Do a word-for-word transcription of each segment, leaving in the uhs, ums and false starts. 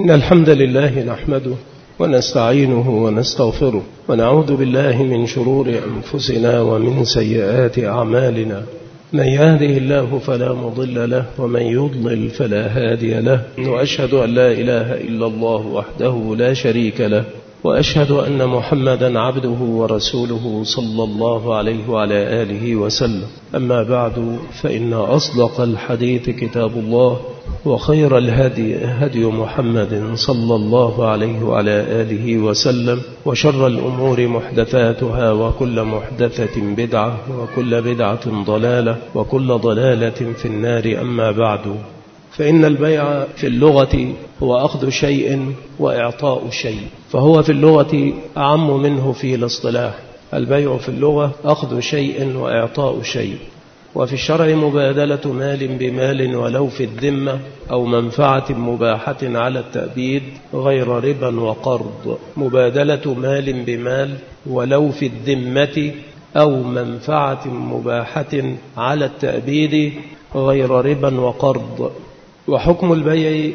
إن الحمد لله نحمده ونستعينه ونستغفره ونعوذ بالله من شرور أنفسنا ومن سيئات أعمالنا. من يهده الله فلا مضل له ومن يضلل فلا هادي له، وأشهد أن لا إله إلا الله وحده لا شريك له، وأشهد أن محمدا عبده ورسوله صلى الله عليه وعلى آله وسلم. أما بعد، فإن أصدق الحديث كتاب الله، وخير الهدي هدي محمد صلى الله عليه وعلى آله وسلم، وشر الأمور محدثاتها، وكل محدثة بدعة، وكل بدعة ضلالة، وكل ضلالة في النار. أما بعد، فإن البيع في اللغة هو أخذ شيء وإعطاء شيء، فهو في اللغة أعم منه في الاصطلاح. البيع في اللغة أخذ شيء وإعطاء شيء، وفي الشرع مبادلة مال بمال ولو في الذمة، أو منفعة مباحة على التأبيد غير ربا وقرض. مبادلة مال بمال ولو في الذمة أو منفعة مباحة على التأبيد غير ربا وقرض. وحكم البيع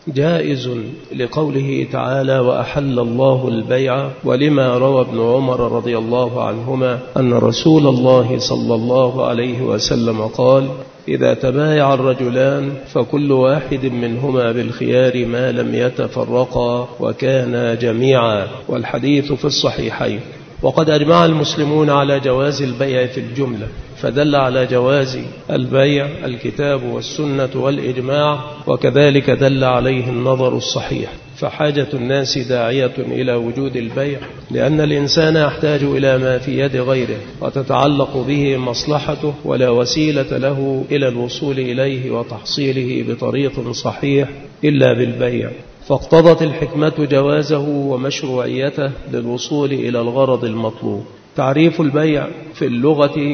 جائز لقوله تعالى: وأحل الله البيع، ولما روى ابن عمر رضي الله عنهما أن رسول الله صلى الله عليه وسلم قال: إذا تبايع الرجلان فكل واحد منهما بالخيار ما لم يتفرقا وكانا جميعا. والحديث في الصحيحين. وقد أجمع المسلمون على جواز البيع في الجملة، فدل على جواز البيع الكتاب والسنة والإجماع، وكذلك دل عليه النظر الصحيح. فحاجة الناس داعية إلى وجود البيع، لأن الإنسان يحتاج إلى ما في يد غيره وتتعلق به مصلحته، ولا وسيلة له إلى الوصول إليه وتحصيله بطريق صحيح إلا بالبيع. فاقتضت الحكمة جوازه ومشروعيته للوصول إلى الغرض المطلوب. تعريف البيع في اللغة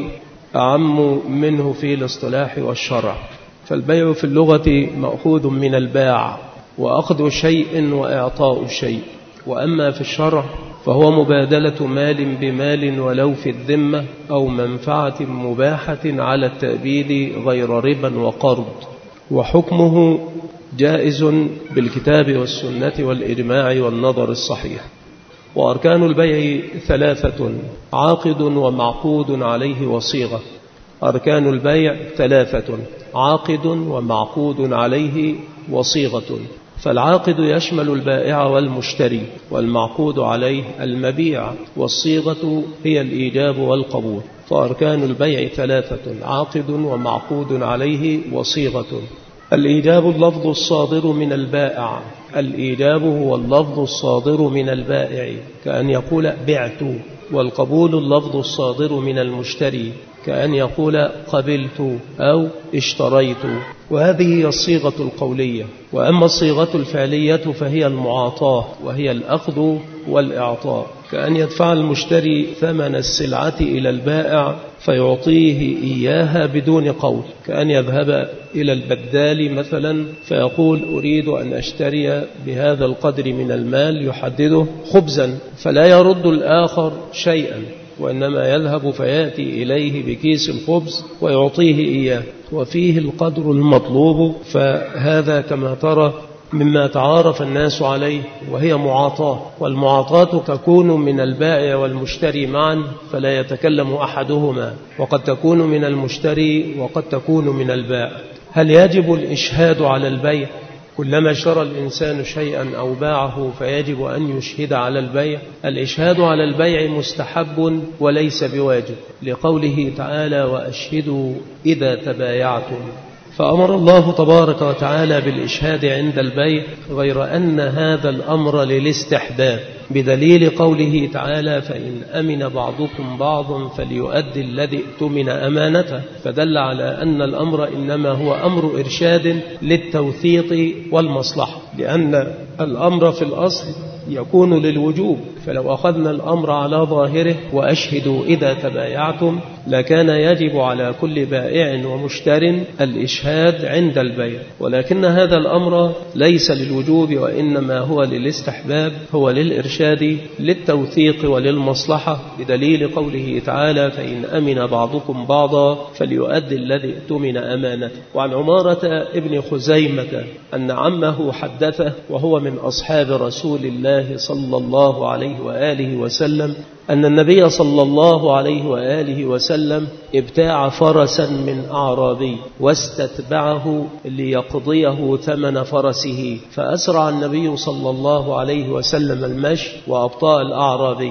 أعم منه في الاصطلاح والشرع. فالبيع في اللغة مأخوذ من الباع، وأخذ شيء وإعطاء شيء. وأما في الشرع فهو مبادلة مال بمال ولو في الذمة، أو منفعة مباحة على التأبيد غير ربا وقرض. وحكمه جائز بالكتاب والسنة والإجماع والنظر الصحيح. وأركان البيع ثلاثة: عاقد ومعقود عليه وصيغة. أركان البيع ثلاثة: عاقد ومعقود عليه وصيغة. فالعاقد يشمل البائع والمشتري، والمعقود عليه المبيع، والصيغة هي الإيجاب والقبول. فأركان البيع ثلاثة: عاقد ومعقود عليه وصيغة. الإيجاب اللفظ الصادر من البائع. الإيجاب هو اللفظ الصادر من البائع، كأن يقول بعت. والقبول اللفظ الصادر من المشتري، كأن يقول قبلت أو اشتريت. وهذه هي الصيغة القولية. وأما الصيغة الفعلية فهي المعاطاة، وهي الأخذ والإعطاء، كأن يدفع المشتري ثمن السلعة إلى البائع فيعطيه إياها بدون قول، كأن يذهب إلى البدال مثلا فيقول: أريد أن أشتري بهذا القدر من المال، يحدده خبزا، فلا يرد الآخر شيئا، وإنما يذهب فيأتي إليه بكيس الخبز ويعطيه إياه، وفيه القدر المطلوب. فهذا كما ترى مما تعارف الناس عليه، وهي معاطاة. والمعاطاة تكون من البائع والمشتري معا، فلا يتكلم أحدهما، وقد تكون من المشتري وقد تكون من البائع. هل يجب الإشهاد على البيع؟ كلما اشترى الإنسان شيئا أو باعه فيجب أن يشهد على البيع؟ الإشهاد على البيع مستحب وليس بواجب، لقوله تعالى: وأشهدوا إذا تبايعتم. فأمر الله تبارك وتعالى بالإشهاد عند البيع، غير أن هذا الأمر للاستحباب، بدليل قوله تعالى: فإن أمن بعضكم بعضا فليؤدي الذي اؤتمن أمانته. فدل على أن الأمر إنما هو أمر إرشاد للتوثيق والمصلحة، لأن الأمر في الأصل يكون للوجوب. فلو أخذنا الأمر على ظاهره وأشهدوا إذا تبايعتم، لكان يجب على كل بائع ومشتر الإشهاد عند البيع. ولكن هذا الأمر ليس للوجوب، وإنما هو للاستحباب، هو للإرشاد للتوثيق وللمصلحة، بدليل قوله تعالى: فإن أمن بعضكم بعضا فليؤدي الذي اؤتمن أمانته. وعن عمارة ابن خزيمة أن عمه حدث حدثه وهو من أصحاب رسول الله صلى الله عليه وآله وسلم أن النبي صلى الله عليه وآله وسلم ابتاع فرسا من أعرابي واستتبعه ليقضيه ثمن فرسه، فأسرع النبي صلى الله عليه وسلم المشي وأبطأ الأعرابي،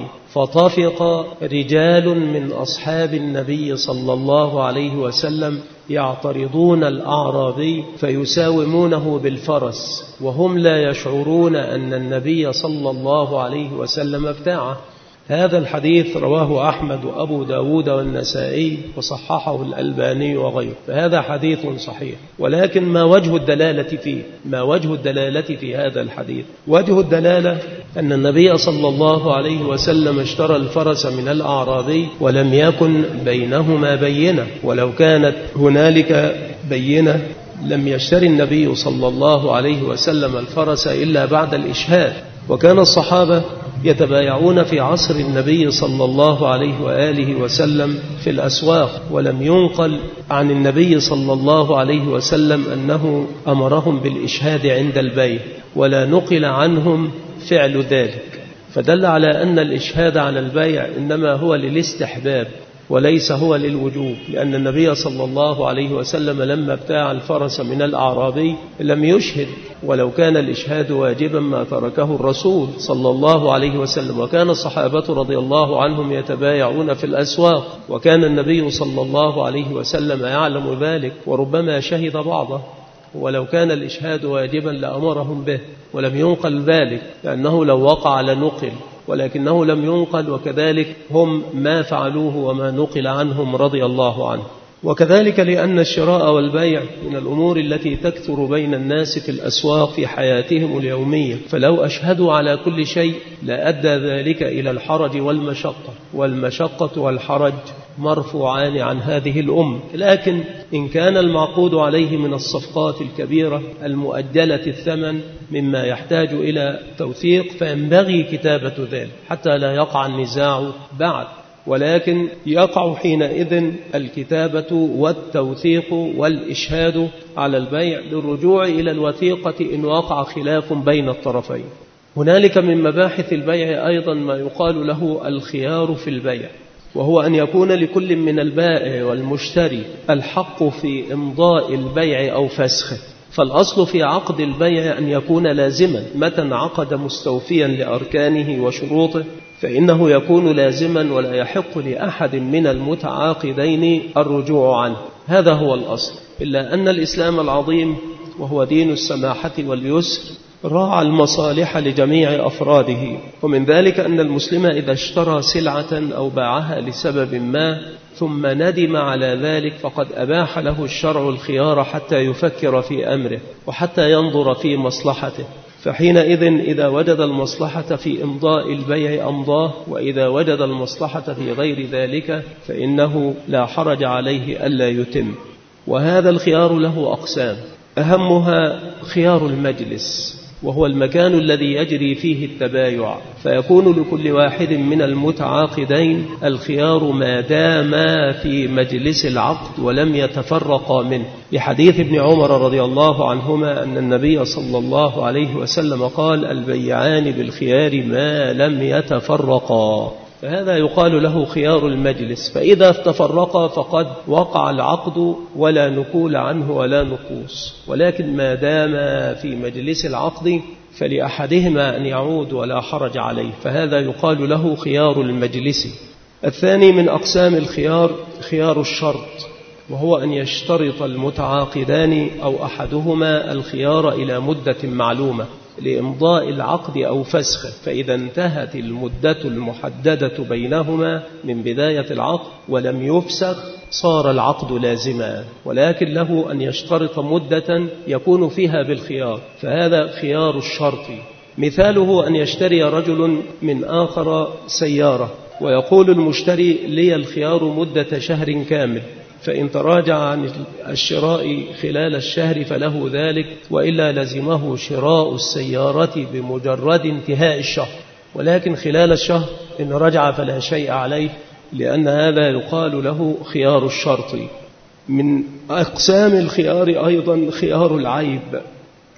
فطفق رجال من أصحاب النبي صلى الله عليه وسلم يعترضون الأعرابي فيساومونه بالفرس وهم لا يشعرون أن النبي صلى الله عليه وسلم ابتاعه. هذا الحديث رواه أحمد وأبو داود والنسائي وصححه الألباني وغيره، فهذا حديث صحيح. ولكن ما وجه الدلالة فيه؟ ما وجه الدلالة في هذا الحديث؟ وجه الدلالة أن النبي صلى الله عليه وسلم اشترى الفرس من الأعرابي ولم يكن بينهما بينة، ولو كانت هنالك بينة لم يشتري النبي صلى الله عليه وسلم الفرس إلا بعد الإشهاد. وكان الصحابة يتبايعون في عصر النبي صلى الله عليه وآله وسلم في الأسواق، ولم ينقل عن النبي صلى الله عليه وسلم أنه أمرهم بالإشهاد عند البيع، ولا نقل عنهم فعل ذلك، فدل على أن الإشهاد على البيع إنما هو للاستحباب وليس هو للوجوب، لأن النبي صلى الله عليه وسلم لما ابتاع الفرس من الأعرابي لم يشهد، ولو كان الإشهاد واجبا ما تركه الرسول صلى الله عليه وسلم. وكان الصحابة رضي الله عنهم يتبايعون في الأسواق، وكان النبي صلى الله عليه وسلم يعلم ذلك وربما شهد بعضه، ولو كان الإشهاد واجبا لأمرهم به، ولم ينقل ذلك لأنه لو وقع لنقل، ولكنه لم ينقل، وكذلك هم ما فعلوه وما نقل عنهم رضي الله عنه. وكذلك لأن الشراء والبيع من الأمور التي تكثر بين الناس في الأسواق في حياتهم اليومية، فلو أشهدوا على كل شيء لأدى ذلك إلى الحرج والمشقة، والمشقة والحرج مرفوعان عن هذه الأمة. لكن إن كان المعقود عليه من الصفقات الكبيرة المؤجلة الثمن مما يحتاج إلى توثيق فينبغي كتابة ذلك حتى لا يقع النزاع بعد، ولكن يقع حينئذ الكتابة والتوثيق والإشهاد على البيع للرجوع إلى الوثيقة إن وقع خلاف بين الطرفين. هنالك من مباحث البيع أيضا ما يقال له الخيار في البيع، وهو أن يكون لكل من البائع والمشتري الحق في إمضاء البيع أو فسخه. فالأصل في عقد البيع أن يكون لازما، متى انعقد مستوفيا لأركانه وشروطه فإنه يكون لازما ولا يحق لأحد من المتعاقدين الرجوع عنه، هذا هو الأصل. إلا أن الإسلام العظيم وهو دين السماحة واليسر راعى المصالح لجميع أفراده، ومن ذلك أن المسلم إذا اشترى سلعة أو باعها لسبب ما ثم ندم على ذلك فقد أباح له الشرع الخيار حتى يفكر في أمره وحتى ينظر في مصلحته، فحينئذ إذا وجد المصلحة في إمضاء البيع أمضاه، وإذا وجد المصلحة في غير ذلك فإنه لا حرج عليه ألا يتم. وهذا الخيار له أقسام، أهمها خيار المجلس، وهو المكان الذي يجري فيه التبايع، فيكون لكل واحد من المتعاقدين الخيار ما داما في مجلس العقد ولم يتفرقا منه، لحديث ابن عمر رضي الله عنهما أن النبي صلى الله عليه وسلم قال: البيعان بالخيار ما لم يتفرقا، فهذا يقال له خيار المجلس. فإذا تفرقا فقد وقع العقد ولا نكول عنه ولا نقوص، ولكن ما دام في مجلس العقد فلأحدهما أن يعود ولا حرج عليه، فهذا يقال له خيار المجلس. الثاني من أقسام الخيار خيار الشرط، وهو أن يشترط المتعاقدان أو أحدهما الخيار إلى مدة معلومة لإمضاء العقد أو فسخه، فإذا انتهت المدة المحددة بينهما من بداية العقد ولم يفسخ صار العقد لازما، ولكن له أن يشترط مدة يكون فيها بالخيار، فهذا خيار الشرط. مثاله أن يشتري رجل من آخر سيارة ويقول المشتري: لي الخيار مدة شهر كامل، فإن تراجع عن الشراء خلال الشهر فله ذلك، وإلا لزمه شراء السيارة بمجرد انتهاء الشهر، ولكن خلال الشهر إن رجع فلا شيء عليه، لأن هذا يقال له خيار الشرط. من أقسام الخيار أيضا خيار العيب،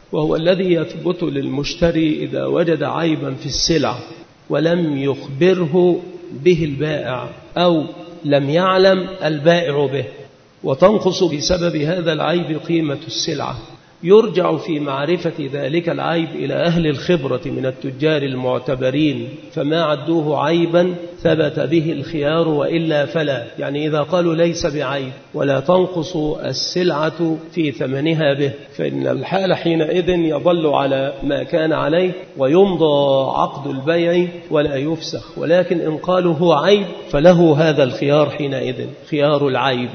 وهو الذي يثبت للمشتري إذا وجد عيبا في السلع ولم يخبره به البائع أو لم يعلم البائع به، وتنقص بسبب هذا العيب قيمة السلعة. يرجع في معرفة ذلك العيب إلى أهل الخبرة من التجار المعتبرين، فما عدوه عيبا ثبت به الخيار وإلا فلا. يعني إذا قالوا ليس بعيب ولا تنقص السلعة في ثمنها به، فإن الحال حينئذ يظل على ما كان عليه ويمضى عقد البيع ولا يفسخ. ولكن إن قالوا هو عيب فله هذا الخيار حينئذ، خيار العيب.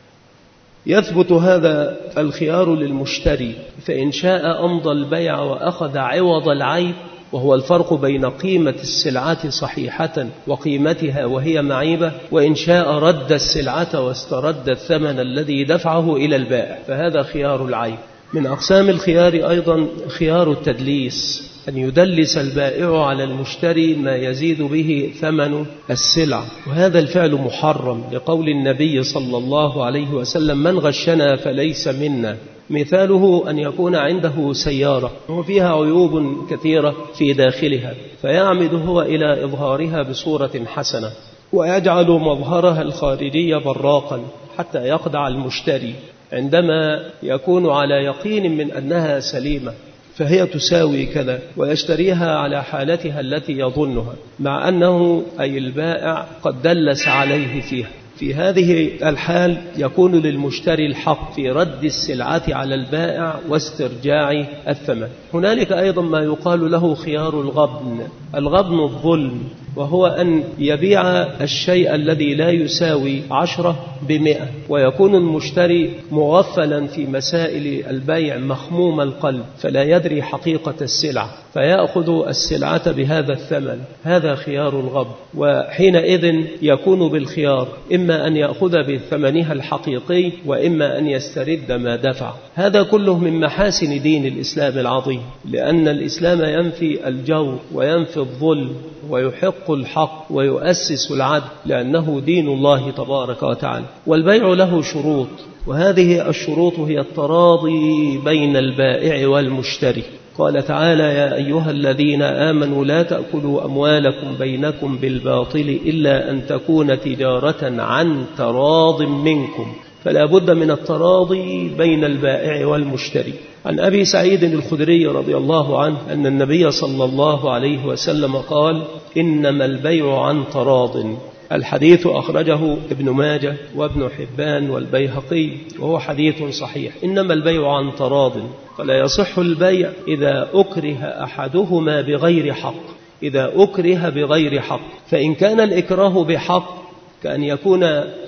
يثبت هذا الخيار للمشتري، فإن شاء أمضى البيع وأخذ عوض العيب، وهو الفرق بين قيمة السلعة صحيحة وقيمتها وهي معيبة، وإن شاء رد السلعة واسترد الثمن الذي دفعه إلى البائع، فهذا خيار العيب. من أقسام الخيار أيضا خيار التدليس، أن يدلس البائع على المشتري ما يزيد به ثمن السلع، وهذا الفعل محرم لقول النبي صلى الله عليه وسلم: من غشنا فليس منا. مثاله أن يكون عنده سيارة وفيها عيوب كثيرة في داخلها، فيعمد هو إلى إظهارها بصورة حسنة ويجعل مظهرها الخارجي براقا حتى يخدع المشتري عندما يكون على يقين من أنها سليمة، فهي تساوي كذا، ويشتريها على حالتها التي يظنها، مع أنه أي البائع قد دلس عليه فيها. في هذه الحال يكون للمشتري الحق في رد السلعة على البائع واسترجاع الثمن. هنالك أيضا ما يقال له خيار الغبن. الغبن الظلم، وهو أن يبيع الشيء الذي لا يساوي عشرة بمئة، ويكون المشتري مغفلا في مسائل البيع مخموم القلب، فلا يدري حقيقة السلعة، فيأخذ السلعة بهذا الثمن. هذا خيار الغبن، وحينئذ يكون بالخيار إما أن يأخذ بثمنها الحقيقي وإما أن يسترد ما دفع. هذا كله من محاسن دين الإسلام العظيم، لأن الإسلام ينفي الجور وينفي الظلم ويحق الحق ويؤسس العدل، لأنه دين الله تبارك وتعالى. والبيع له شروط، وهذه الشروط هي التراضي بين البائع والمشتري. قال تعالى: يا أيها الذين آمنوا لا تأكلوا أموالكم بينكم بالباطل إلا أن تكون تجارة عن تراض منكم. فلا بد من التراضي بين البائع والمشتري. عن أبي سعيد الخدري رضي الله عنه أن النبي صلى الله عليه وسلم قال: إنما البيع عن تراض. الحديث أخرجه ابن ماجه وابن حبان والبيهقي، وهو حديث صحيح. إنما البيع عن تراض، فلا يصح البيع إذا أكره أحدهما بغير حق. إذا أكره بغير حق، فإن كان الإكراه بحق كأن يكون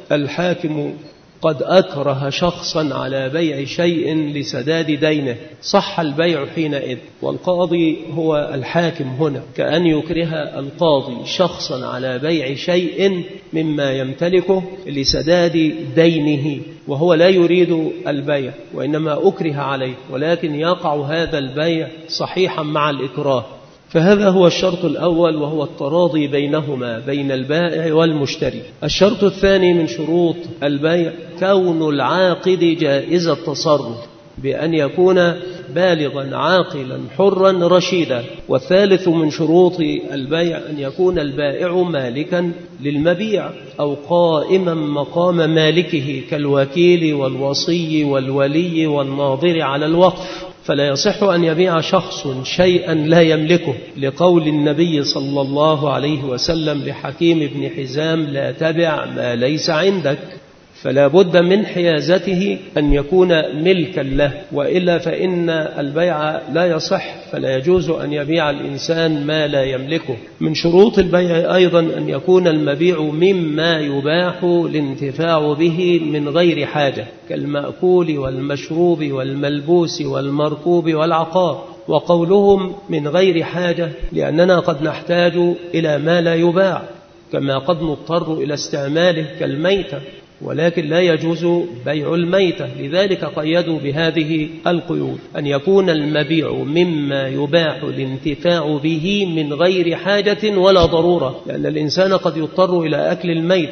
الحاكم قد أكره شخصا على بيع شيء لسداد دينه، صح البيع حينئذ، والقاضي هو الحاكم هنا، كأن يكره القاضي شخصا على بيع شيء مما يمتلكه لسداد دينه، وهو لا يريد البيع وإنما أكره عليه، ولكن يقع هذا البيع صحيحا مع الإكراه. فهذا هو الشرط الأول، وهو التراضي بينهما بين البائع والمشتري. الشرط الثاني من شروط البيع كون العاقد جائز التصرف، بأن يكون بالغا عاقلا حرا رشيدا. والثالث من شروط البيع أن يكون البائع مالكا للمبيع أو قائما مقام مالكه كالوكيل والوصي والولي والناظر على الوقف. فلا يصح أن يبيع شخص شيئا لا يملكه، لقول النبي صلى الله عليه وسلم لحكيم بن حزام: لا تبع ما ليس عندك. فلا بد من حيازته أن يكون ملكا له، وإلا فإن البيع لا يصح، فلا يجوز أن يبيع الإنسان ما لا يملكه. من شروط البيع أيضا أن يكون المبيع مما يباح الانتفاع به من غير حاجة، كالمأكول والمشروب والملبوس والمركوب والعقار. وقولهم من غير حاجة لأننا قد نحتاج إلى ما لا يباع، كما قد نضطر إلى استعماله كالميتة، ولكن لا يجوز بيع الميتة. لذلك قيدوا بهذه القيود: أن يكون المبيع مما يباح الانتفاع به من غير حاجة ولا ضرورة، لأن الإنسان قد يضطر إلى أكل الميتة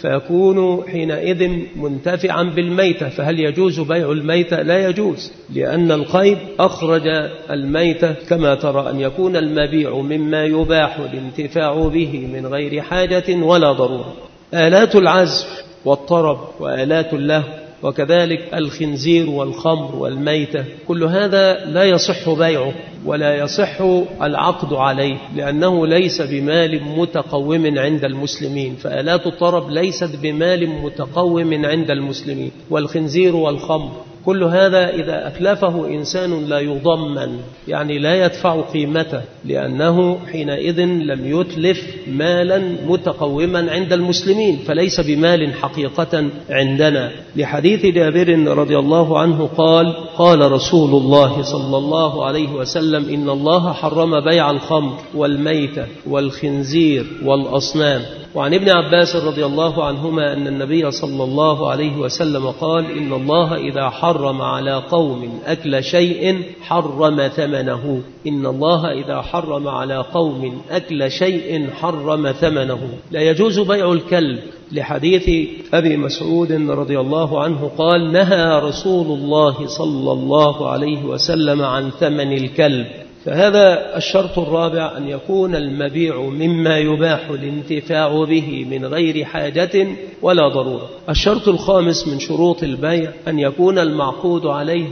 فيكون حينئذ منتفعا بالميتة. فهل يجوز بيع الميتة؟ لا يجوز، لأن القيد أخرج الميتة، كما ترى أن يكون المبيع مما يباح الانتفاع به من غير حاجة ولا ضرورة. آلات العزف والطرب وآلات اللهو وكذلك الخنزير والخمر والميتة، كل هذا لا يصح بيعه ولا يصح العقد عليه، لأنه ليس بمال متقوم عند المسلمين. فآلات الطرب ليست بمال متقوم عند المسلمين، والخنزير والخمر كل هذا إذا أتلفه إنسان لا يضمن، يعني لا يدفع قيمته، لأنه حينئذ لم يتلف مالا متقوما عند المسلمين، فليس بمال حقيقة عندنا. لحديث جابر رضي الله عنه قال: قال رسول الله صلى الله عليه وسلم: إن الله حرم بيع الخمر والميتة والخنزير والأصنام. وعن ابن عباس رضي الله عنهما أن النبي صلى الله عليه وسلم قال: إن الله إذا حرم على قوم أكل شيء حرم ثمنه. إن الله إذا حرم على قوم أكل شيء حرم ثمنه. لا يجوز بيع الكلب، لحديث أبي مسعود رضي الله عنه قال: نهى رسول الله صلى الله عليه وسلم عن ثمن الكلب. فهذا الشرط الرابع، أن يكون المبيع مما يباح الانتفاع به من غير حاجة ولا ضرورة. الشرط الخامس من شروط البيع أن يكون المعقود عليه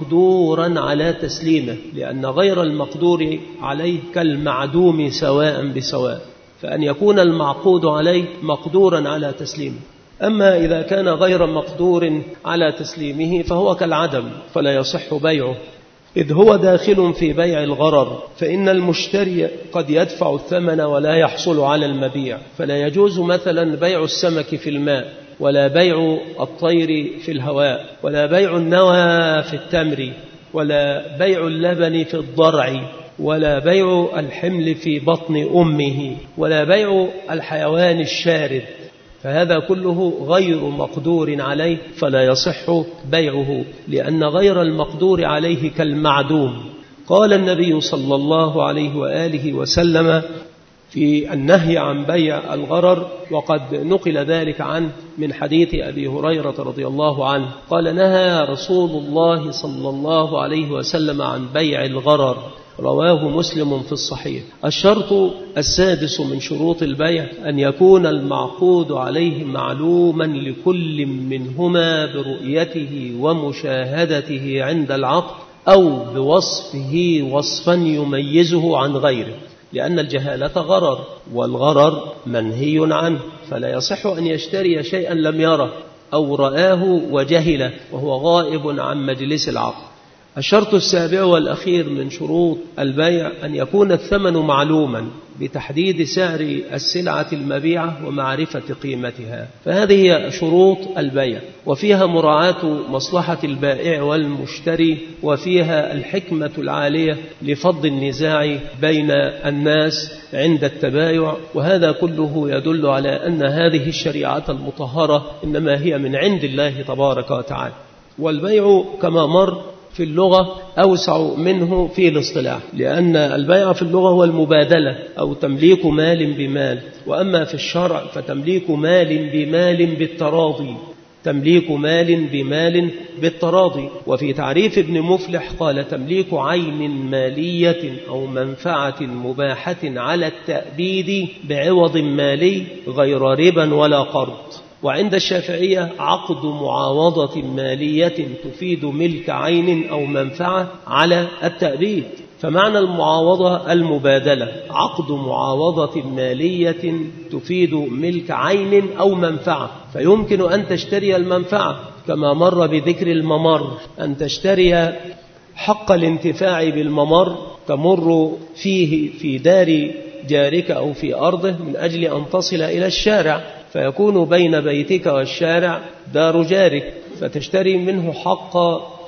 مقدورا على تسليمه، لأن غير المقدور عليه كالمعدوم سواء بسواء، فأن يكون المعقود عليه مقدورا على تسليمه. أما إذا كان غير مقدور على تسليمه فهو كالعدم، فلا يصح بيعه، إذ هو داخل في بيع الغرر، فإن المشتري قد يدفع الثمن ولا يحصل على المبيع. فلا يجوز مثلا بيع السمك في الماء، ولا بيع الطير في الهواء، ولا بيع النوى في التمر، ولا بيع اللبن في الضرع، ولا بيع الحمل في بطن أمه، ولا بيع الحيوان الشارد. فهذا كله غير مقدور عليه، فلا يصح بيعه، لأن غير المقدور عليه كالمعدوم. قال النبي صلى الله عليه وآله وسلم في النهي عن بيع الغرر، وقد نقل ذلك عنه من حديث أبي هريرة رضي الله عنه قال: نهى رسول الله صلى الله عليه وسلم عن بيع الغرر، رواه مسلم في الصحيح. الشرط السادس من شروط البيع أن يكون المعقود عليه معلوما لكل منهما برؤيته ومشاهدته عند العقد، أو بوصفه وصفا يميزه عن غيره، لأن الجهالة غرر، والغرر منهي عنه، فلا يصح أن يشتري شيئا لم يره أو رآه وجهله وهو غائب عن مجلس العقد. الشرط السابع والأخير من شروط البيع أن يكون الثمن معلوما بتحديد سعر السلعة المبيعة ومعرفة قيمتها. فهذه هي شروط البيع، وفيها مراعاة مصلحة البائع والمشتري، وفيها الحكمة العالية لفض النزاع بين الناس عند التبايع. وهذا كله يدل على أن هذه الشريعة المطهرة إنما هي من عند الله تبارك وتعالى. والبيع كما مر في اللغة أوسع منه في الاصطلاح، لأن البيع في اللغة هو المبادلة أو تمليك مال بمال، وأما في الشرع فتمليك مال بمال بالتراضي، تمليك مال بمال بالتراضي. وفي تعريف ابن مفلح قال: تمليك عين مالية أو منفعة مباحة على التأبيد بعوض مالي غير ربا ولا قرض. وعند الشافعية عقد معاوضة مالية تفيد ملك عين أو منفعة على التأبيد. فمعنى المعاوضة المبادلة، عقد معاوضة مالية تفيد ملك عين أو منفعة، فيمكن أن تشتري المنفعة كما مر بذكر الممر، أن تشتري حق الانتفاع بالممر تمر فيه في دار جارك أو في أرضه من أجل أن تصل إلى الشارع، فيكون بين بيتك والشارع دار جارك، فتشتري منه حق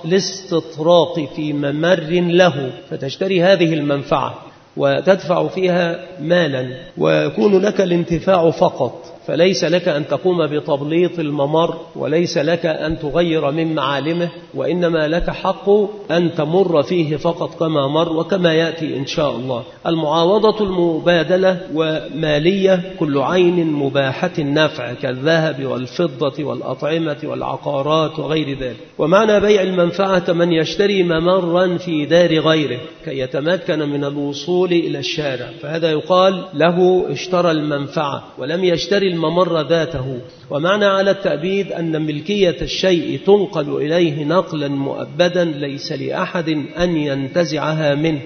الاستطراق في ممر له، فتشتري هذه المنفعة وتدفع فيها مالا ويكون لك الانتفاع فقط. فليس لك أن تقوم بتبليط الممر وليس لك أن تغير من معالمه، وإنما لك حق أن تمر فيه فقط كما مر وكما يأتي إن شاء الله. المعاوضة المبادلة ومالية كل عين مباحة النفع كالذهب والفضة والأطعمة والعقارات وغير ذلك. ومعنى بيع المنفعة من يشتري ممرا في دار غيره كي يتمكن من الوصول إلى الشارع، فهذا يقال له اشترى المنفعة ولم يشتري الممر ذاته. ومعنى على التأبيد أن ملكية الشيء تنقل إليه نقلا مؤبدا ليس لأحد أن ينتزعها منه،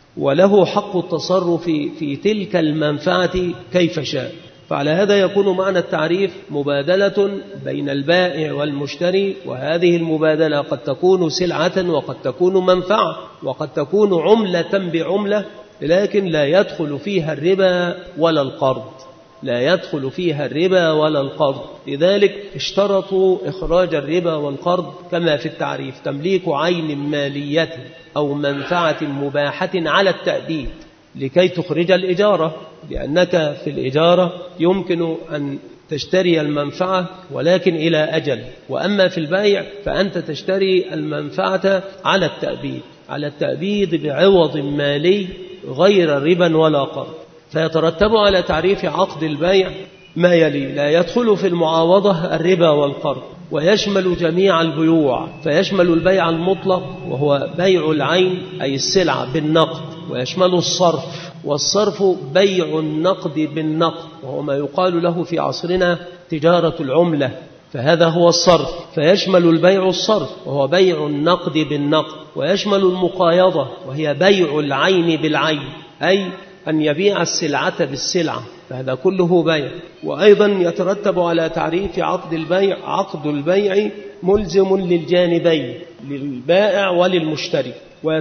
وله حق التصرف في تلك المنفعة كيف شاء. فعلى هذا يكون معنى التعريف مبادلة بين البائع والمشتري، وهذه المبادلة قد تكون سلعة وقد تكون منفعة وقد تكون عملة بعملة، لكن لا يدخل فيها الربا ولا القرض، لا يدخل فيها الربا ولا القرض. لذلك اشترطوا إخراج الربا والقرض كما في التعريف: تمليك عين مالية أو منفعة مباحة على التأبيد لكي تخرج الإجارة، لأنك في الإجارة يمكن أن تشتري المنفعة ولكن إلى أجل، وأما في البيع فأنت تشتري المنفعة على التأبيد، على التأبيد بعوض مالي غير ربا ولا قرض. فيترتب على تعريف عقد البيع ما يلي: لا يدخل في المعاوضة الربا والقرض، ويشمل جميع البيوع، فيشمل البيع المطلق وهو بيع العين أي السلعة بالنقد، ويشمل الصرف، والصرف بيع النقد بالنقد وهو ما يقال له في عصرنا تجارة العملة، فهذا هو الصرف. فيشمل البيع الصرف وهو بيع النقد بالنقد، ويشمل المقايضة وهي بيع العين بالعين، أي أن يبيع السلعة بالسلعة، فهذا كله بيع. وأيضا يترتب على تعريف عقد البيع: عقد البيع ملزم للجانبين للبائع وللمشتري،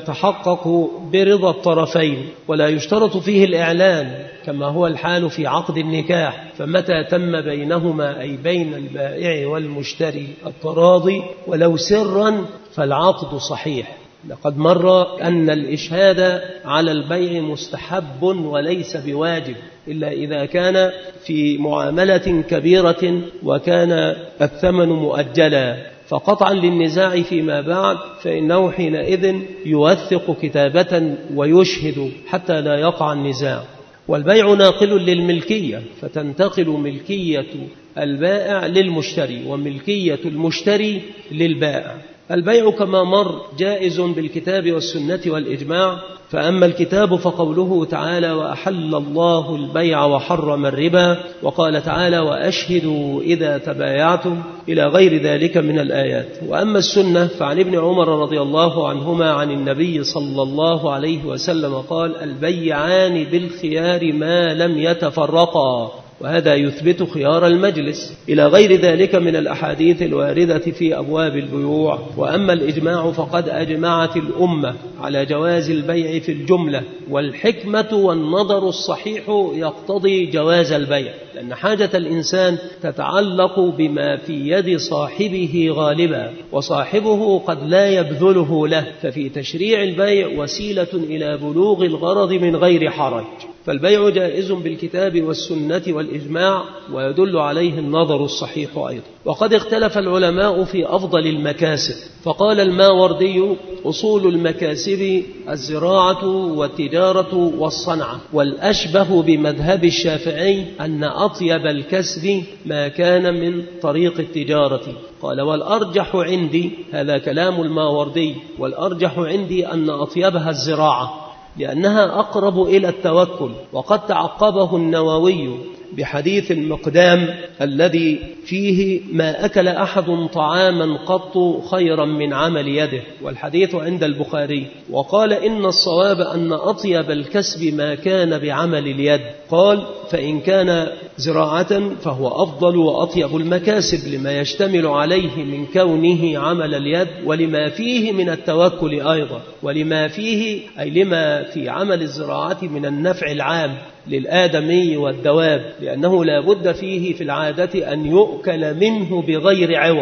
ويتحقق برضا الطرفين، ولا يشترط فيه الإعلان كما هو الحال في عقد النكاح، فمتى تم بينهما أي بين البائع والمشتري التراضي ولو سرا فالعقد صحيح. لقد مر أن الإشهاد على البيع مستحب وليس بواجب إلا إذا كان في معاملة كبيرة وكان الثمن مؤجلا، فقطعا للنزاع فيما بعد فإنه حينئذ يوثق كتابة ويشهد حتى لا يقع النزاع. والبيع ناقل للملكية، فتنتقل ملكية البائع للمشتري وملكية المشتري للبائع. البيع كما مر جائز بالكتاب والسنة والإجماع، فأما الكتاب فقوله تعالى: وأحل الله البيع وحرم الربا، وقال تعالى: وأشهدوا إذا تبايعتم، إلى غير ذلك من الآيات. وأما السنة فعن ابن عمر رضي الله عنهما عن النبي صلى الله عليه وسلم قال: البيعان بالخيار ما لم يتفرقا، وهذا يثبت خيار المجلس، إلى غير ذلك من الأحاديث الواردة في أبواب البيوع. وأما الإجماع فقد أجمعت الأمة على جواز البيع في الجملة، والحكمة والنظر الصحيح يقتضي جواز البيع، لأن حاجة الإنسان تتعلق بما في يد صاحبه غالبا، وصاحبه قد لا يبذله له، ففي تشريع البيع وسيلة إلى بلوغ الغرض من غير حرج. فالبيع جائز بالكتاب والسنة والإجماع، ويدل عليه النظر الصحيح أيضا. وقد اختلف العلماء في أفضل المكاسب، فقال الماوردي: أصول المكاسب الزراعة والتجارة والصنعة، والأشبه بمذهب الشافعي أن أطيب الكسب ما كان من طريق التجارة. قال: والأرجح عندي، هذا كلام الماوردي، والأرجح عندي أن أطيبها الزراعة لأنها أقرب إلى التوكل. وقد تعقبه النووي بحديث المقدام الذي فيه: ما أكل أحد طعاما قط خيرا من عمل يده، والحديث عند البخاري. وقال: إن الصواب أن أطيب الكسب ما كان بعمل اليد. قال: فإن كان زراعة فهو أفضل وأطيب المكاسب لما يشتمل عليه من كونه عمل اليد، ولما فيه من التوكل أيضا، ولما فيه أي لما في عمل الزراعة من النفع العام للآدمي والدواب، لأنه لا بد فيه في العادة أن يؤكل منه بغير عوض.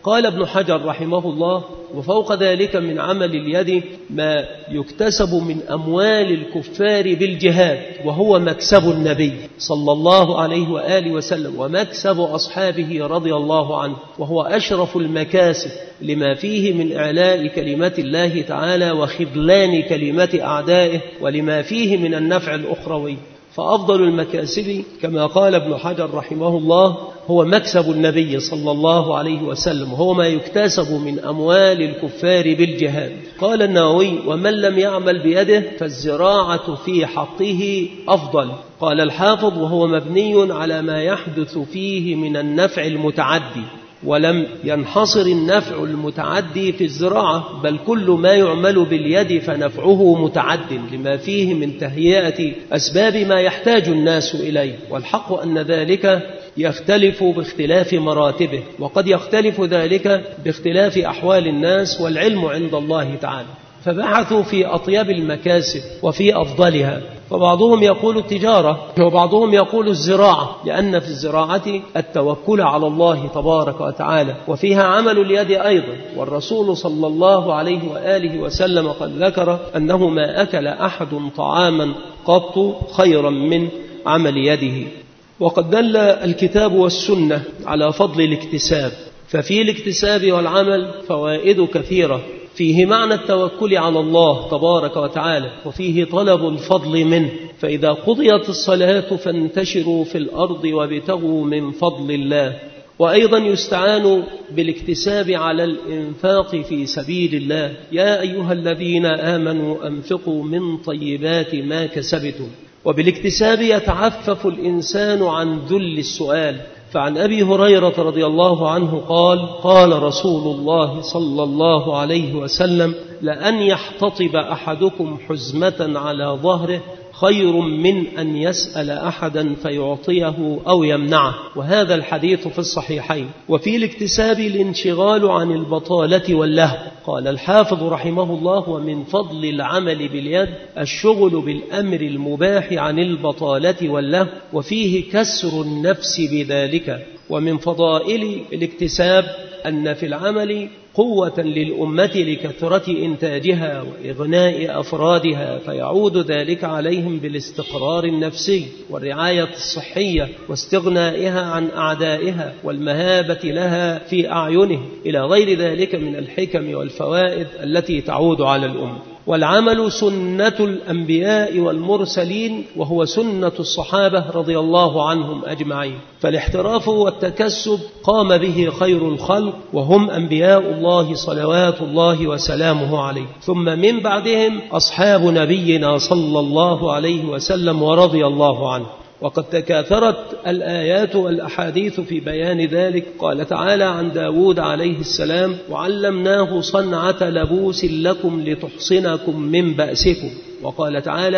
قال ابن حجر رحمه الله: وفوق ذلك من عمل اليد ما يكتسب من أموال الكفار بالجهاد، وهو مكسب النبي صلى الله عليه وآله وسلم ومكسب أصحابه رضي الله عنه، وهو أشرف المكاسب لما فيه من إعلاء كلمة الله تعالى وخذلان كلمة أعدائه، ولما فيه من النفع الأخروي. فأفضل المكاسب كما قال ابن حجر رحمه الله هو مكسب النبي صلى الله عليه وسلم، وهو ما يكتسب من أموال الكفار بالجهاد. قال النووي: ومن لم يعمل بيده فالزراعة في حقه أفضل. قال الحافظ: وهو مبني على ما يحدث فيه من النفع المتعدي، ولم ينحصر النفع المتعدي في الزراعة، بل كل ما يعمل باليد فنفعه متعد لما فيه من تهيئة أسباب ما يحتاج الناس إليه. والحق أن ذلك يختلف باختلاف مراتبه، وقد يختلف ذلك باختلاف أحوال الناس، والعلم عند الله تعالى. فبحثوا في أطيب المكاسب وفي أفضلها، فبعضهم يقول التجارة وبعضهم يقول الزراعة، لأن في الزراعة التوكل على الله تبارك وتعالى، وفيها عمل اليد أيضا. والرسول صلى الله عليه وآله وسلم قد ذكر أنه ما أكل أحد طعاما قط خيرا من عمل يده. وقد دل الكتاب والسنة على فضل الاكتساب، ففي الاكتساب والعمل فوائد كثيرة. فيه معنى التوكل على الله تبارك وتعالى، وفيه طلب الفضل منه. فإذا قضيت الصلاة فانتشروا في الأرض وابتغوا من فضل الله. وأيضا يستعان بالاكتساب على الإنفاق في سبيل الله: يا أيها الذين آمنوا أنفقوا من طيبات ما كسبتم. وبالاكتساب يتعفف الإنسان عن ذل السؤال. فعن أبي هريرة رضي الله عنه قال: قال رسول الله صلى الله عليه وسلم: لأن يحتطب أحدكم حزمة على ظهره خير من أن يسأل أحدا فيعطيه أو يمنعه. وهذا الحديث في الصحيحين. وفي الاكتساب الانشغال عن البطالة واللهو. قال الحافظ رحمه الله: ومن فضل العمل باليد الشغل بالأمر المباح عن البطالة واللهو، وفيه كسر النفس بذلك. ومن فضائل الاكتساب أن في العمل قوة للأمة لكثرة إنتاجها وإغناء أفرادها، فيعود ذلك عليهم بالاستقرار النفسي والرعاية الصحية واستغنائها عن أعدائها والمهابة لها في أعينه، إلى غير ذلك من الحكم والفوائد التي تعود على الأمة. والعمل سنة الأنبياء والمرسلين، وهو سنة الصحابة رضي الله عنهم أجمعين. فالاحتراف والتكسب قام به خير الخلق، وهم أنبياء الله صلوات الله وسلامه عليه، ثم من بعدهم أصحاب نبينا صلى الله عليه وسلم ورضي الله عنه. وقد تكاثرت الآيات والأحاديث في بيان ذلك. قال تعالى عن داود عليه السلام: وعلمناه صنعة لبوس لكم لتحصنكم من بأسكم. وقال تعالى: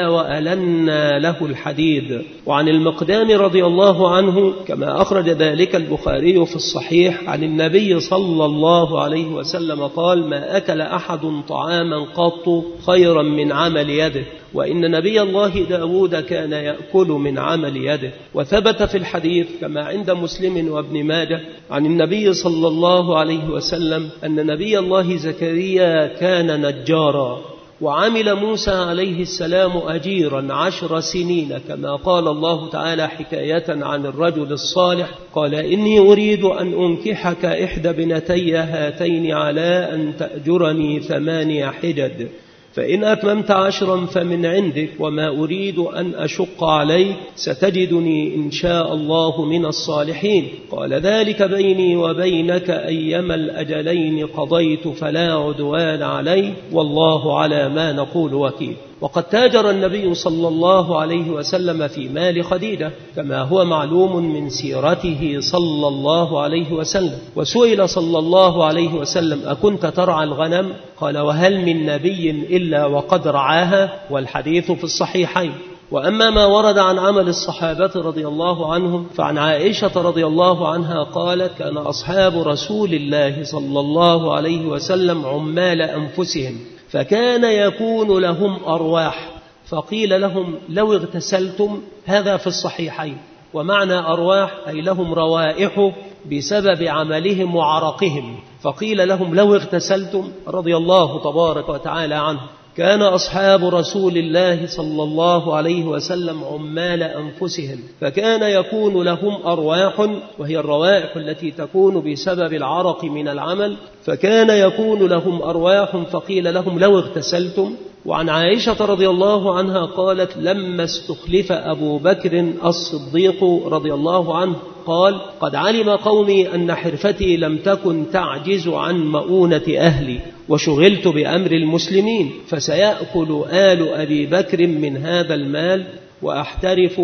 وألنا له الحديد. وعن المقدام رضي الله عنه كما أخرج ذلك البخاري في الصحيح عن النبي صلى الله عليه وسلم قال: ما أكل أحد طعاما قط خيرا من عمل يده، وإن نبي الله داود كان يأكل من عمل يده. وثبت في الحديث كما عند مسلم وابن ماجه عن النبي صلى الله عليه وسلم أن نبي الله زكريا كان نجارا، وعمل موسى عليه السلام أجيرا عشر سنين، كما قال الله تعالى حكاية عن الرجل الصالح: قال: إني أريد أن أنكحك إحدى ابنتي هاتين على أن تأجرني ثماني حجج، فإن أتممت عشرا فمن عندك، وما أريد أن أشق عليك، ستجدني إن شاء الله من الصالحين. قال: ذلك بيني وبينك أيما الأجلين قضيت فلا عدوان علي، والله على ما نقول وكيل. وقد تاجر النبي صلى الله عليه وسلم في مال خديجة كما هو معلوم من سيرته صلى الله عليه وسلم. وسئل صلى الله عليه وسلم: أكنت ترعى الغنم؟ قال: وهل من نبي إلا وقد رعاها؟ والحديث في الصحيحين. وأما ما ورد عن عمل الصحابة رضي الله عنهم فعن عائشة رضي الله عنها قالت: كان أصحاب رسول الله صلى الله عليه وسلم عمال أنفسهم، فكان يكون لهم أرواح، فقيل لهم: لو اغتسلتم. هذا في الصحيحين. ومعنى أرواح أي لهم روائح بسبب عملهم وعرقهم، فقيل لهم لو اغتسلتم رضي الله تبارك وتعالى عنه. كان أصحاب رسول الله صلى الله عليه وسلم عمال أنفسهم، فكان يكون لهم أرواح، وهي الروائح التي تكون بسبب العرق من العمل، فكان يكون لهم أرواح فقيل لهم لو اغتسلتم. وعن عائشة رضي الله عنها قالت لما استخلف أبو بكر الصديق رضي الله عنه قال قد علم قومي أن حرفتي لم تكن تعجز عن مؤونة أهلي وشغلت بأمر المسلمين، فسيأكل آل أبي بكر من هذا المال وأحترف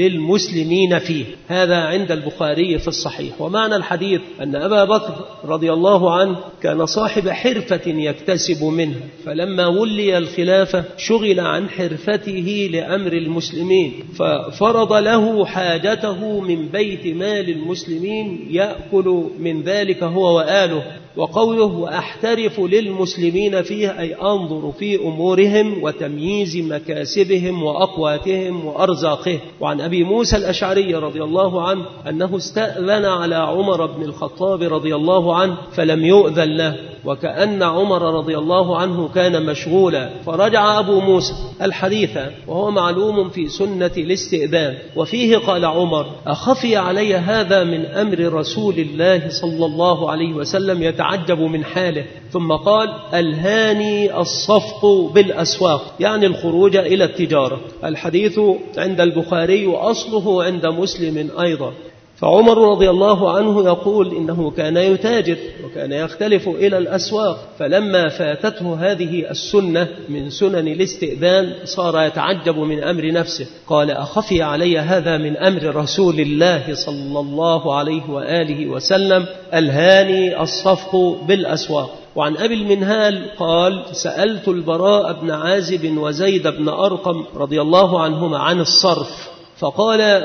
للمسلمين فيه. هذا عند البخاري في الصحيح. ومعنى الحديث أن أبا بكر رضي الله عنه كان صاحب حرفة يكتسب منها، فلما ولي الخلافة شغل عن حرفته لأمر المسلمين، ففرض له حاجته من بيت مال المسلمين يأكل من ذلك هو وآله. وقوله وأحترف للمسلمين فيه أي أنظر في أمورهم وتمييز مكاسبهم وأقواتهم وأرزاقهم. وعن أبي موسى الأشعري رضي الله عنه أنه استأذن على عمر بن الخطاب رضي الله عنه فلم يؤذن له، وكأن عمر رضي الله عنه كان مشغولا، فرجع أبو موسى الحديث وهو معلوم في سنة الاستئذان. وفيه قال عمر أخفي علي هذا من أمر رسول الله صلى الله عليه وسلم، يتعجب من حاله، ثم قال ألهاني الصفق بالأسواق، يعني الخروج إلى التجارة. الحديث عند البخاري وأصله عند مسلم أيضا. فعمر رضي الله عنه يقول إنه كان يتاجر وكان يختلف إلى الأسواق، فلما فاتته هذه السنة من سنن الاستئذان صار يتعجب من أمر نفسه. قال أخفي علي هذا من أمر رسول الله صلى الله عليه وآله وسلم، ألهاني الصفق بالأسواق. وعن أبي المنهال قال سألت البراء بن عازب وزيد بن أرقم رضي الله عنهما عن الصرف، فقال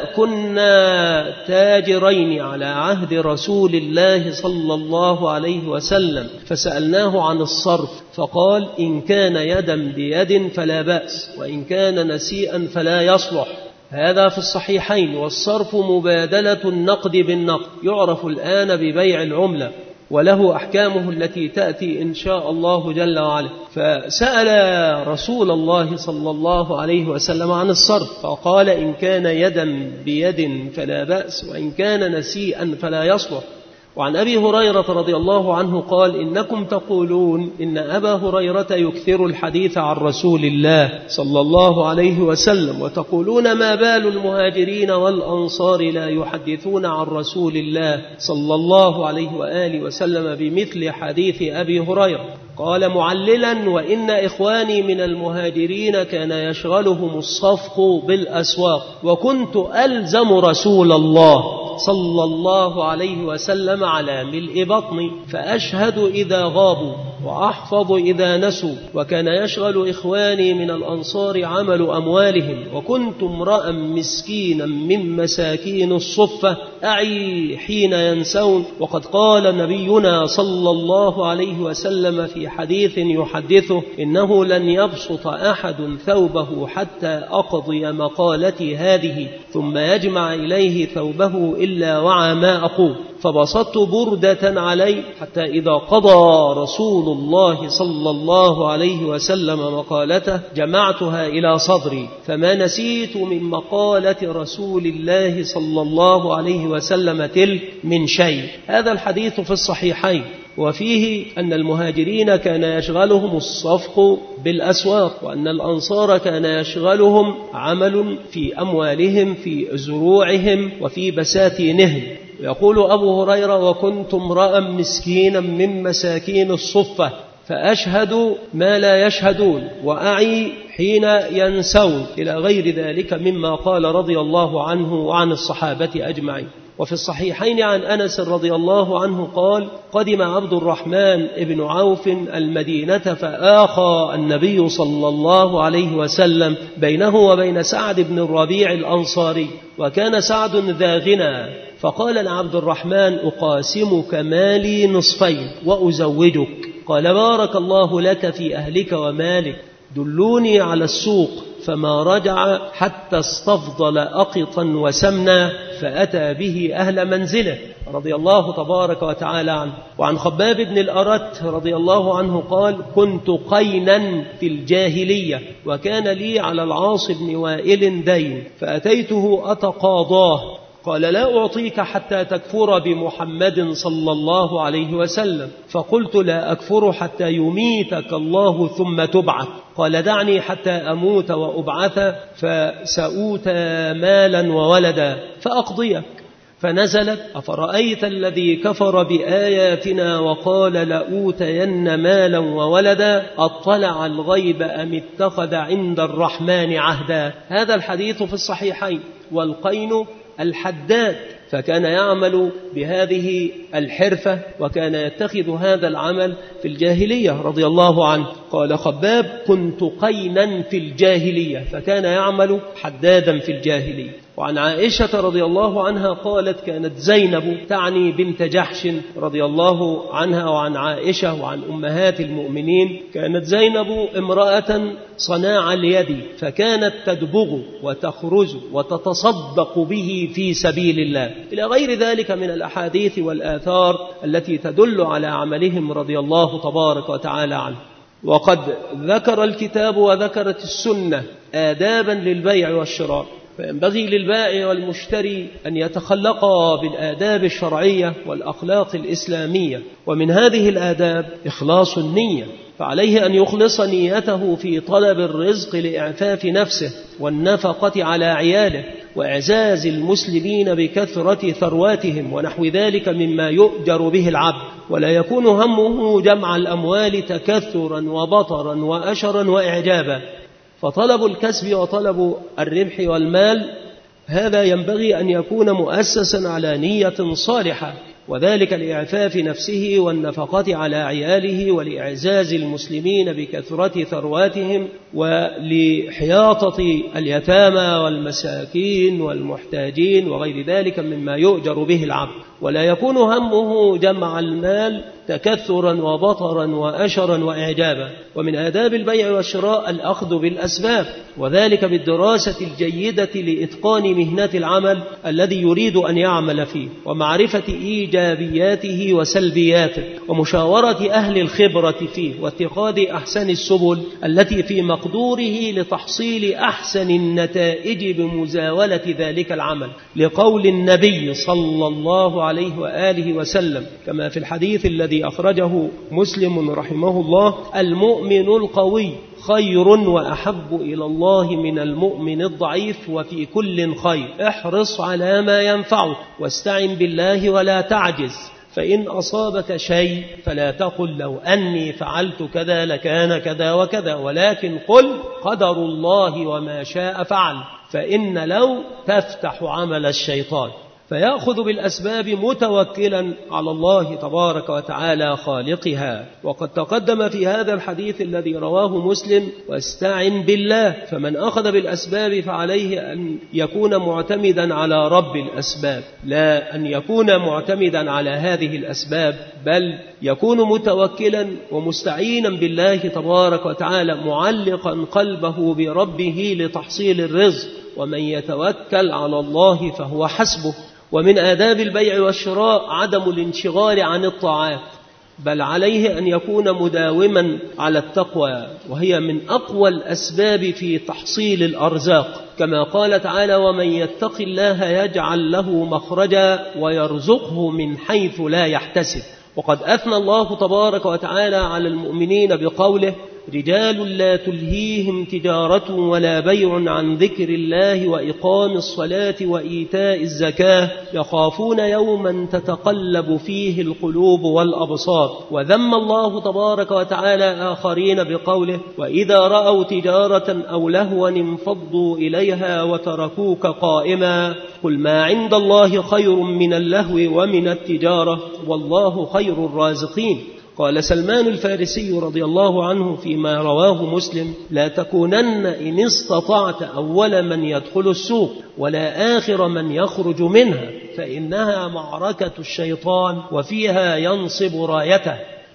كنا تاجرين على عهد رسول الله صلى الله عليه وسلم، فسألناه عن الصرف فقال إن كان يدا بيد فلا بأس، وإن كان نسيئا فلا يصلح. هذا في الصحيحين. والصرف مبادلة النقد بالنقد، يعرف الآن ببيع العملة، وله أحكامه التي تأتي إن شاء الله جل وعلا. فسأل رسول الله صلى الله عليه وسلم عن الصرف فقال إن كان يدا بيد فلا بأس، وإن كان نسيئا فلا يصلح. وعن أبي هريرة رضي الله عنه قال إنكم تقولون إن أبا هريرة يكثر الحديث عن رسول الله صلى الله عليه وسلم، وتقولون ما بال المهاجرين والأنصار لا يحدثون عن رسول الله صلى الله عليه وآله وسلم بمثل حديث أبي هريرة. قال معللا وإن إخواني من المهاجرين كان يشغلهم الصفق بالأسواق، وكنت ألزم رسول الله صلى الله عليه وسلم على ملء بطني، فأشهد إذا غابوا وأحفظ إذا نسوا، وكان يشغل إخواني من الأنصار عمل أموالهم، وكنت امرأ مسكينا من مساكين الصفة أعي حين ينسون. وقد قال نبينا صلى الله عليه وسلم في حديث يحدثه إنه لن يبسط أحد ثوبه حتى أقضي مقالتي هذه ثم يجمع إليه ثوبه إلا وعى ما أقول، فبسطت بردة علي حتى إذا قضى رسول الله صلى الله عليه وسلم مقالته جمعتها إلى صدري، فما نسيت من مقالة رسول الله صلى الله عليه وسلم تلك من شيء. هذا الحديث في الصحيحين. وفيه أن المهاجرين كان يشغلهم الصفق بالأسواق، وأن الأنصار كان يشغلهم عمل في أموالهم في زروعهم وفي بساتينهم. يقول أبو هريرة وكنت امرأ مسكينا من مساكين الصفة فأشهد ما لا يشهدون وأعي حين ينسون، إلى غير ذلك مما قال رضي الله عنه وعن الصحابة أجمعين. وفي الصحيحين عن أنس رضي الله عنه قال قدم عبد الرحمن بن عوف المدينة فآخى النبي صلى الله عليه وسلم بينه وبين سعد بن الربيع الأنصاري، وكان سعد ذا غنى، فقال لعبد الرحمن أقاسمك مالي نصفين وأزوجك، قال بارك الله لك في أهلك ومالك، دلوني على السوق، فما رجع حتى استفضل أقطا وسمنا فأتى به أهل منزله رضي الله تبارك وتعالى عنه. وعن خباب بن الأرت رضي الله عنه قال: كنت قينا في الجاهلية، وكان لي على العاص بن وائل دين، فأتيته أتقاضاه، قال: لا أعطيك حتى تكفر بمحمد صلى الله عليه وسلم. فقلت: لا أكفر حتى يميتك الله ثم تبعث. قال: دعني حتى أموت وأبعث فسأوتى مالا وولدا فأقضيك. فنزلت: أفرأيت الذي كفر بآياتنا وقال لأوتين مالا وولدا أطلع الغيب أم اتخذ عند الرحمن عهدا. هذا الحديث في الصحيحين. والقين الحداد، فكان يعمل بهذه الحرفة وكان يتخذ هذا العمل في الجاهلية رضي الله عنه. قال خباب: كنت قينا في الجاهلية، فكان يعمل حدادا في الجاهلية. وعن عائشة رضي الله عنها قالت: كانت زينب تعني بنت جحش رضي الله عنها وعن عائشة وعن أمهات المؤمنين، كانت زينب امرأة صناع اليد، فكانت تدبغ وتخرج وتتصدق به في سبيل الله، إلى غير ذلك من الأحاديث والآثار التي تدل على عملهم رضي الله تبارك وتعالى عنه. وقد ذكر الكتاب وذكرت السنة آدابا للبيع والشراء، فينبغي للبائع والمشتري أن يتخلقا بالآداب الشرعية والأخلاق الإسلامية. ومن هذه الآداب إخلاص النية، فعليه أن يخلص نيته في طلب الرزق لإعفاف نفسه والنفقة على عياله وإعزاز المسلمين بكثرة ثرواتهم ونحو ذلك مما يؤجر به العبد، ولا يكون همه جمع الأموال تكثرا وبطرا وأشرا وإعجابا. فطلب الكسب وطلب الربح والمال هذا ينبغي أن يكون مؤسسا على نية صالحة، وذلك لإعفاف نفسه والنفقة على عياله ولإعزاز المسلمين بكثرة ثرواتهم ولحياطة اليتامى والمساكين والمحتاجين وغير ذلك مما يؤجر به العبد. ولا يكون همه جمع المال تكثرا وبطرا وأشرا وإعجابا. ومن آداب البيع والشراء الأخذ بالأسباب، وذلك بالدراسة الجيدة لإتقان مهنة العمل الذي يريد أن يعمل فيه، ومعرفة إيجابياته وسلبياته، ومشاورة أهل الخبرة فيه، واتخاذ أحسن السبل التي في مقدوره لتحصيل أحسن النتائج بمزاولة ذلك العمل، لقول النبي صلى الله عليه وآله وسلم كما في الحديث الذي أخرجه مسلم رحمه الله: المؤمن القوي خير وأحب إلى الله من المؤمن الضعيف، وفي كل خير، احرص على ما ينفعك واستعن بالله ولا تعجز، فإن أصابك شيء فلا تقل لو أني فعلت كذا لكان كذا وكذا، ولكن قل قدر الله وما شاء فعل، فإن لو تفتح عمل الشيطان. فيأخذ بالأسباب متوكلا على الله تبارك وتعالى خالقها. وقد تقدم في هذا الحديث الذي رواه مسلم: واستعن بالله. فمن أخذ بالأسباب فعليه أن يكون معتمدا على رب الأسباب، لا أن يكون معتمدا على هذه الأسباب، بل يكون متوكلا ومستعينا بالله تبارك وتعالى، معلقا قلبه بربه لتحصيل الرزق، ومن يتوكل على الله فهو حسبه. ومن آداب البيع والشراء عدم الانشغال عن الطاعات، بل عليه أن يكون مداوما على التقوى، وهي من أقوى الأسباب في تحصيل الأرزاق، كما قال تعالى: ومن يتق الله يجعل له مخرجا ويرزقه من حيث لا يحتسب. وقد أثنى الله تبارك وتعالى على المؤمنين بقوله: رجال لا تلهيهم تجارة ولا بيع عن ذكر الله وإقام الصلاة وإيتاء الزكاة يخافون يوما تتقلب فيه القلوب والأبصار. وذم الله تبارك وتعالى آخرين بقوله: وإذا رأوا تجارة أو لهوا انفضوا إليها وتركوك قائما قل ما عند الله خير من اللهو ومن التجارة والله خير الرازقين. قال سلمان الفارسي رضي الله عنه فيما رواه مسلم: لا تكونن إن استطعت أول من يدخل السوق ولا آخر من يخرج منها، فإنها معركة الشيطان وفيها ينصب رايته.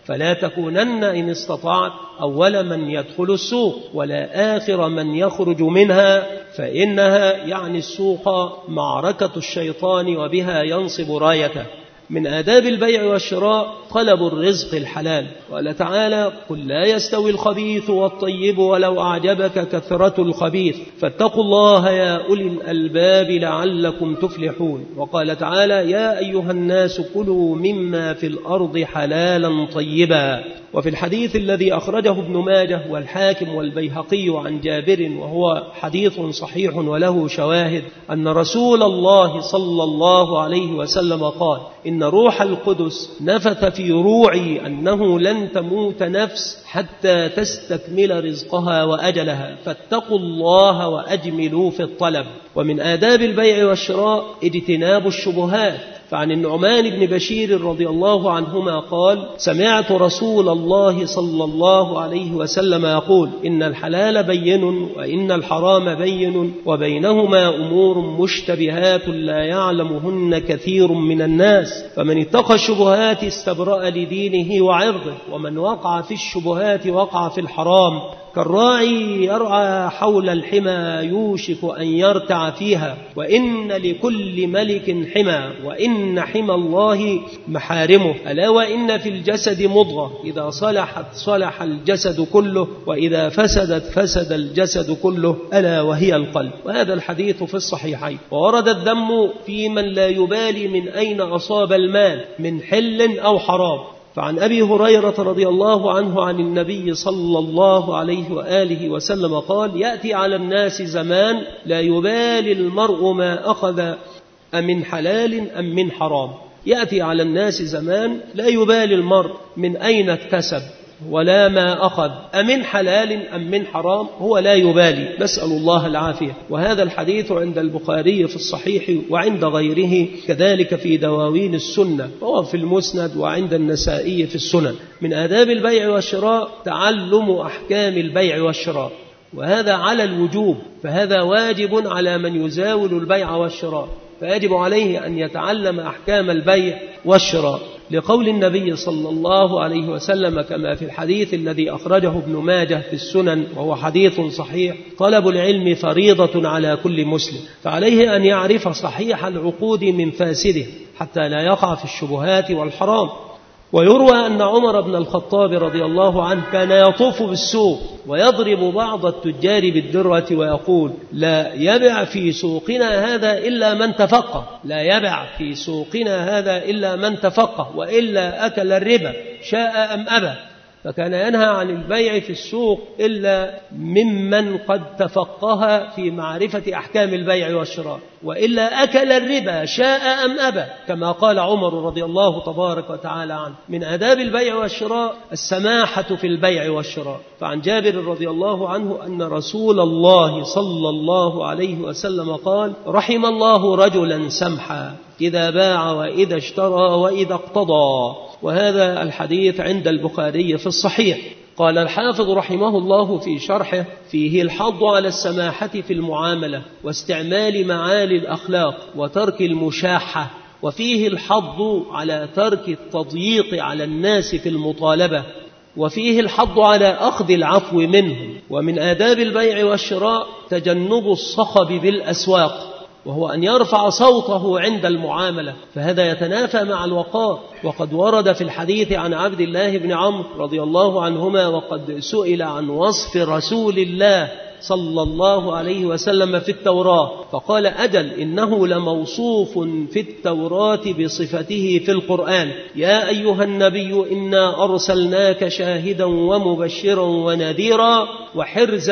فلا تكونن إن استطعت أول من يدخل السوق ولا آخر من يخرج منها، فإنها يعني السوق معركة الشيطان وبها ينصب رايته. من آداب البيع والشراء طلب الرزق الحلال. قال تعالى: قل لا يستوي الخبيث والطيب ولو أعجبك كثرة الخبيث فاتقوا الله يا أولي الألباب لعلكم تفلحون. وقال تعالى: يا أيها الناس كلوا مما في الأرض حلالا طيبا. وفي الحديث الذي أخرجه ابن ماجه والحاكم والبيهقي عن جابر وهو حديث صحيح وله شواهد أن رسول الله صلى الله عليه وسلم قال: إن روح القدس نفث في روعي أنه لن تموت نفس حتى تستكمل رزقها وأجلها فاتقوا الله وأجملوا في الطلب. ومن آداب البيع والشراء اجتناب الشبهات. فعن النعمان بن بشير رضي الله عنهما قال: سمعت رسول الله صلى الله عليه وسلم يقول: إن الحلال بين وإن الحرام بين وبينهما أمور مشتبهات لا يعلمهن كثير من الناس، فمن اتقى الشبهات استبرأ لدينه وعرضه، ومن وقع في الشبهات وقع في الحرام. كالراعي يرعى حول الحمى يوشك أن يرتع فيها، وإن لكل ملك حمى، وإن حمى الله محارمه. ألا وإن في الجسد مضغة إذا صلحت صلح الجسد كله، وإذا فسدت فسد الجسد كله، ألا وهي القلب. وهذا الحديث في الصحيحين. وورد الذم في من لا يبالي من أين أصاب المال من حل أو حرام. فعن أبي هريرة رضي الله عنه عن النبي صلى الله عليه وآله وسلم قال: يأتي على الناس زمان لا يبالي المرء ما أخذ أمن حلال أم من حرام. يأتي على الناس زمان لا يبالي المرء من أين اكتسب ولا ما أخذ أمن حلال أم من حرام، هو لا يبالي، نسأل الله العافية. وهذا الحديث عند البخاري في الصحيح وعند غيره، كذلك في دواوين السنة، وهو في المسند وعند النسائي في السنن. من آداب البيع والشراء تعلم أحكام البيع والشراء، وهذا على الوجوب، فهذا واجب على من يزاول البيع والشراء، فيجب عليه أن يتعلم أحكام البيع والشراء، لقول النبي صلى الله عليه وسلم كما في الحديث الذي أخرجه ابن ماجه في السنن وهو حديث صحيح: طلب العلم فريضة على كل مسلم، فعليه أن يعرف صحيح العقود من فاسده حتى لا يقع في الشبهات والحرام. ويروى أن عمر بن الخطاب رضي الله عنه كان يطوف بالسوق ويضرب بعض التجار بالدرة ويقول: لا يبع في سوقنا هذا إلا من تفقه، لا يبع في سوقنا هذا إلا من تفقه، وإلا أكل الربا شاء أم أبى. فكان ينهى عن البيع في السوق إلا ممن قد تفقه في معرفة أحكام البيع والشراء، وإلا أكل الربا شاء أم أبى، كما قال عمر رضي الله تبارك وتعالى عنه. من آداب البيع والشراء السماحة في البيع والشراء. فعن جابر رضي الله عنه أن رسول الله صلى الله عليه وسلم قال: رحم الله رجلا سمحا إذا باع وإذا اشترى وإذا اقتضى. وهذا الحديث عند البخاري في الصحيح. قال الحافظ رحمه الله في شرحه: فيه الحض على السماحة في المعاملة واستعمال معالي الأخلاق وترك المشاحة، وفيه الحض على ترك التضييق على الناس في المطالبة، وفيه الحض على أخذ العفو منهم. ومن آداب البيع والشراء تجنب الصخب بالأسواق، وهو أن يرفع صوته عند المعاملة، فهذا يتنافى مع الوقار. وقد ورد في الحديث عن عبد الله بن عمرو رضي الله عنهما وقد سئل عن وصف رسول الله صلى الله عليه وسلم في التوراة فقال: أجل إنه لموصوف في التوراة بصفته في القرآن: يا أيها النبي إنا أرسلناك شاهدا ومبشرا ونذيرا وحرزا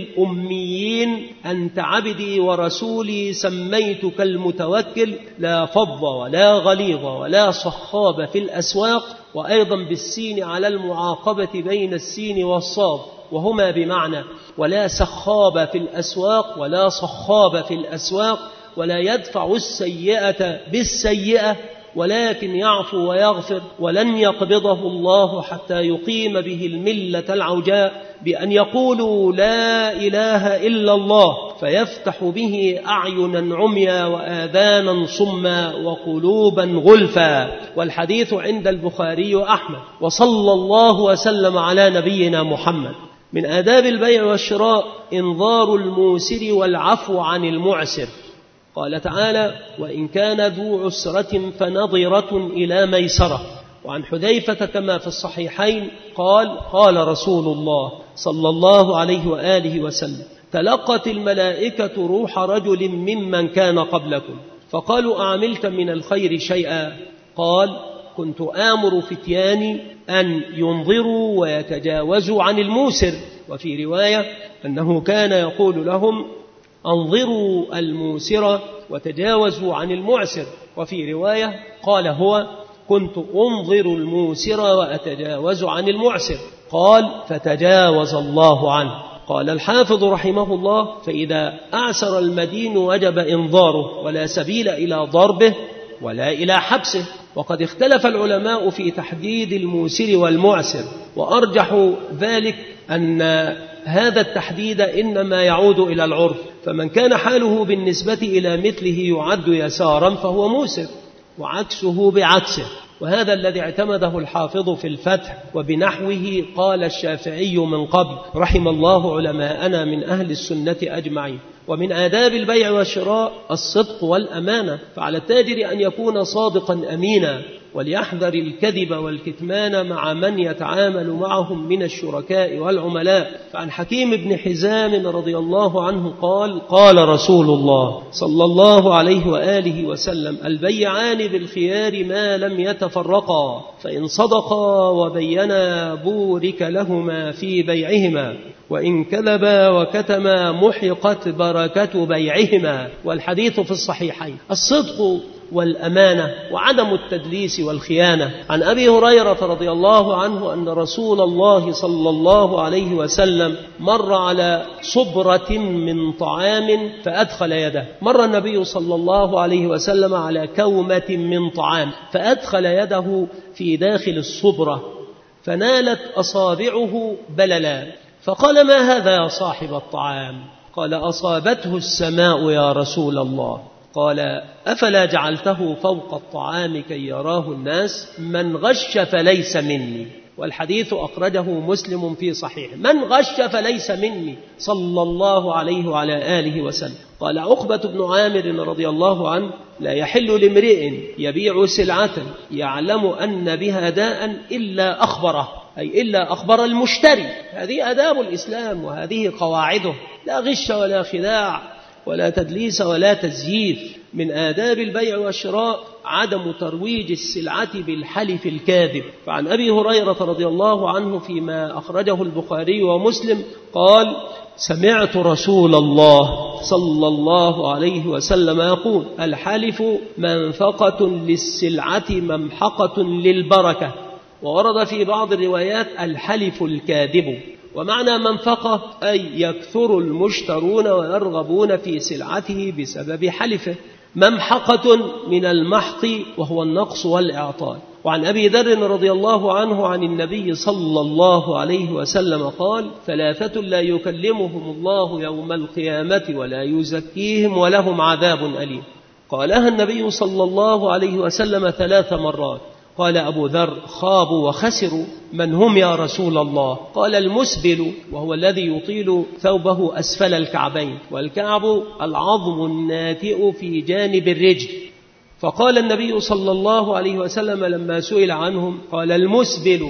للأميين أنت عبدي ورسولي سميتك المتوكل لا فظ ولا غليظ ولا صخاب في الأسواق. وأيضا بالسين على المعاقبة بين السين والصاد، وهما بمعنى ولا سخاب في الأسواق ولا صخاب في الأسواق، ولا يدفع السيئة بالسيئة ولكن يعفو ويغفر، ولن يقبضه الله حتى يقيم به الملة العوجاء بأن يقولوا لا إله إلا الله فيفتح به أعينا عميا وآذانا صما وقلوبا غلفا. والحديث عند البخاري وأحمد. وصلى الله وسلم على نبينا محمد. من آداب البيع والشراء إنظار الموسر والعفو عن المعسر. قال تعالى: وإن كان ذو عسرة فنظرة إلى ميسرة. وعن حذيفة كما في الصحيحين قال: قال رسول الله صلى الله عليه وآله وسلم: تلقت الملائكة روح رجل ممن كان قبلكم فقالوا: أعملت من الخير شيئا؟ قال: كنت آمر فتياني أن ينظروا ويتجاوزوا عن الموسر. وفي رواية أنه كان يقول لهم: أنظروا الموسر وتجاوزوا عن المعسر. وفي رواية قال هو: كنت أنظر الموسر وأتجاوز عن المعسر. قال: فتجاوز الله عنه. قال الحافظ رحمه الله: فإذا أعسر المدين وجب إنظاره، ولا سبيل إلى ضربه ولا إلى حبسه. وقد اختلف العلماء في تحديد الموسر والمعسر، وأرجح ذلك أن هذا التحديد إنما يعود إلى العرف، فمن كان حاله بالنسبة إلى مثله يعد يسارا فهو موسر، وعكسه بعكسه. وهذا الذي اعتمده الحافظ في الفتح، وبنحوه قال الشافعي من قبل رحم الله علماءنا من أهل السنة أجمعين. ومن آداب البيع والشراء الصدق والأمانة، فعلى التاجر أن يكون صادقا أمينا، وليحذر الكذب والكتمان مع من يتعامل معهم من الشركاء والعملاء. فعن حكيم بن حزام رضي الله عنه قال: قال رسول الله صلى الله عليه وآله وسلم: البيعان بالخيار ما لم يتفرقا، فإن صدقا وبينا بورك لهما في بيعهما، وإن كذبا وكتما محقت بركة بيعهما. والحديث في الصحيحين. الصدق والأمانة وعدم التدليس والخيانة. عن أبي هريرة رضي الله عنه أن رسول الله صلى الله عليه وسلم مر على صبرة من طعام فأدخل يده. مر النبي صلى الله عليه وسلم على كومة من طعام فأدخل يده في داخل الصبرة فنالت أصابعه بللا، فقال: ما هذا يا صاحب الطعام؟ قال: أصابته السماء يا رسول الله. قال: أفلا جعلته فوق الطعام كي يراه الناس؟ من غش فليس مني. والحديث أخرجه مسلم في صحيح. من غش فليس مني صلى الله عليه وعلى آله وسلم. قال عقبة بن عامر رضي الله عنه: لا يحل لامرئ يبيع سلعة يعلم أن بها داء إلا أخبره، أي إلا أخبر المشتري. هذه آداب الإسلام وهذه قواعده، لا غش ولا خداع ولا تدليس ولا تزييف. من آداب البيع والشراء عدم ترويج السلعة بالحلف الكاذب. فعن أبي هريرة رضي الله عنه فيما أخرجه البخاري ومسلم قال: سمعت رسول الله صلى الله عليه وسلم يقول: الحلف منفقة للسلعة ممحقة للبركة. وورد في بعض الروايات الحلف الكاذب. ومعنى منفقة أي يكثر المشترون ويرغبون في سلعته بسبب حلفه. ممحقة من المحق وهو النقص والإعطاء. وعن أبي ذر رضي الله عنه عن النبي صلى الله عليه وسلم قال: ثلاثة لا يكلمهم الله يوم القيامة ولا يزكيهم ولهم عذاب أليم. قالها النبي صلى الله عليه وسلم ثلاث مرات. قال أبو ذر: خابوا وخسروا. من هم يا رسول الله؟ قال: المسبل، وهو الذي يطيل ثوبه أسفل الكعبين، والكعب العظم الناتئ في جانب الرجل. فقال النبي صلى الله عليه وسلم لما سئل عنهم قال: المسبل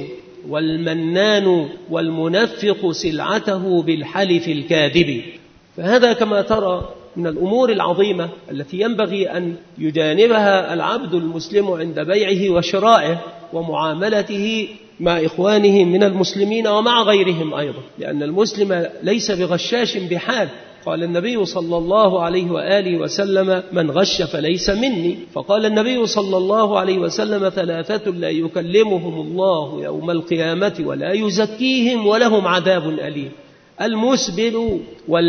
والمنان والمنفق سلعته بالحلف الكاذب. فهذا كما ترى من الأمور العظيمة التي ينبغي أن يجانبها العبد المسلم عند بيعه وشرائه ومعاملته مع إخوانه من المسلمين ومع غيرهم أيضا، لأن المسلم ليس بغشاش بحال. قال النبي صلى الله عليه وآله وسلم: من غش فليس مني. فقال النبي صلى الله عليه وسلم: ثلاثة لا يكلمهم الله يوم القيامة ولا يزكيهم ولهم عذاب أليم. المسبل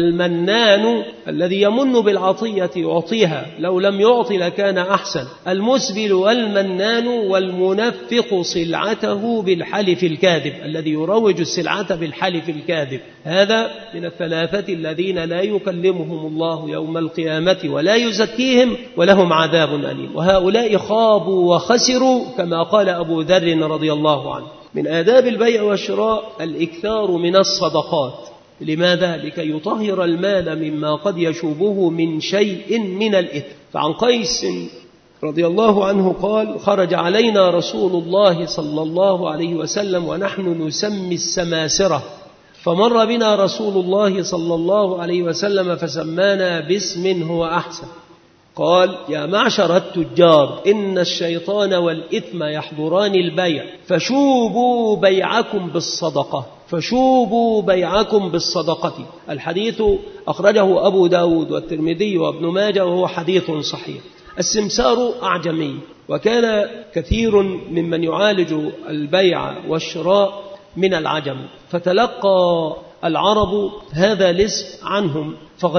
والمنان الذي يمن بالعطية يعطيها، لو لم يعطي لكان أحسن. المسبل والمنان والمنفق سلعته بالحلف الكاذب، الذي يروج السلعة بالحلف الكاذب، هذا من الثلاثة الذين لا يكلمهم الله يوم القيامة ولا يزكيهم ولهم عذاب أليم. وهؤلاء خابوا وخسروا كما قال أبو ذر رضي الله عنه. من آداب البيع والشراء الإكثار من الصدقات. لماذا؟ لكي يطهر المال مما قد يشوبه من شيء من الإثم. فعن قيس رضي الله عنه قال: خرج علينا رسول الله صلى الله عليه وسلم ونحن نسمي السماسرة، فمر بنا رسول الله صلى الله عليه وسلم فسمانا باسم هو أحسن. قال: يا معشر التجار، إن الشيطان والإثم يحضران البيع، فشوبوا بيعكم بالصدقة، فشوبوا بيعكم بالصدقة. الحديث أخرجه أبو داود والترمذي وابن ماجه وهو حديث صحيح. السمسار أعجمي، وكان كثير ممن يعالج البيع والشراء من العجم، فتلقى العرب هذا الاسم عنهم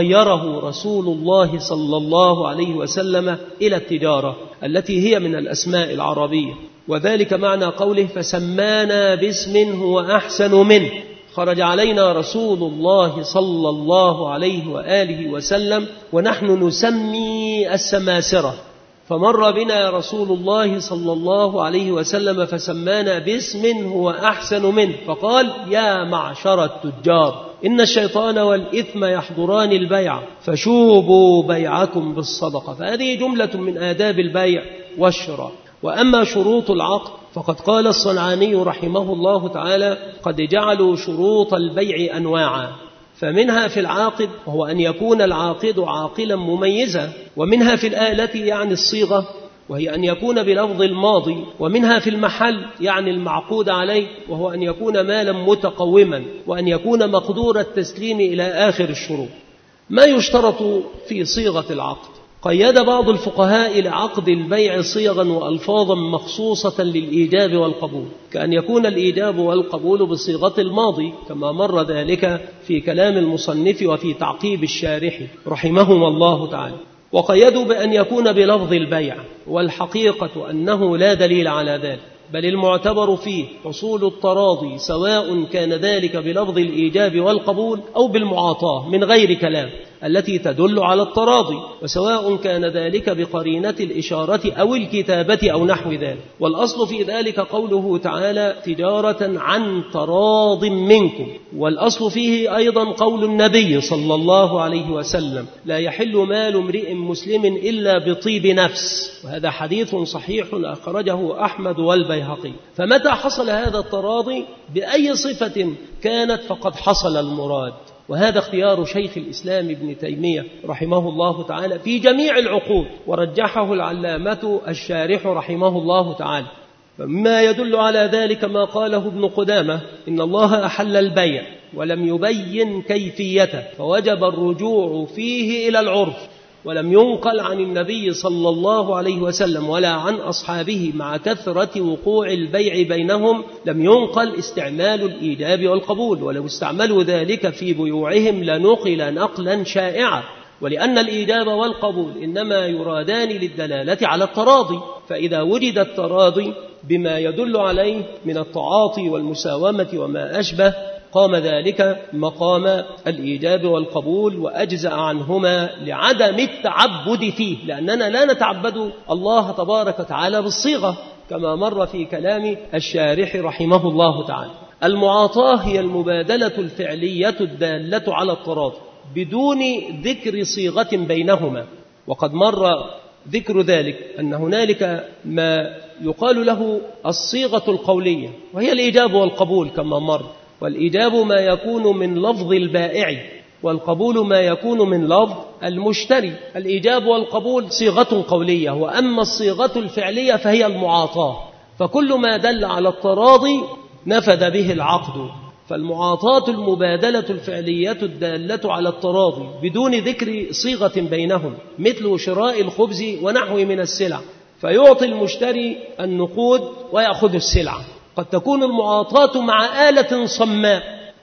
فغيره رسول الله صلى الله عليه وسلم إلى التجارة التي هي من الأسماء العربية، وذلك معنى قوله: فسمانا باسم هو أحسن منه. خرج علينا رسول الله صلى الله عليه وآله وسلم ونحن نسمي السماسرة، فمر بنا رسول الله صلى الله عليه وسلم فسمانا باسم هو أحسن منه، فقال: يا معشر التجار، إن الشيطان والإثم يحضران البيع، فشوبوا بيعكم بالصدقة. فهذه جملة من آداب البيع والشراء. وأما شروط العقد فقد قال الصنعاني رحمه الله تعالى: قد جعلوا شروط البيع أنواعا، فمنها في العاقد وهو أن يكون العاقد عاقلا مميزا، ومنها في الآلة يعني الصيغة وهي أن يكون بلفظ الماضي، ومنها في المحل يعني المعقود عليه وهو أن يكون مالا متقوما، وأن يكون مقدور التسليم إلى آخر الشروط. ما يشترط في صيغة العقد؟ قيد بعض الفقهاء لعقد البيع صيغا وألفاظا مخصوصة للإيجاب والقبول، كأن يكون الإيجاب والقبول بصيغة الماضي كما مر ذلك في كلام المصنف وفي تعقيب الشارح رحمهم الله تعالى. وقيدوا بأن يكون بلفظ البيع، والحقيقة أنه لا دليل على ذلك، بل المعتبر فيه حصول التراضي، سواء كان ذلك بلفظ الإيجاب والقبول أو بالمعاطاة من غير كلام التي تدل على التراضي، وسواء كان ذلك بقرينة الإشارة أو الكتابة أو نحو ذلك. والأصل في ذلك قوله تعالى: تجارة عن تراض منكم. والأصل فيه أيضا قول النبي صلى الله عليه وسلم: لا يحل مال امرئ مسلم إلا بطيب نفس، وهذا حديث صحيح أخرجه أحمد والبيهقي. فمتى حصل هذا التراضي بأي صفة كانت فقد حصل المراد. وهذا اختيار شيخ الإسلام ابن تيمية رحمه الله تعالى في جميع العقود، ورجحه العلامة الشارح رحمه الله تعالى. فمما يدل على ذلك ما قاله ابن قدامة: إن الله أحل البيع ولم يبين كيفيته، فوجب الرجوع فيه إلى العرف، ولم ينقل عن النبي صلى الله عليه وسلم ولا عن أصحابه مع كثرة وقوع البيع بينهم، لم ينقل استعمال الإيجاب والقبول، ولو استعملوا ذلك في بيوعهم لنقل نقلا شائعا. ولأن الإيجاب والقبول إنما يرادان للدلالة على التراضي، فإذا وجد التراضي بما يدل عليه من التعاطي والمساومة وما أشبه قام ذلك مقام الإيجاب والقبول، وأجزأ عنهما لعدم التعبد فيه، لأننا لا نتعبد الله تبارك وتعالى بالصيغة كما مر في كلام الشارح رحمه الله تعالى. المعاطاة هي المبادلة الفعلية الدالة على التراضي بدون ذكر صيغة بينهما، وقد مر ذكر ذلك أن هنالك ما يقال له الصيغة القولية، وهي الإيجاب والقبول كما مر. والإيجاب ما يكون من لفظ البائع، والقبول ما يكون من لفظ المشتري. الإيجاب والقبول صيغة قولية، وأما الصيغة الفعلية فهي المعاطاة. فكل ما دل على التراضي نفذ به العقد. فالمعاطاة المبادلة الفعلية الدالة على التراضي بدون ذكر صيغة بينهم، مثل شراء الخبز ونحوه من السلع، فيعطي المشتري النقود ويأخذ السلعة. قد تكون المعاطاة مع آلة صماء،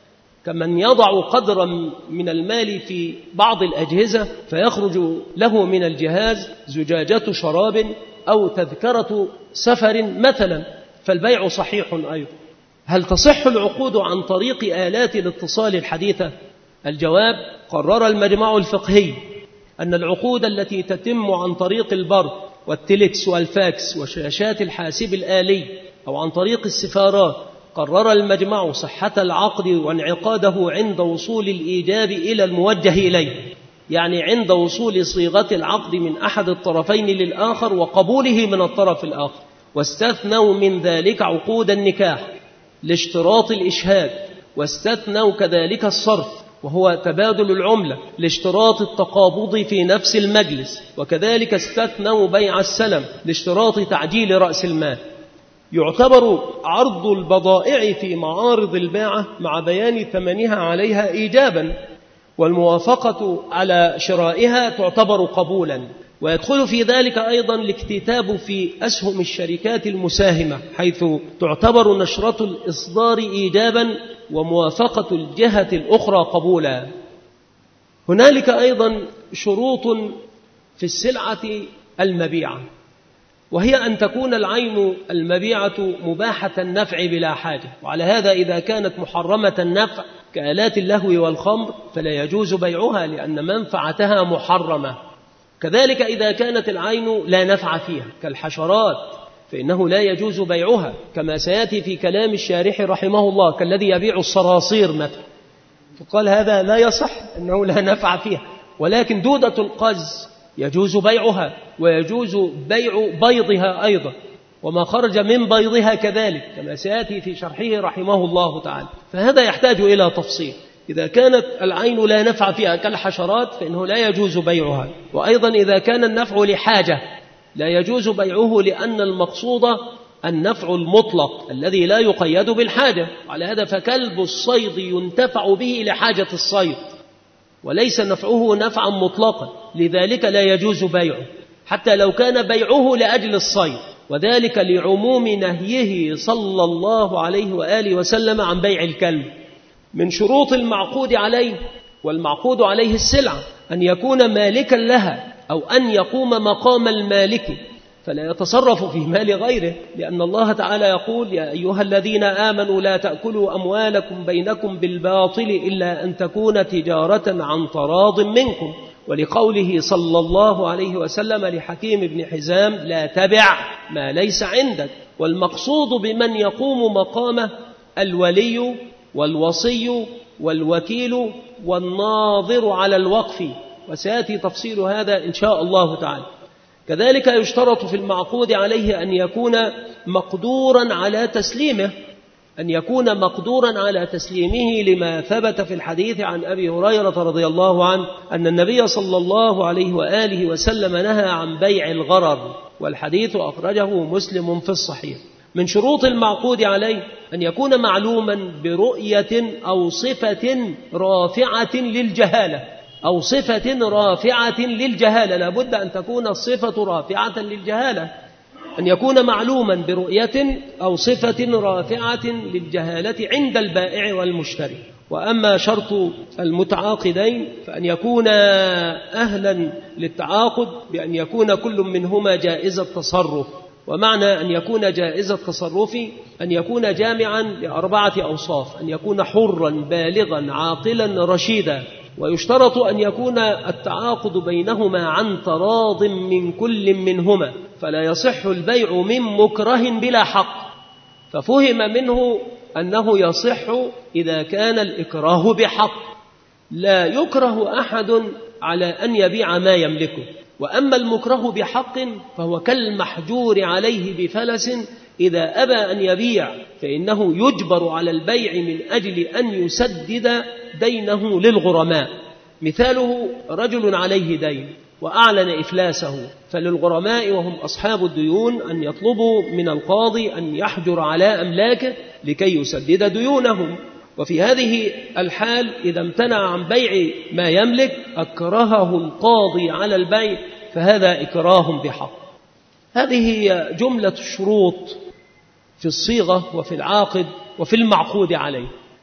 كمن يضع قدرا من المال في بعض الأجهزة فيخرج له من الجهاز زجاجة شراب أو تذكرة سفر مثلا، فالبيع صحيح أيضا. هل تصح العقود عن طريق آلات الاتصال الحديثة؟ الجواب: قرر المجمع الفقهي أن العقود التي تتم عن طريق البرق والتلكس والفاكس وشاشات الحاسب الآلي أو عن طريق السفارات، قرر المجمع صحة العقد وانعقاده عند وصول الإيجاب إلى الموجه إليه، يعني عند وصول صيغة العقد من أحد الطرفين للآخر وقبوله من الطرف الآخر. واستثنوا من ذلك عقود النكاح لاشتراط الإشهاد، واستثنوا كذلك الصرف وهو تبادل العملة لاشتراط التقابض في نفس المجلس، وكذلك استثنوا بيع السلم لاشتراط تعجيل رأس المال. يعتبر عرض البضائع في معارض الباعة مع بيان ثمنها عليها إيجابا، والموافقة على شرائها تعتبر قبولا. ويدخل في ذلك أيضا الاكتتاب في أسهم الشركات المساهمة، حيث تعتبر نشرة الإصدار إيجابا وموافقة الجهة الأخرى قبولا. هنالك أيضا شروط في السلعة المبيعة، وهي أن تكون العين المبيعة مباحة النفع بلا حاجة، وعلى هذا إذا كانت محرمة النفع كآلات اللهو والخمر فلا يجوز بيعها لأن منفعتها محرمة. كذلك إذا كانت العين لا نفع فيها كالحشرات فإنه لا يجوز بيعها، كما سيأتي في كلام الشارح رحمه الله، كالذي يبيع الصراصير مثلا، فقال هذا لا يصح أنه لا نفع فيها. ولكن دودة القز يجوز بيعها، ويجوز بيع بيضها أيضا، وما خرج من بيضها كذلك، كما سيأتي في شرحه رحمه الله تعالى. فهذا يحتاج إلى تفصيل. إذا كانت العين لا نفع فيها كالحشرات فإنه لا يجوز بيعها. وأيضا إذا كان النفع لحاجة لا يجوز بيعه، لأن المقصود النفع المطلق الذي لا يقيد بالحاجة. على هذا فكلب الصيد ينتفع به لحاجة الصيد، وليس نفعه نفعا مطلقا، لذلك لا يجوز بيعه حتى لو كان بيعه لأجل الصيد، وذلك لعموم نهيه صلى الله عليه وآله وسلم عن بيع الكلب. من شروط المعقود عليه، والمعقود عليه السلعة، أن يكون مالكا لها أو أن يقوم مقام المالك، فلا يتصرف في مال غيره، لأن الله تعالى يقول: يا أيها الذين آمنوا لا تأكلوا أموالكم بينكم بالباطل إلا أن تكون تجارة عن تراض منكم. ولقوله صلى الله عليه وسلم لحكيم بن حزام: لا تبع ما ليس عندك. والمقصود بمن يقوم مقامه الولي والوصي والوكيل والناظر على الوقف، وسيأتي تفصيل هذا إن شاء الله تعالى. كذلك يشترط في المعقود عليه أن يكون مقدورا على تسليمه، أن يكون مقدورا على تسليمه، لما ثبت في الحديث عن أبي هريرة رضي الله عنه أن النبي صلى الله عليه وآله وسلم نهى عن بيع الغرر، والحديث أخرجه مسلم في الصحيح. من شروط المعقود عليه أن يكون معلوما برؤية أو صفة رافعة للجهالة، أو صفة رافعة للجهالة، لابد أن تكون الصفة رافعة للجهالة، أن يكون معلوما برؤية أو صفة رافعة للجهالة عند البائع والمشتري. وأما شرط المتعاقدين فأن يكون أهلا للتعاقد بأن يكون كل منهما جائز التصرف. ومعنى أن يكون جائز التصرف أن يكون جامعا لأربعة أوصاف: أن يكون حرا بالغا عاقلا رشيدا. ويشترط أن يكون التعاقد بينهما عن تراض من كل منهما، فلا يصح البيع من مكره بلا حق. ففهم منه أنه يصح إذا كان الإكراه بحق، لا يكره أحد على أن يبيع ما يملكه. وأما المكره بحق فهو كالمحجور عليه بفلس، إذا أبى أن يبيع فإنه يجبر على البيع من أجل أن يسدد دينه للغرماء. مثاله: رجل عليه دين وأعلن إفلاسه، فللغرماء وهم أصحاب الديون أن يطلبوا من القاضي أن يحجر على أملاكه لكي يسدد ديونهم. وفي هذه الحال إذا امتنع عن بيع ما يملك أكرهه القاضي على البيع، فهذا إكراه بحق. هذه هي جملة الشروط في الصيغة وفي العاقد وفي المعقود عليه.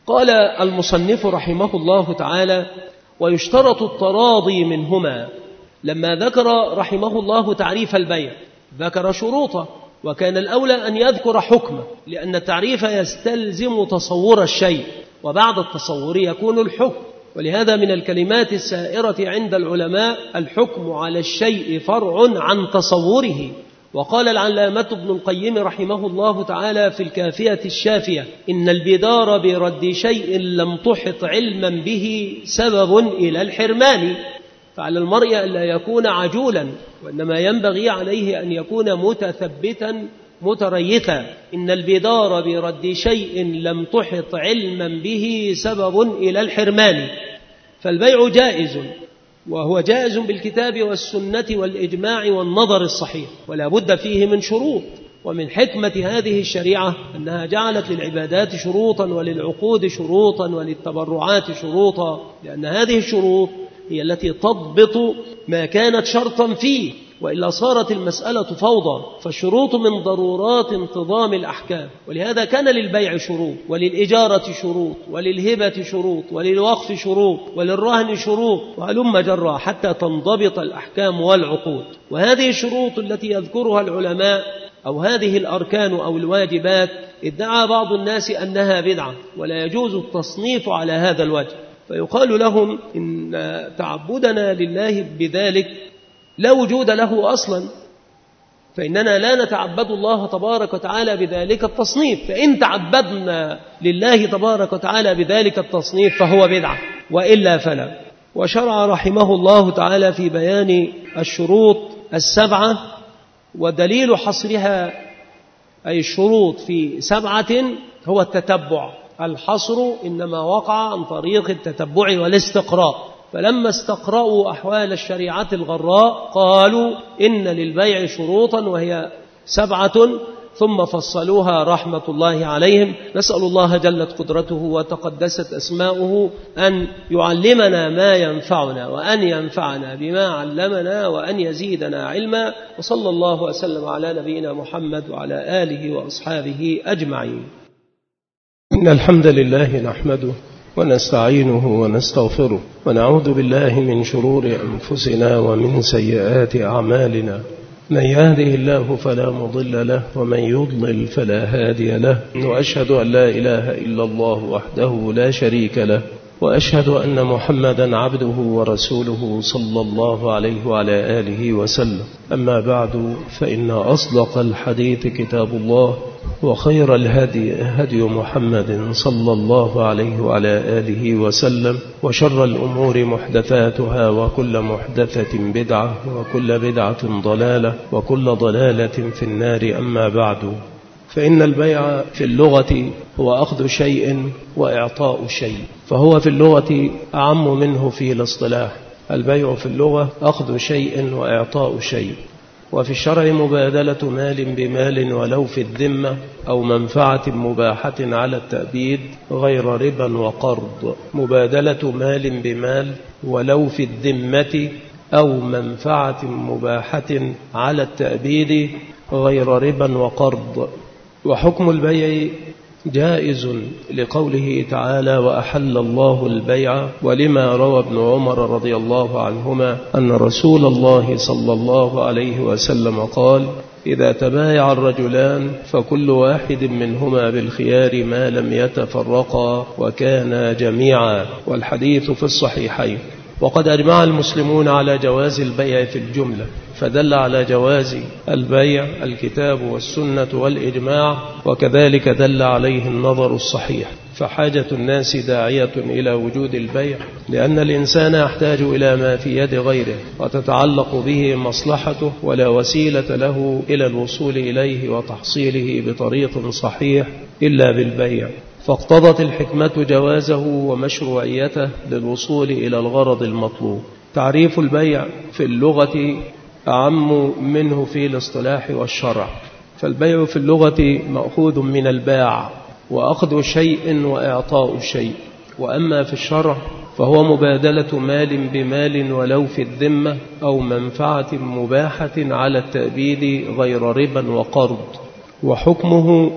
قال المصنف رحمه الله تعالى: ويشترط التراضي منهما. لما ذكر رحمه الله تعريف البيع ذكر شروطه، وكان الأولى أن يذكر حكمه، لأن التعريف يستلزم تصور الشيء، وبعد التصور يكون الحكم. ولهذا من الكلمات السائرة عند العلماء: الحكم على الشيء فرع عن تصوره. وقال العلامة ابن القيم رحمه الله تعالى في الكافية الشافية: إن البدار برد شيء لم تحط علما به سبب إلى الحرمان. فعلى المرء ألا يكون عجولا، وإنما ينبغي عليه أن يكون متثبتا متريثا. إن البدار برد شيء لم تحط علما به سبب إلى الحرمان. فالبيع جائز، وهو جائز بالكتاب والسنة والإجماع والنظر الصحيح، ولا بد فيه من شروط. ومن حكمة هذه الشريعة أنها جعلت للعبادات شروطا وللعقود شروطا وللتبرعات شروطا، لأن هذه الشروط هي التي تضبط ما كانت شرطا فيه، وإلا صارت المسألة فوضى. فالشروط من ضرورات انتظام الأحكام، ولهذا كان للبيع شروط، وللإجارة شروط، وللهبة شروط، وللوقف شروط، وللرهن شروط، وهلم جرى حتى تنضبط الأحكام والعقود. وهذه الشروط التي يذكرها العلماء أو هذه الأركان أو الواجبات ادعى بعض الناس أنها بدعة، ولا يجوز التصنيف على هذا الوجه، فيقال لهم إن تعبدنا لله بذلك لا وجود له أصلا، فإننا لا نتعبد الله تبارك وتعالى بذلك التصنيف. فإن تعبدنا لله تبارك وتعالى بذلك التصنيف فهو بدعة، وإلا فلا. وشرع رحمه الله تعالى في بيان الشروط السبعة، ودليل حصرها أي الشروط في سبعة هو التتبع. الحصر إنما وقع عن طريق التتبع والاستقراء. فلما استقرأوا أحوال الشريعة الغراء قالوا إن للبيع شروطا وهي سبعة، ثم فصلوها رحمة الله عليهم. نسأل الله جلت قدرته وتقدست أسماؤه أن يعلمنا ما ينفعنا، وأن ينفعنا بما علمنا، وأن يزيدنا علما. وصلى الله وسلم على نبينا محمد وعلى آله وأصحابه أجمعين. إن الحمد لله نحمده ونستعينه ونستغفره، ونعوذ بالله من شرور أنفسنا ومن سيئات أعمالنا. من يهده الله فلا مضل له، ومن يضلل فلا هادي له. وأشهد أن لا إله إلا الله وحده لا شريك له، وأشهد أن محمدا عبده ورسوله صلى الله عليه وعلى آله وسلم. أما بعد، فإن أصدق الحديث كتاب الله، وخير الهدي هدي محمد صلى الله عليه وعلى آله وسلم، وشر الأمور محدثاتها، وكل محدثة بدعة، وكل بدعة ضلالة، وكل ضلالة في النار. أما بعد، فإن البيع في اللغة هو أخذ شيء وإعطاء شيء، فهو في اللغة أعم منه في الاصطلاح. البيع في اللغة أخذ شيء وإعطاء شيء، وفي الشرع مبادلة مال بمال ولو في الذمة، أو منفعة مباحة على التأبيد غير ربا وقرض. مبادلة مال بمال ولو في الذمة، أو منفعة مباحة على التأبيد غير ربا وقرض. وحكم البيع جائز لقوله تعالى: وأحل الله البيع، ولما روى ابن عمر رضي الله عنهما أن رسول الله صلى الله عليه وسلم قال: إذا تبايع الرجلان فكل واحد منهما بالخيار ما لم يتفرقا وكانا جميعا. والحديث في الصحيحين. وقد أجمع المسلمون على جواز البيع في الجملة، فدل على جواز البيع الكتاب والسنة والإجماع، وكذلك دل عليه النظر الصحيح. فحاجة الناس داعية إلى وجود البيع، لأن الإنسان يحتاج إلى ما في يد غيره وتتعلق به مصلحته، ولا وسيلة له إلى الوصول إليه وتحصيله بطريق صحيح إلا بالبيع. فاقتضت الحكمة جوازه ومشروعيته للوصول إلى الغرض المطلوب. تعريف البيع في اللغة أعم منه في الاصطلاح والشرع. فالبيع في اللغة مأخوذ من الباع، وأخذ شيء وإعطاء شيء. وأما في الشرع فهو مبادلة مال بمال ولو في الذمة، أو منفعة مباحة على التأبيد غير ربا وقرض. وحكمه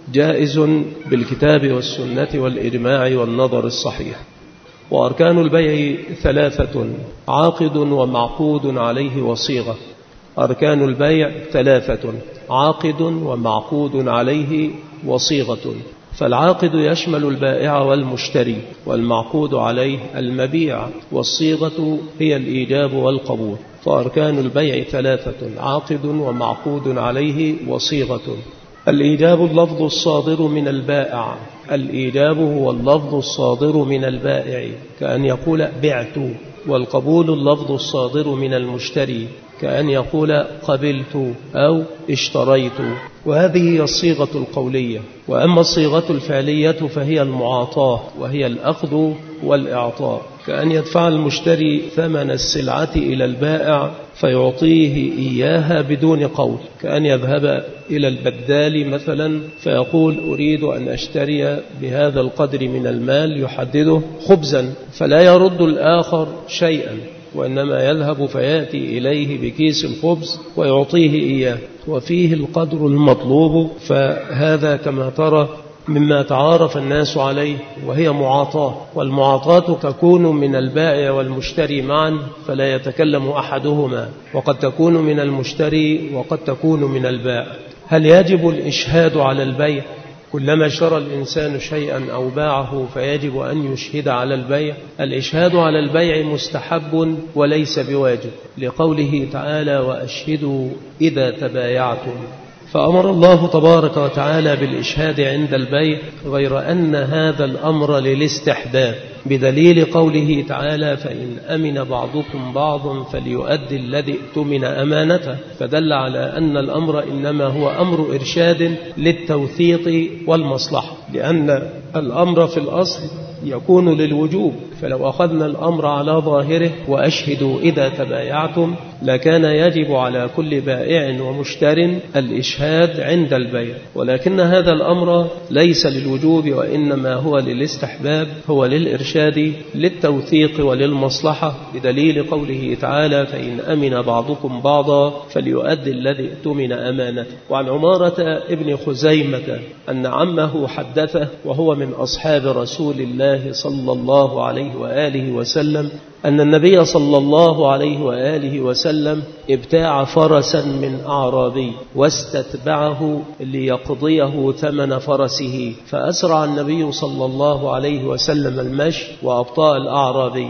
جائز بالكتاب والسنة والإجماع والنظر الصحيح. وأركان البيع ثلاثة: عاقد ومعقود عليه وصيغة. أركان البيع ثلاثة: عاقد ومعقود عليه وصيغة. فالعاقد يشمل البائع والمشتري، والمعقود عليه المبيع، والصيغة هي الإيجاب والقبول. فأركان البيع ثلاثة: عاقد ومعقود عليه وصيغة. الإيجاب اللفظ الصادر من البائع. الإيجاب هو اللفظ الصادر من البائع كأن يقول بعت. والقبول اللفظ الصادر من المشتري كأن يقول قبلت أو اشتريت. وهذه هي الصيغة القولية. وأما الصيغة الفعلية فهي المعاطاة، وهي الأخذ والإعطاء، كأن يدفع المشتري ثمن السلعة إلى البائع فيعطيه إياها بدون قول، كأن يذهب إلى البدال مثلا فيقول أريد أن أشتري بهذا القدر من المال يحدده خبزا، فلا يرد الآخر شيئا، وإنما يذهب فيأتي إليه بكيس الخبز ويعطيه إياه وفيه القدر المطلوب. فهذا كما ترى مما تعارف الناس عليه، وهي معاطاة. والمعاطاة تكون من البائع والمشتري معا فلا يتكلم أحدهما، وقد تكون من المشتري وقد تكون من البائع. هل يجب الإشهاد على البيع؟ كلما اشترى الإنسان شيئا أو باعه فيجب أن يشهد على البيع؟ الإشهاد على البيع مستحب وليس بواجب، لقوله تعالى وأشهدوا إذا تبايعتم. فأمر الله تبارك وتعالى بالإشهاد عند البيع، غير أن هذا الأمر للاستحباب، بدليل قوله تعالى فإن أمن بعضكم بعضا فليؤدي الذي اؤتمن أمانته، فدل على أن الأمر إنما هو أمر إرشاد للتوثيق والمصلحة، لأن الأمر في الأصل يكون للوجوب. فلو أخذنا الأمر على ظاهره وأشهدوا إذا تبايعتم لكان يجب على كل بائع ومشتر الإشهاد عند البيع، ولكن هذا الأمر ليس للوجوب وإنما هو للاستحباب، هو للإرشاد للتوثيق وللمصلحة، بدليل قوله تعالى فإن أمن بعضكم بعضا فليؤدي الذي اؤتمن أمانته. وعن عمارة ابن خزيمة أن عمه حدثه وهو من أصحاب رسول الله صلى الله عليه وآله وسلم أن النبي صلى الله عليه وآله وسلم ابتاع فرسا من أعرابي واستتبعه ليقضيه ثمن فرسه، فأسرع النبي صلى الله عليه وسلم المشي وأبطأ الأعرابي،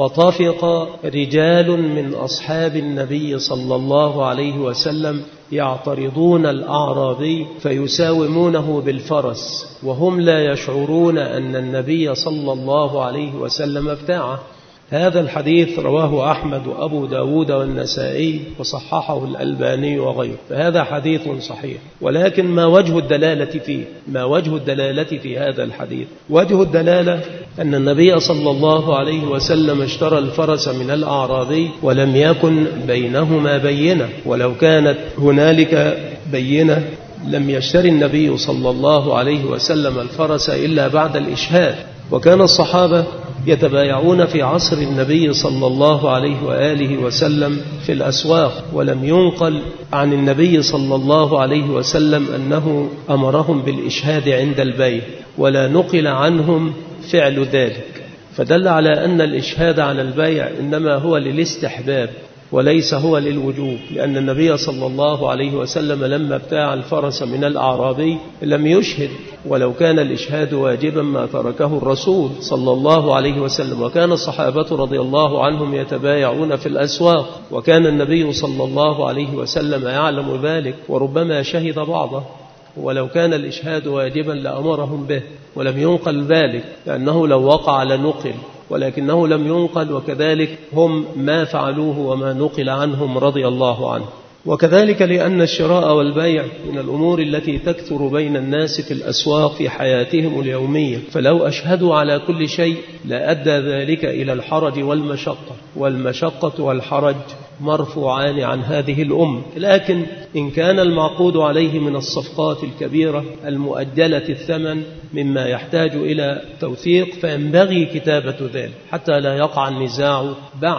فطفق رجال من أصحاب النبي صلى الله عليه وسلم يعترضون الأعرابي فيساومونه بالفرس وهم لا يشعرون أن النبي صلى الله عليه وسلم ابتاعه. هذا الحديث رواه أحمد وأبو داود والنسائي وصححه الألباني وغيره، فهذا حديث صحيح. ولكن ما وجه الدلالة فيه؟ ما وجه الدلالة في هذا الحديث؟ وجه الدلالة أن النبي صلى الله عليه وسلم اشترى الفرس من الأعرابي ولم يكن بينهما بينة، ولو كانت هنالك بينة لم يشتري النبي صلى الله عليه وسلم الفرس إلا بعد الإشهاد. وكان الصحابة يتبايعون في عصر النبي صلى الله عليه وآله وسلم في الأسواق، ولم ينقل عن النبي صلى الله عليه وسلم أنه أمرهم بالإشهاد عند البيع، ولا نقل عنهم فعل ذلك، فدل على أن الإشهاد على البيع إنما هو للاستحباب وليس هو للوجوب، لأن النبي صلى الله عليه وسلم لما ابتاع الفرس من الأعرابي لم يشهد، ولو كان الإشهاد واجبا ما تركه الرسول صلى الله عليه وسلم. وكان الصحابة رضي الله عنهم يتبايعون في الأسواق، وكان النبي صلى الله عليه وسلم يعلم ذلك وربما شهد بعضه، ولو كان الإشهاد واجبا لأمرهم به، ولم ينقل ذلك، لأنه لو وقع لنقل، ولكنه لم ينقل، وكذلك هم ما فعلوه وما نقل عنهم رضي الله عنه. وكذلك لأن الشراء والبيع من الأمور التي تكثر بين الناس في الأسواق في حياتهم اليومية، فلو أشهدوا على كل شيء لأدى ذلك إلى الحرج والمشقة، والمشقة والحرج مرفوعان عن هذه الأمة. لكن إن كان المعقود عليه من الصفقات الكبيرة المؤجلة الثمن مما يحتاج إلى توثيق فينبغي كتابة ذلك حتى لا يقع النزاع بعد.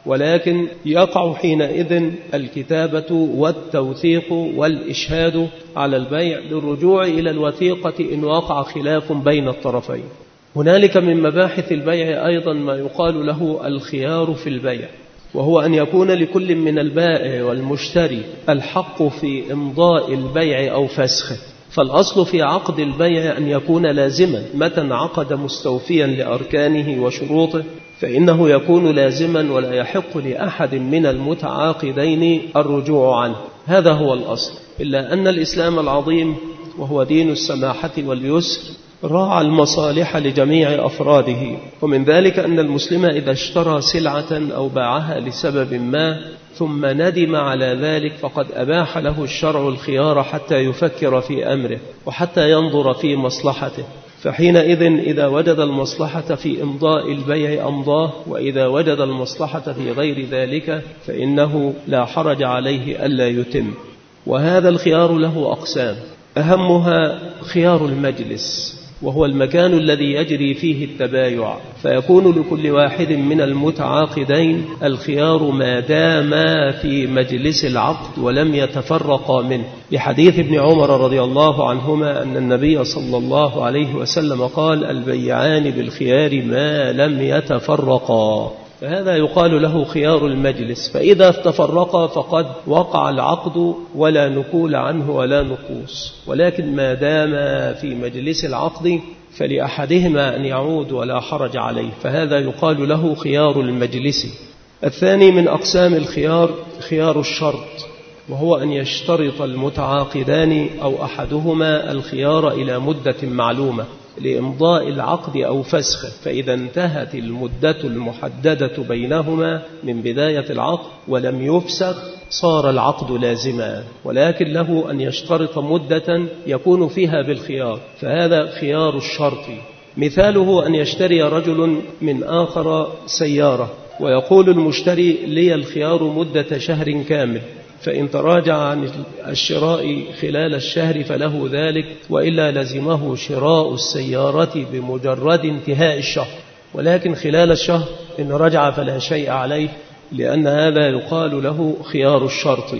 ولكن يقع حينئذ الكتابة والتوثيق والإشهاد على البيع للرجوع إلى الوثيقة إن وقع خلاف بين الطرفين. هنالك من مباحث البيع أيضا ما يقال له الخيار في البيع، وهو أن يكون لكل من البائع والمشتري الحق في إمضاء البيع أو فسخه. فالأصل في عقد البيع أن يكون لازما، متى انعقد مستوفيا لأركانه وشروطه فإنه يكون لازما ولا يحق لأحد من المتعاقدين الرجوع عنه. هذا هو الأصل، إلا أن الإسلام العظيم وهو دين السماحة واليسر راعى المصالح لجميع أفراده، ومن ذلك أن المسلم إذا اشترى سلعة أو باعها لسبب ما ثم ندم على ذلك فقد أباح له الشرع الخيار حتى يفكر في أمره وحتى ينظر في مصلحته. فحينئذ إذا وجد المصلحة في إمضاء البيع أمضاه، وإذا وجد المصلحة في غير ذلك فإنه لا حرج عليه ألا يتم. وهذا الخيار له أقسام، أهمها خيار المجلس، وهو المكان الذي يجري فيه التبايع، فيكون لكل واحد من المتعاقدين الخيار ما داما في مجلس العقد ولم يتفرقا منه، لحديث ابن عمر رضي الله عنهما أن النبي صلى الله عليه وسلم قال: البيعان بالخيار ما لم يتفرقا. فهذا يقال له خيار المجلس، فإذا تفرقا فقد وقع العقد ولا نكول عنه ولا نقوص، ولكن ما دام في مجلس العقد فلأحدهما أن يعود ولا حرج عليه، فهذا يقال له خيار المجلس. الثاني من أقسام الخيار خيار الشرط، وهو أن يشترط المتعاقدان أو أحدهما الخيار إلى مدة معلومة لإمضاء العقد أو فسخه، فإذا انتهت المدة المحددة بينهما من بداية العقد ولم يفسخ صار العقد لازما، ولكن له أن يشترط مدة يكون فيها بالخيار، فهذا خيار الشرط. مثاله أن يشتري رجل من آخر سيارة ويقول المشتري: لي الخيار مدة شهر كامل، فإن تراجع عن الشراء خلال الشهر فله ذلك، وإلا لزمه شراء السيارة بمجرد انتهاء الشهر، ولكن خلال الشهر إن رجع فلا شيء عليه، لأن هذا يقال له خيار الشرط.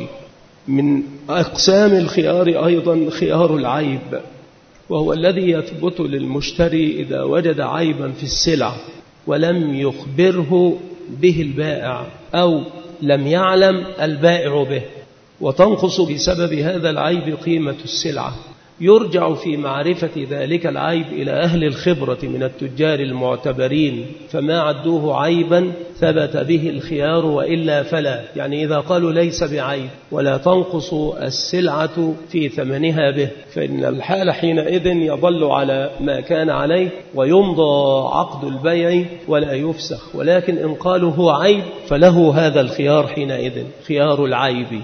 من أقسام الخيار أيضا خيار العيب، وهو الذي يثبت للمشتري إذا وجد عيبا في السلع ولم يخبره به البائع أو لم يعلم البائع به، وتنقص بسبب هذا العيب قيمة السلعة، يرجع في معرفة ذلك العيب إلى أهل الخبرة من التجار المعتبرين، فما عدوه عيبا ثبت به الخيار، وإلا فلا. يعني إذا قالوا ليس بعيب ولا تنقص السلعة في ثمنها به، فإن الحال حينئذ يظل على ما كان عليه ويمضى عقد البيع ولا يفسخ، ولكن إن قالوا هو عيب فله هذا الخيار حينئذ خيار العيب.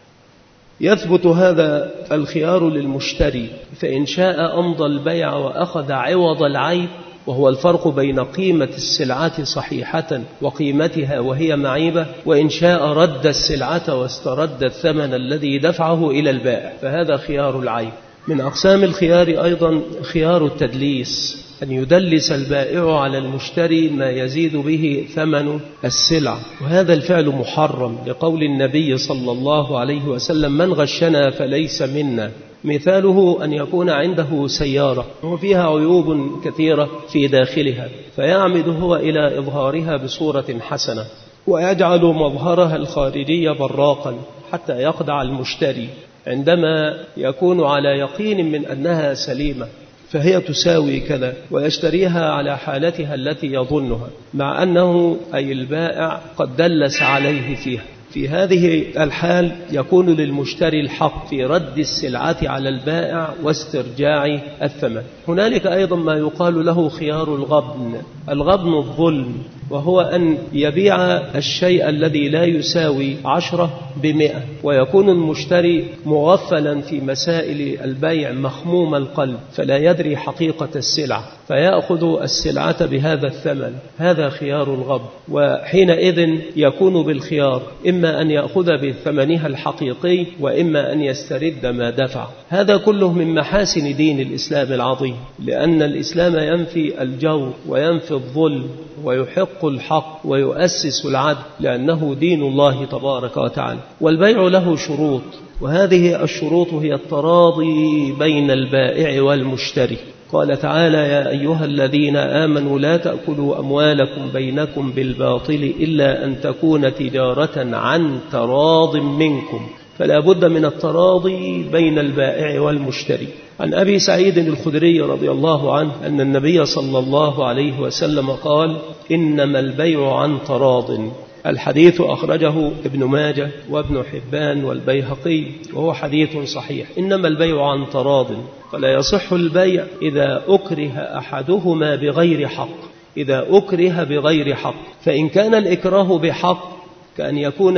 يثبت هذا الخيار للمشتري، فإن شاء أمضى البيع وأخذ عوض العيب، وهو الفرق بين قيمة السلعة صحيحة وقيمتها وهي معيبة، وإن شاء رد السلعة واسترد الثمن الذي دفعه إلى البائع، فهذا خيار العيب. من أقسام الخيار أيضا خيار التدليس، أن يدلس البائع على المشتري ما يزيد به ثمن السلع، وهذا الفعل محرم لقول النبي صلى الله عليه وسلم: من غشنا فليس منا. مثاله أن يكون عنده سيارة وفيها عيوب كثيرة في داخلها، فيعمد هو إلى إظهارها بصورة حسنة ويجعل مظهرها الخارجي براقا حتى يخدع المشتري، عندما يكون على يقين من أنها سليمة فهي تساوي كذا، ويشتريها على حالتها التي يظنها، مع أنه أي البائع قد دلس عليه فيها. في هذه الحال يكون للمشتري الحق في رد السلعة على البائع واسترجاع الثمن. هنالك أيضا ما يقال له خيار الغبن. الغبن الظلم، وهو أن يبيع الشيء الذي لا يساوي عشرة بمئة، ويكون المشتري مغفلا في مسائل البيع مخموم القلب فلا يدري حقيقة السلعة، فيأخذ السلعة بهذا الثمن، هذا خيار الغبن. وحينئذ يكون بالخيار إما أن يأخذ بثمنها الحقيقي وإما أن يسترد ما دفع. هذا كله من محاسن دين الإسلام العظيم، لأن الإسلام ينفي الجور وينفي الظلم ويحق يحق الحق ويؤسس العدل، لأنه دين الله تبارك وتعالى. والبيع له شروط، وهذه الشروط هي التراضي بين البائع والمشتري. قال تعالى: يا أيها الذين آمنوا لا تأكلوا أموالكم بينكم بالباطل إلا أن تكون تجارة عن تراض منكم. فلا بد من التراضي بين البائع والمشتري. عن أبي سعيد الخدري رضي الله عنه أن النبي صلى الله عليه وسلم قال: إنما البيع عن تراض. الحديث أخرجه ابن ماجه وابن حبان والبيهقي، وهو حديث صحيح. إنما البيع عن تراض، فلا يصح البيع إذا أكره أحدهما بغير حق. إذا أكره بغير حق، فإن كان الإكراه بحق كأن يكون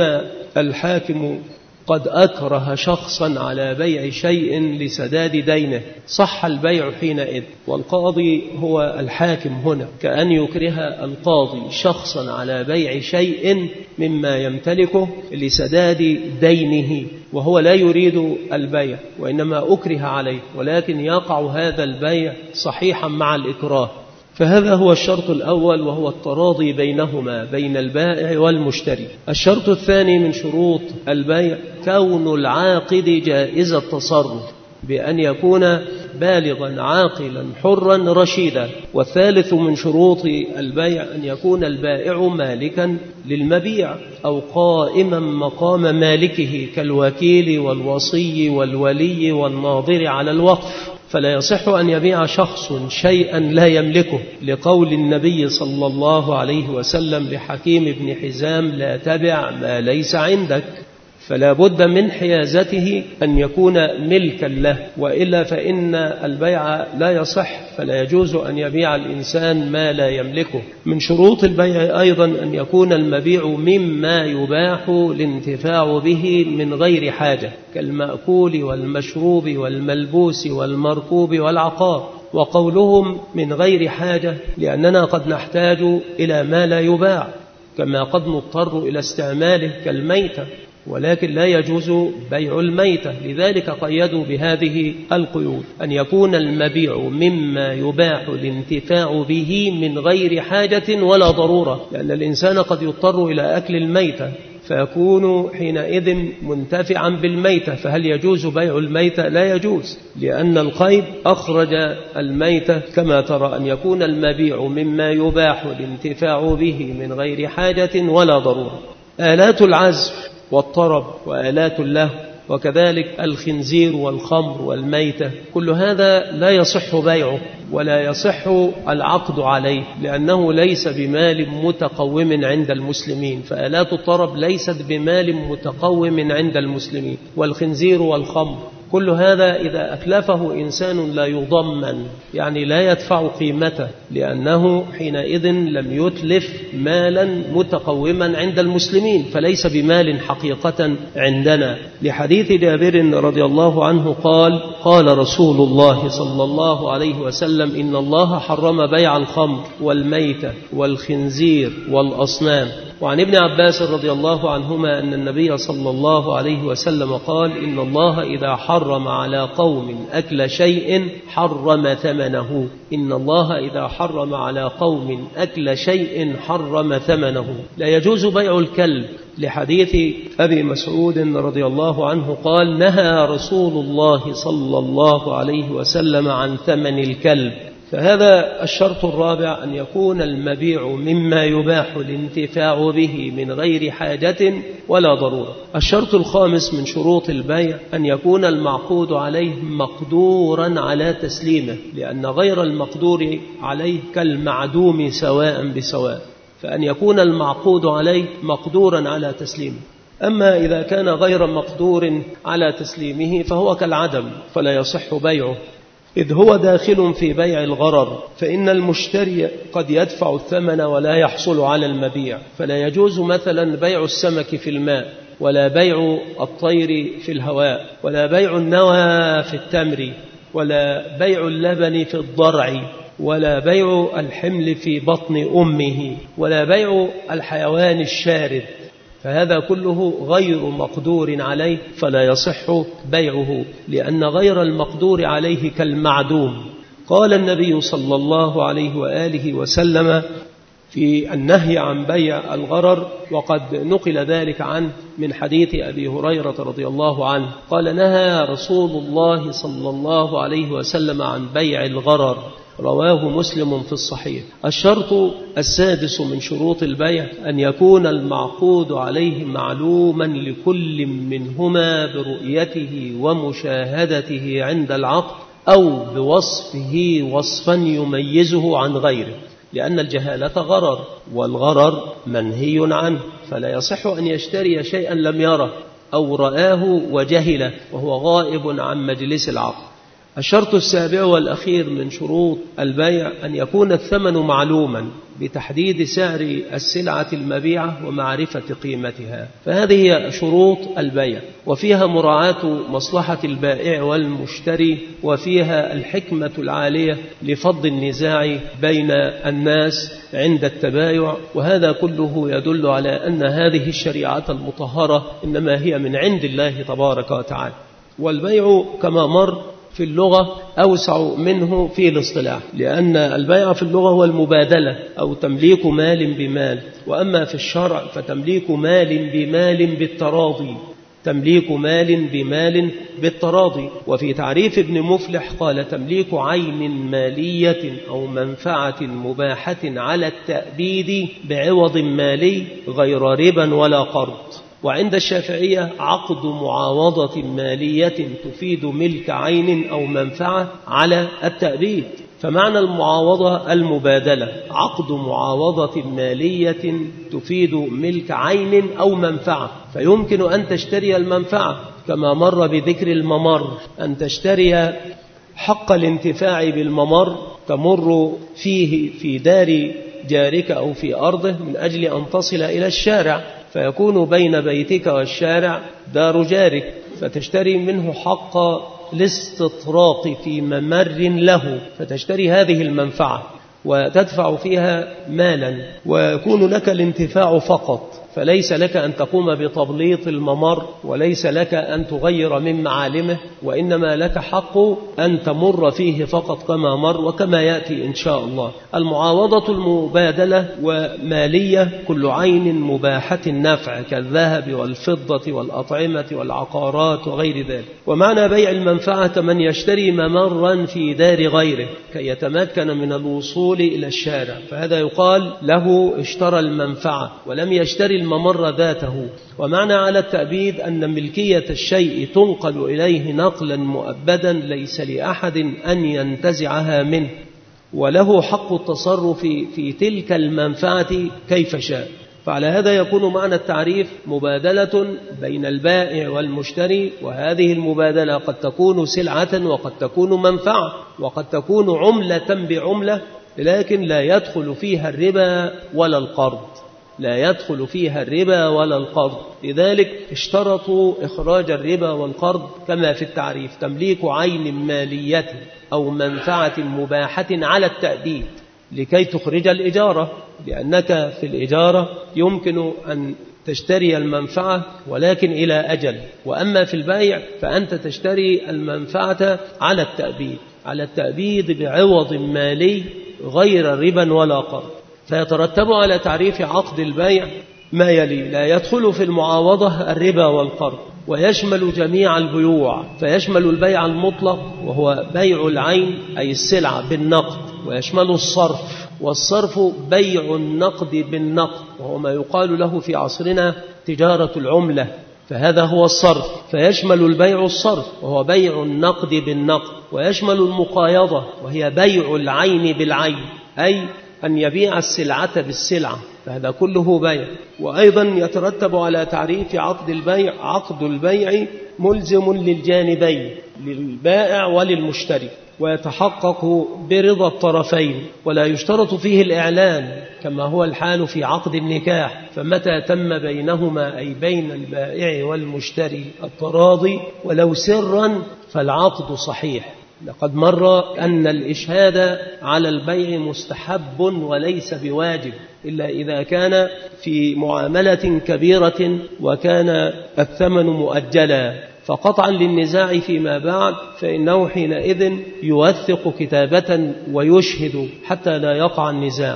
الحاكم قد أكره شخصا على بيع شيء لسداد دينه، صح البيع حينئذ، والقاضي هو الحاكم هنا، كأن يكره القاضي شخصا على بيع شيء مما يمتلكه لسداد دينه، وهو لا يريد البيع وإنما أكره عليه، ولكن يقع هذا البيع صحيحا مع الإكراه. فهذا هو الشرط الأول، وهو التراضي بينهما بين البائع والمشتري. الشرط الثاني من شروط البيع كون العاقد جائز التصرف، بأن يكون بالغا عاقلا حرا رشيدا. والثالث من شروط البيع أن يكون البائع مالكا للمبيع أو قائما مقام مالكه كالوكيل والوصي والولي والناظر على الوقف. فلا يصح أن يبيع شخص شيئا لا يملكه، لقول النبي صلى الله عليه وسلم لحكيم بن حزام: لا تبع ما ليس عندك. فلا بد من حيازته أن يكون ملكا له، وإلا فإن البيع لا يصح، فلا يجوز أن يبيع الإنسان ما لا يملكه. من شروط البيع أيضا أن يكون المبيع مما يباح الانتفاع به من غير حاجة، كالمأكول والمشروب والملبوس والمركوب والعقار. وقولهم من غير حاجة لأننا قد نحتاج إلى ما لا يباع، كما قد نضطر إلى استعماله كالميتة، ولكن لا يجوز بيع الميتة. لذلك قيدوا بهذه القيود: أن يكون المبيع مما يباح الانتفاع به من غير حاجة ولا ضرورة، لأن الإنسان قد يضطر إلى أكل الميتة فيكون حينئذ منتفعا بالميتة، فهل يجوز بيع الميتة؟ لا يجوز، لأن القيد أخرج الميتة. كما ترى أن يكون المبيع مما يباح الانتفاع به من غير حاجة ولا ضرورة. آلات العزف والطرب وآلات اللهو، وكذلك الخنزير والخمر والميتة، كل هذا لا يصح بيعه ولا يصح العقد عليه، لأنه ليس بمال متقوم عند المسلمين. فآلات الطرب ليست بمال متقوم عند المسلمين، والخنزير والخمر كل هذا إذا أتلفه إنسان لا يضمن، يعني لا يدفع قيمته، لأنه حينئذ لم يتلف مالا متقوما عند المسلمين، فليس بمال حقيقة عندنا. لحديث جابر رضي الله عنه قال: قال رسول الله صلى الله عليه وسلم: إن الله حرم بيع الخمر والميتة والخنزير والأصنام. وعن ابن عباس رضي الله عنهما أن النبي صلى الله عليه وسلم قال: إن الله إذا حرم على قوم أكل شيء حرم ثمنه. إن الله إذا حرم على قوم أكل شيء حرم ثمنه. لا يجوز بيع الكلب، لحديث أبي مسعود رضي الله عنه قال: نهى رسول الله صلى الله عليه وسلم عن ثمن الكلب. فهذا الشرط الرابع، أن يكون المبيع مما يباح الانتفاع به من غير حاجة ولا ضرورة. الشرط الخامس من شروط البيع أن يكون المعقود عليه مقدورا على تسليمه، لأن غير المقدور عليه كالمعدوم سواء بسواء، فأن يكون المعقود عليه مقدورا على تسليمه. أما إذا كان غير مقدور على تسليمه فهو كالعدم، فلا يصح بيعه، إذ هو داخل في بيع الغرر، فإن المشتري قد يدفع الثمن ولا يحصل على المبيع. فلا يجوز مثلا بيع السمك في الماء، ولا بيع الطير في الهواء، ولا بيع النوى في التمر، ولا بيع اللبن في الضرع، ولا بيع الحمل في بطن أمه، ولا بيع الحيوان الشارد. فهذا كله غير مقدور عليه، فلا يصح بيعه، لأن غير المقدور عليه كالمعدوم. قال النبي صلى الله عليه وآله وسلم: في النهي عن بيع الغرر، وقد نقل ذلك عنه من حديث أبي هريرة رضي الله عنه قال: نهى رسول الله صلى الله عليه وسلم عن بيع الغرر، رواه مسلم في الصحيح. الشرط السادس من شروط البيع أن يكون المعقود عليه معلوما لكل منهما برؤيته ومشاهدته عند العقد، أو بوصفه وصفا يميزه عن غيره، لأن الجهالة غرر، والغرر منهي عنه، فلا يصح أن يشتري شيئا لم يره أو رآه وجهله وهو غائب عن مجلس العقد. الشرط السابع والأخير من شروط البيع أن يكون الثمن معلوما بتحديد سعر السلعة المبيعة ومعرفة قيمتها. فهذه هي شروط البيع، وفيها مراعاة مصلحة البائع والمشتري، وفيها الحكمة العالية لفض النزاع بين الناس عند التبايع. وهذا كله يدل على أن هذه الشريعة المطهرة إنما هي من عند الله تبارك وتعالى. والبيع كما مر في اللغة أوسع منه في الاصطلاح، لأن البيع في اللغة هو المبادلة أو تمليك مال بمال، وأما في الشرع فتمليك مال بمال بالتراضي، تمليك مال بمال بالتراضي. وفي تعريف ابن مفلح قال: تمليك عين مالية أو منفعة مباحة على التأبيد بعوض مالي غير ربا ولا قرض. وعند الشافعية عقد معاوضة مالية تفيد ملك عين أو منفعة على التأبيد. فمعنى المعاوضة المبادلة، عقد معاوضة مالية تفيد ملك عين أو منفعة، فيمكن أن تشتري المنفعة كما مر بذكر الممر، أن تشتري حق الانتفاع بالممر تمر فيه في دار جارك أو في أرضه من أجل أن تصل إلى الشارع، فيكون بين بيتك والشارع دار جارك، فتشتري منه حق الاستطراق في ممر له، فتشتري هذه المنفعة وتدفع فيها مالا، ويكون لك الانتفاع فقط، فليس لك أن تقوم بتبليط الممر، وليس لك أن تغير من معالمه، وإنما لك حق أن تمر فيه فقط كما مر وكما يأتي إن شاء الله. المعاوضة المبادلة ومالية كل عين مباحة النفع كالذهب والفضة والأطعمة والعقارات وغير ذلك. ومعنى بيع المنفعة من يشتري ممرا في دار غيره كي يتمكن من الوصول إلى الشارع، فهذا يقال له اشترى المنفعة ولم يشتري الممر ذاته. ومعنى على التأبيد أن ملكية الشيء تنقل إليه نقلا مؤبدا ليس لأحد أن ينتزعها منه، وله حق التصرف في تلك المنفعة كيف شاء. فعلى هذا يكون معنى التعريف مبادلة بين البائع والمشتري، وهذه المبادلة قد تكون سلعة وقد تكون منفعة وقد تكون عملة بعملة، لكن لا يدخل فيها الربا ولا القرض، لا يدخل فيها الربا ولا القرض. لذلك اشترطوا إخراج الربا والقرض كما في التعريف: تمليك عين مالية أو منفعة مباحة على التأبيد، لكي تخرج الإجارة، لأنك في الإجارة يمكن أن تشتري المنفعة ولكن إلى أجل، وأما في البيع فأنت تشتري المنفعة على التأبيد، على التأبيد بعوض مالي غير ربا ولا قرض. فيترتب على تعريف عقد البيع ما يلي: لا يدخل في المعاوضة الربا والقرض، ويشمل جميع البيوع، فيشمل البيع المطلق وهو بيع العين أي السلعة بالنقد، ويشمل الصرف، والصرف بيع النقد بالنقد، وهو ما يقال له في عصرنا تجارة العملة، فهذا هو الصرف. فيشمل البيع الصرف وهو بيع النقد بالنقد، ويشمل المقايضة وهي بيع العين بالعين، أي أن يبيع السلعة بالسلعة، فهذا كله بيع. وأيضا يترتب على تعريف عقد البيع: عقد البيع ملزم للجانبين، للبائع وللمشتري، ويتحقق برضا الطرفين، ولا يشترط فيه الإعلان كما هو الحال في عقد النكاح، فمتى تم بينهما أي بين البائع والمشتري التراضي ولو سرا فالعقد صحيح. لقد مر أن الإشهاد على البيع مستحب وليس بواجب، إلا إذا كان في معاملة كبيرة وكان الثمن مؤجلا، فقطعا للنزاع فيما بعد فإنه حينئذ يوثق كتابة ويشهد حتى لا يقع النزاع.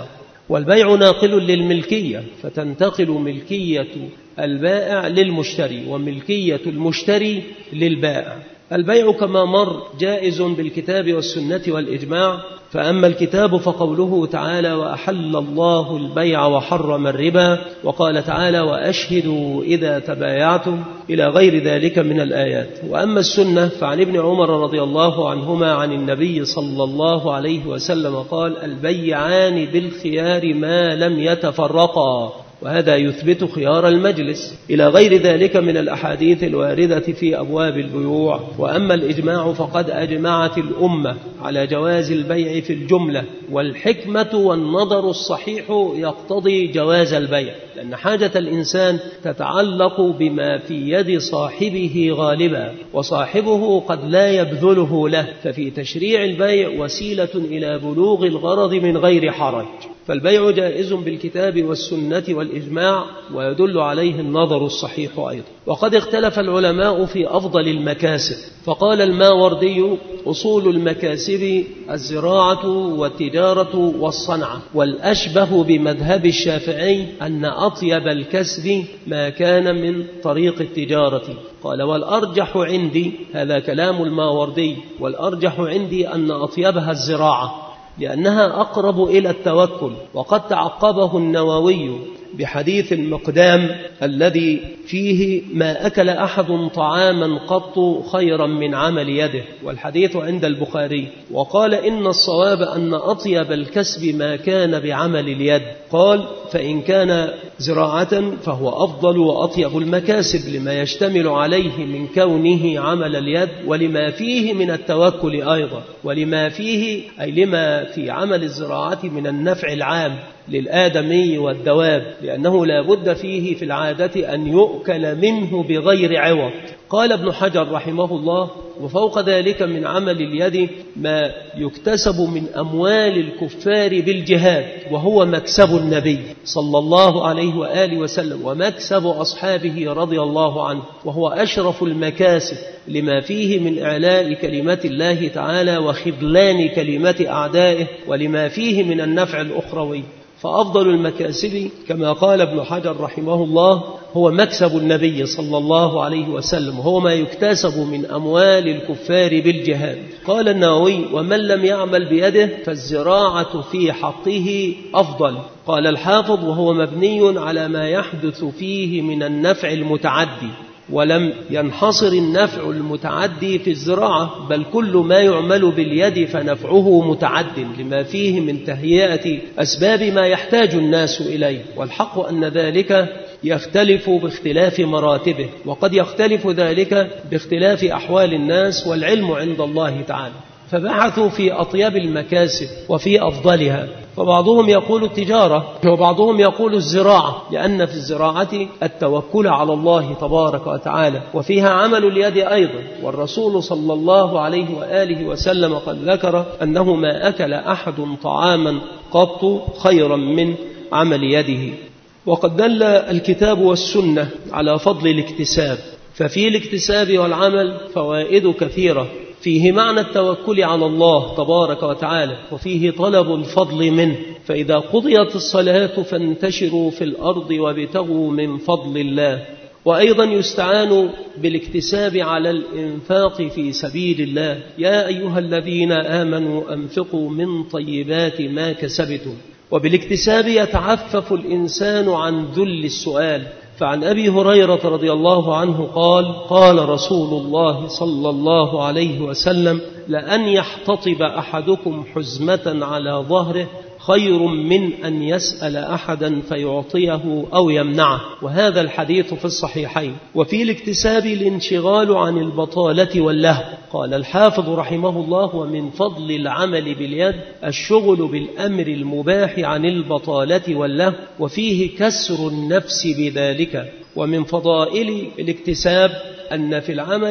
والبيع ناقل للملكية، فتنتقل ملكية البائع للمشتري وملكية المشتري للبائع. البيع كما مر جائز بالكتاب والسنة والإجماع، فأما الكتاب فقوله تعالى: وأحل الله البيع وحرم الربا، وقال تعالى: وأشهدوا إذا تبايعتم، إلى غير ذلك من الآيات. وأما السنة فعن ابن عمر رضي الله عنهما عن النبي صلى الله عليه وسلم قال: البيعان بالخيار ما لم يتفرقا، وهذا يثبت خيار المجلس، إلى غير ذلك من الأحاديث الواردة في أبواب البيوع. وأما الإجماع فقد أجمعت الأمة على جواز البيع في الجملة، والحكمة والنظر الصحيح يقتضي جواز البيع، لأن حاجة الإنسان تتعلق بما في يد صاحبه غالبا، وصاحبه قد لا يبذله له، ففي تشريع البيع وسيلة إلى بلوغ الغرض من غير حرج. فالبيع جائز بالكتاب والسنة والإجماع، ويدل عليه النظر الصحيح أيضا. وقد اختلف العلماء في أفضل المكاسب، فقال الماوردي: أصول المكاسب الزراعة والتجارة والصنعة، والأشبه بمذهب الشافعي أن أطيب الكسب ما كان من طريق التجارة. قال: والأرجح عندي، هذا كلام الماوردي، والأرجح عندي أن أطيبها الزراعة، لأنها أقرب إلى التوكل. وقد تعقبه النووي بحديث المقدام الذي فيه: ما أكل أحد طعاما قط خيرا من عمل يده، والحديث عند البخاري. وقال: إن الصواب أن أطيب الكسب ما كان بعمل اليد. قال: فإن كان زراعة فهو أفضل وأطيب المكاسب، لما يشتمل عليه من كونه عمل اليد، ولما فيه من التوكل أيضا، ولما فيه أي لما في عمل الزراعة من النفع العام للآدمي والدواب، لأنه لا بد فيه في العادة أن يؤكل منه بغير عوض. قال ابن حجر رحمه الله: وفوق ذلك من عمل اليد ما يكتسب من أموال الكفار بالجهاد، وهو مكسب النبي صلى الله عليه وآله وسلم، ومكسب أصحابه رضي الله عنه، وهو أشرف المكاسب لما فيه من إعلاء كلمة الله تعالى وخذلان كلمة أعدائه، ولما فيه من النفع الأخروي. فأفضل المكاسب كما قال ابن حجر رحمه الله هو مكسب النبي صلى الله عليه وسلم، وهو ما يكتسب من أموال الكفار بالجهاد. قال النووي: ومن لم يعمل بيده فالزراعة في حقه أفضل. قال الحافظ: وهو مبني على ما يحدث فيه من النفع المتعدي، ولم ينحصر النفع المتعدي في الزراعة، بل كل ما يعمل باليد فنفعه متعد، لما فيه من تهيئة أسباب ما يحتاج الناس إليه. والحق أن ذلك يختلف باختلاف مراتبه، وقد يختلف ذلك باختلاف أحوال الناس، والعلم عند الله تعالى. فبحثوا في أطيب المكاسب وفي أفضلها، فبعضهم يقول التجارة وبعضهم يقول الزراعة، لأن في الزراعة التوكل على الله تبارك وتعالى، وفيها عمل اليد أيضا. والرسول صلى الله عليه وآله وسلم قد ذكر أنه ما أكل أحد طعاما قط خيرا من عمل يده. وقد دل الكتاب والسنة على فضل الاكتساب، ففي الاكتساب والعمل فوائد كثيرة. فيه معنى التوكل على الله تبارك وتعالى، وفيه طلب الفضل منه، فإذا قضيت الصلاة فانتشروا في الأرض وابتغوا من فضل الله. وأيضا يستعان بالاكتساب على الإنفاق في سبيل الله: يا أيها الذين آمنوا أنفقوا من طيبات ما كسبتم. وبالاكتساب يتعفف الإنسان عن ذل السؤال، فعن أبي هريرة رضي الله عنه قال: قال رسول الله صلى الله عليه وسلم: لأن يحتطب أحدكم حزمة على ظهره خير من أن يسأل أحدا فيعطيه أو يمنعه. وهذا الحديث في الصحيحين. وفي الاكتساب الانشغال عن البطالة واللهو. قال الحافظ رحمه الله: ومن فضل العمل باليد الشغل بالأمر المباح عن البطالة واللهو، وفيه كسر النفس بذلك. ومن فضائل الاكتساب أن في العمل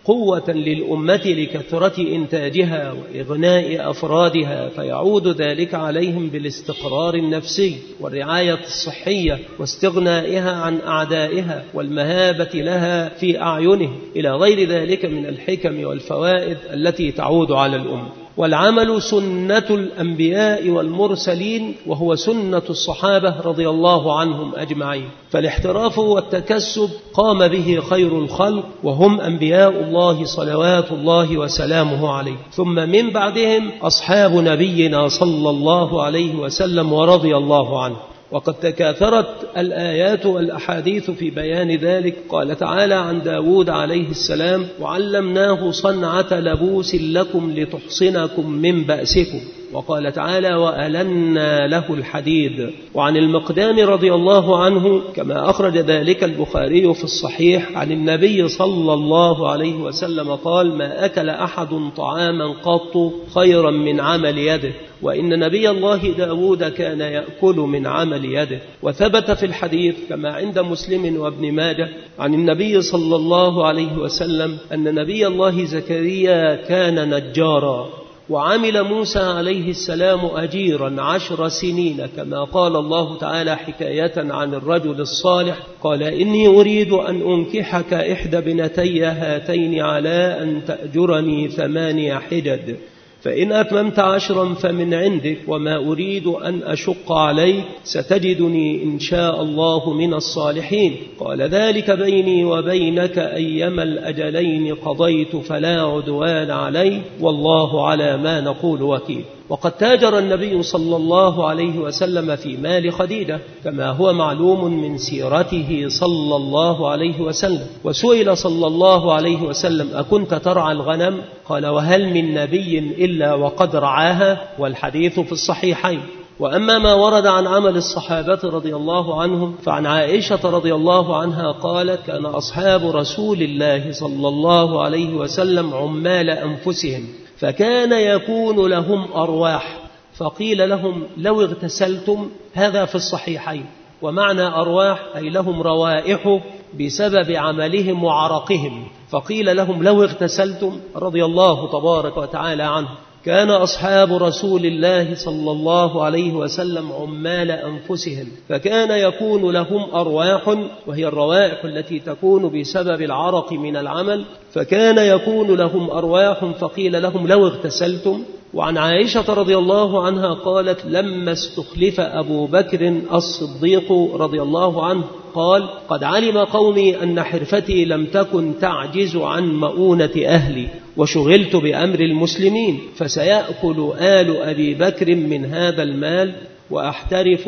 قوة للأمة لكثرة إنتاجها وإغناء أفرادها، فيعود ذلك عليهم بالاستقرار النفسي والرعاية الصحية واستغنائها عن أعدائها والمهابة لها في أعينهم، إلى غير ذلك من الحكم والفوائد التي تعود على الأمة. والعمل سنة الأنبياء والمرسلين، وهو سنة الصحابة رضي الله عنهم أجمعين، فالاحتراف والتكسب قام به خير الخلق، وهم أنبياء الله صلوات الله وسلامه عليه، ثم من بعدهم أصحاب نبينا صلى الله عليه وسلم ورضي الله عنه. وقد تكاثرت الآيات والأحاديث في بيان ذلك. قال تعالى عن داود عليه السلام: وعلمناه صنعة لبوس لكم لتحصنكم من بأسكم. وقال تعالى: وألنا له الحديد. وعن المقدام رضي الله عنه كما أخرج ذلك البخاري في الصحيح عن النبي صلى الله عليه وسلم قال: ما أكل أحد طعاما قط خيرا من عمل يده، وإن نبي الله داود كان يأكل من عمل يده. وثبت في الحديث كما عند مسلم وابن ماجه عن النبي صلى الله عليه وسلم أن نبي الله زكريا كان نجارا، وعمل موسى عليه السلام أجيرا عشر سنين، كما قال الله تعالى حكاية عن الرجل الصالح: قال إني أريد أن أنكحك إحدى بنتي هاتين على أن تأجرني ثماني حجج، فإن أتممت عشرا فمن عندك، وما أريد أن أشق عليك، ستجدني إن شاء الله من الصالحين. قال: ذلك بيني وبينك أيما الأجلين قضيت فلا عدوان علي، والله على ما نقول وكيل. وقد تاجر النبي صلى الله عليه وسلم في مال خديجة كما هو معلوم من سيرته صلى الله عليه وسلم. وسئل صلى الله عليه وسلم: أكنت ترعى الغنم؟ قال: وهل من نبي إلا وقد رعاها؟ والحديث في الصحيحين. وأما ما ورد عن عمل الصحابة رضي الله عنهم فعن عائشة رضي الله عنها قالت: كان أصحاب رسول الله صلى الله عليه وسلم عمال أنفسهم، فكان يكون لهم أرواح، فقيل لهم: لو اغتسلتم. هذا في الصحيحين. ومعنى أرواح أي لهم روائح بسبب عملهم وعرقهم، فقيل لهم: لو اغتسلتم، رضي الله تبارك وتعالى عنه. كان أصحاب رسول الله صلى الله عليه وسلم عمال أنفسهم، فكان يكون لهم أرواح، وهي الروائح التي تكون بسبب العرق من العمل، فكان يكون لهم أرواح، فقيل لهم: لو اغتسلتم. وعن عائشة رضي الله عنها قالت: لما استخلف أبو بكر الصديق رضي الله عنه قال: قد علم قومي أن حرفتي لم تكن تعجز عن مؤونة أهلي، وشغلت بأمر المسلمين، فسيأكل آل أبي بكر من هذا المال وأحترف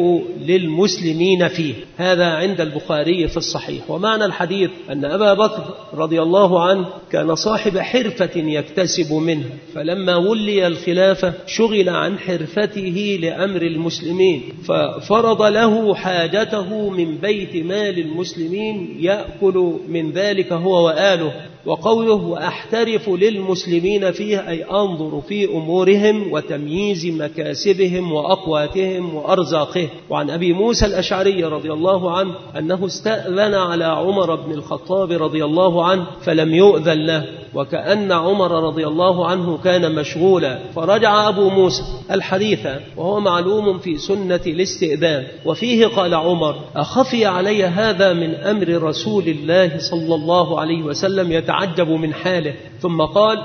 للمسلمين فيه. هذا عند البخاري في الصحيح. ومعنى الحديث أن أبا بكر رضي الله عنه كان صاحب حرفة يكتسب منها، فلما ولي الخلافة شغل عن حرفته لأمر المسلمين، ففرض له حاجته من بيت مال المسلمين يأكل من ذلك هو وآله. وقوله وأحترف للمسلمين فيه أي أنظر في أمورهم وتمييز مكاسبهم وأقواتهم وأرزاقهم. وعن أبي موسى الأشعري رضي الله عنه أنه استأذن على عمر بن الخطاب رضي الله عنه فلم يؤذن له، وكأن عمر رضي الله عنه كان مشغولا، فرجع أبو موسى الحديث وهو معلوم في سنة الاستئذان. وفيه قال عمر: أخفي علي هذا من أمر رسول الله صلى الله عليه وسلم، يتعجب من حاله. ثم قال: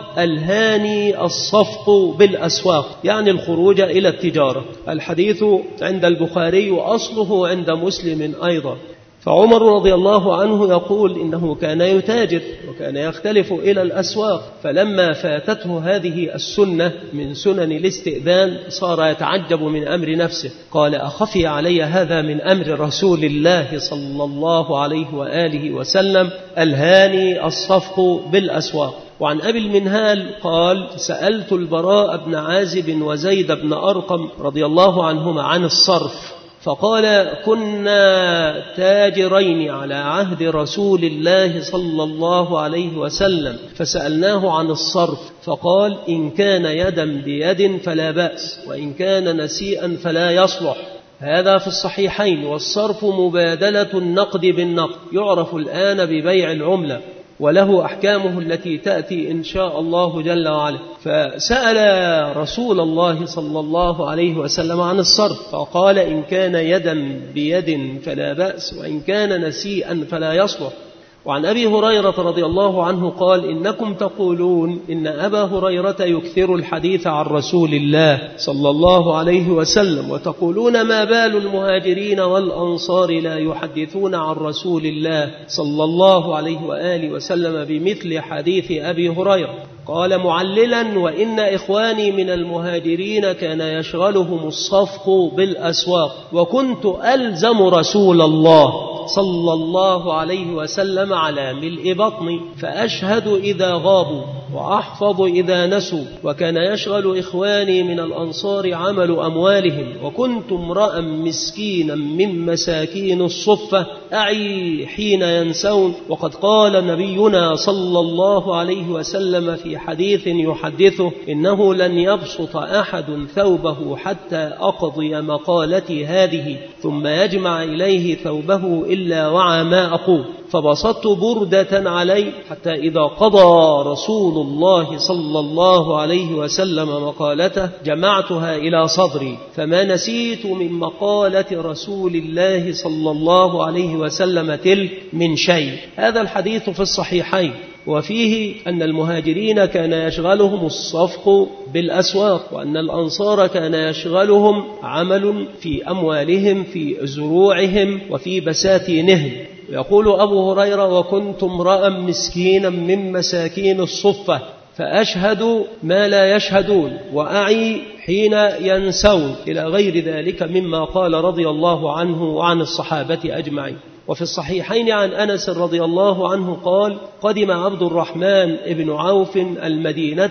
ألهاني الصفق بالأسواق، يعني الخروج إلى التجارة. الحديث عند البخاري وأصله عند مسلم أيضا. فعمر رضي الله عنه يقول إنه كان يتاجر وكان يختلف إلى الأسواق، فلما فاتته هذه السنة من سنن الاستئذان صار يتعجب من أمر نفسه. قال: أخفي علي هذا من أمر رسول الله صلى الله عليه وآله وسلم، ألهاني الصفق بالأسواق. وعن أبي المنهال قال: سألت البراء بن عازب وزيد بن أرقم رضي الله عنهما عن الصرف، فقال: كنا تاجرين على عهد رسول الله صلى الله عليه وسلم، فسألناه عن الصرف فقال: إن كان يدا بيد فلا بأس، وإن كان نسيئا فلا يصلح. هذا في الصحيحين. والصرف مبادلة النقد بالنقد، يعرف الآن ببيع العملة. وله أحكامه التي تأتي إن شاء الله جل وعلا. فسأل رسول الله صلى الله عليه وسلم عن الصرف فقال إن كان يدا بيد فلا بأس وإن كان نسيئا فلا يصلح. وعن أبي هريرة رضي الله عنه قال إنكم تقولون إن أبا هريرة يكثر الحديث عن رسول الله صلى الله عليه وسلم وتقولون ما بال المهاجرين والأنصار لا يحدثون عن رسول الله صلى الله عليه وآله وسلم بمثل حديث أبي هريرة. قال معللا وإن إخواني من المهاجرين كان يشغلهم الصفق بالأسواق وكنت ألزم رسول الله صلى الله عليه وسلم على ملء بطني فأشهد إذا غابوا وأحفظ إذا نسوا وكان يشغل إخواني من الأنصار عمل أموالهم وكنت امرأ مسكينا من مساكين الصفة أعي حين ينسون. وقد قال نبينا صلى الله عليه وسلم في حديث يحدثه إنه لن يبسط أحد ثوبه حتى أقضي مقالتي هذه ثم يجمع إليه ثوبه إلا وعى ما أقول فبسطت بردة علي حتى إذا قضى رسول الله صلى الله عليه وسلم مقالته جمعتها إلى صدري فما نسيت من مقالة رسول الله صلى الله عليه وسلم تلك من شيء. هذا الحديث في الصحيحين وفيه أن المهاجرين كان يشغلهم الصفق بالأسواق وأن الأنصار كان يشغلهم عمل في أموالهم في زروعهم وفي بساتينهم. يقول أبو هريرة وكنت امرأ مسكينا من مساكين الصفة فأشهد ما لا يشهدون وأعي حين ينسون إلى غير ذلك مما قال رضي الله عنه وعن الصحابة أجمعين. وفي الصحيحين عن أنس رضي الله عنه قال قدم عبد الرحمن بن عوف المدينة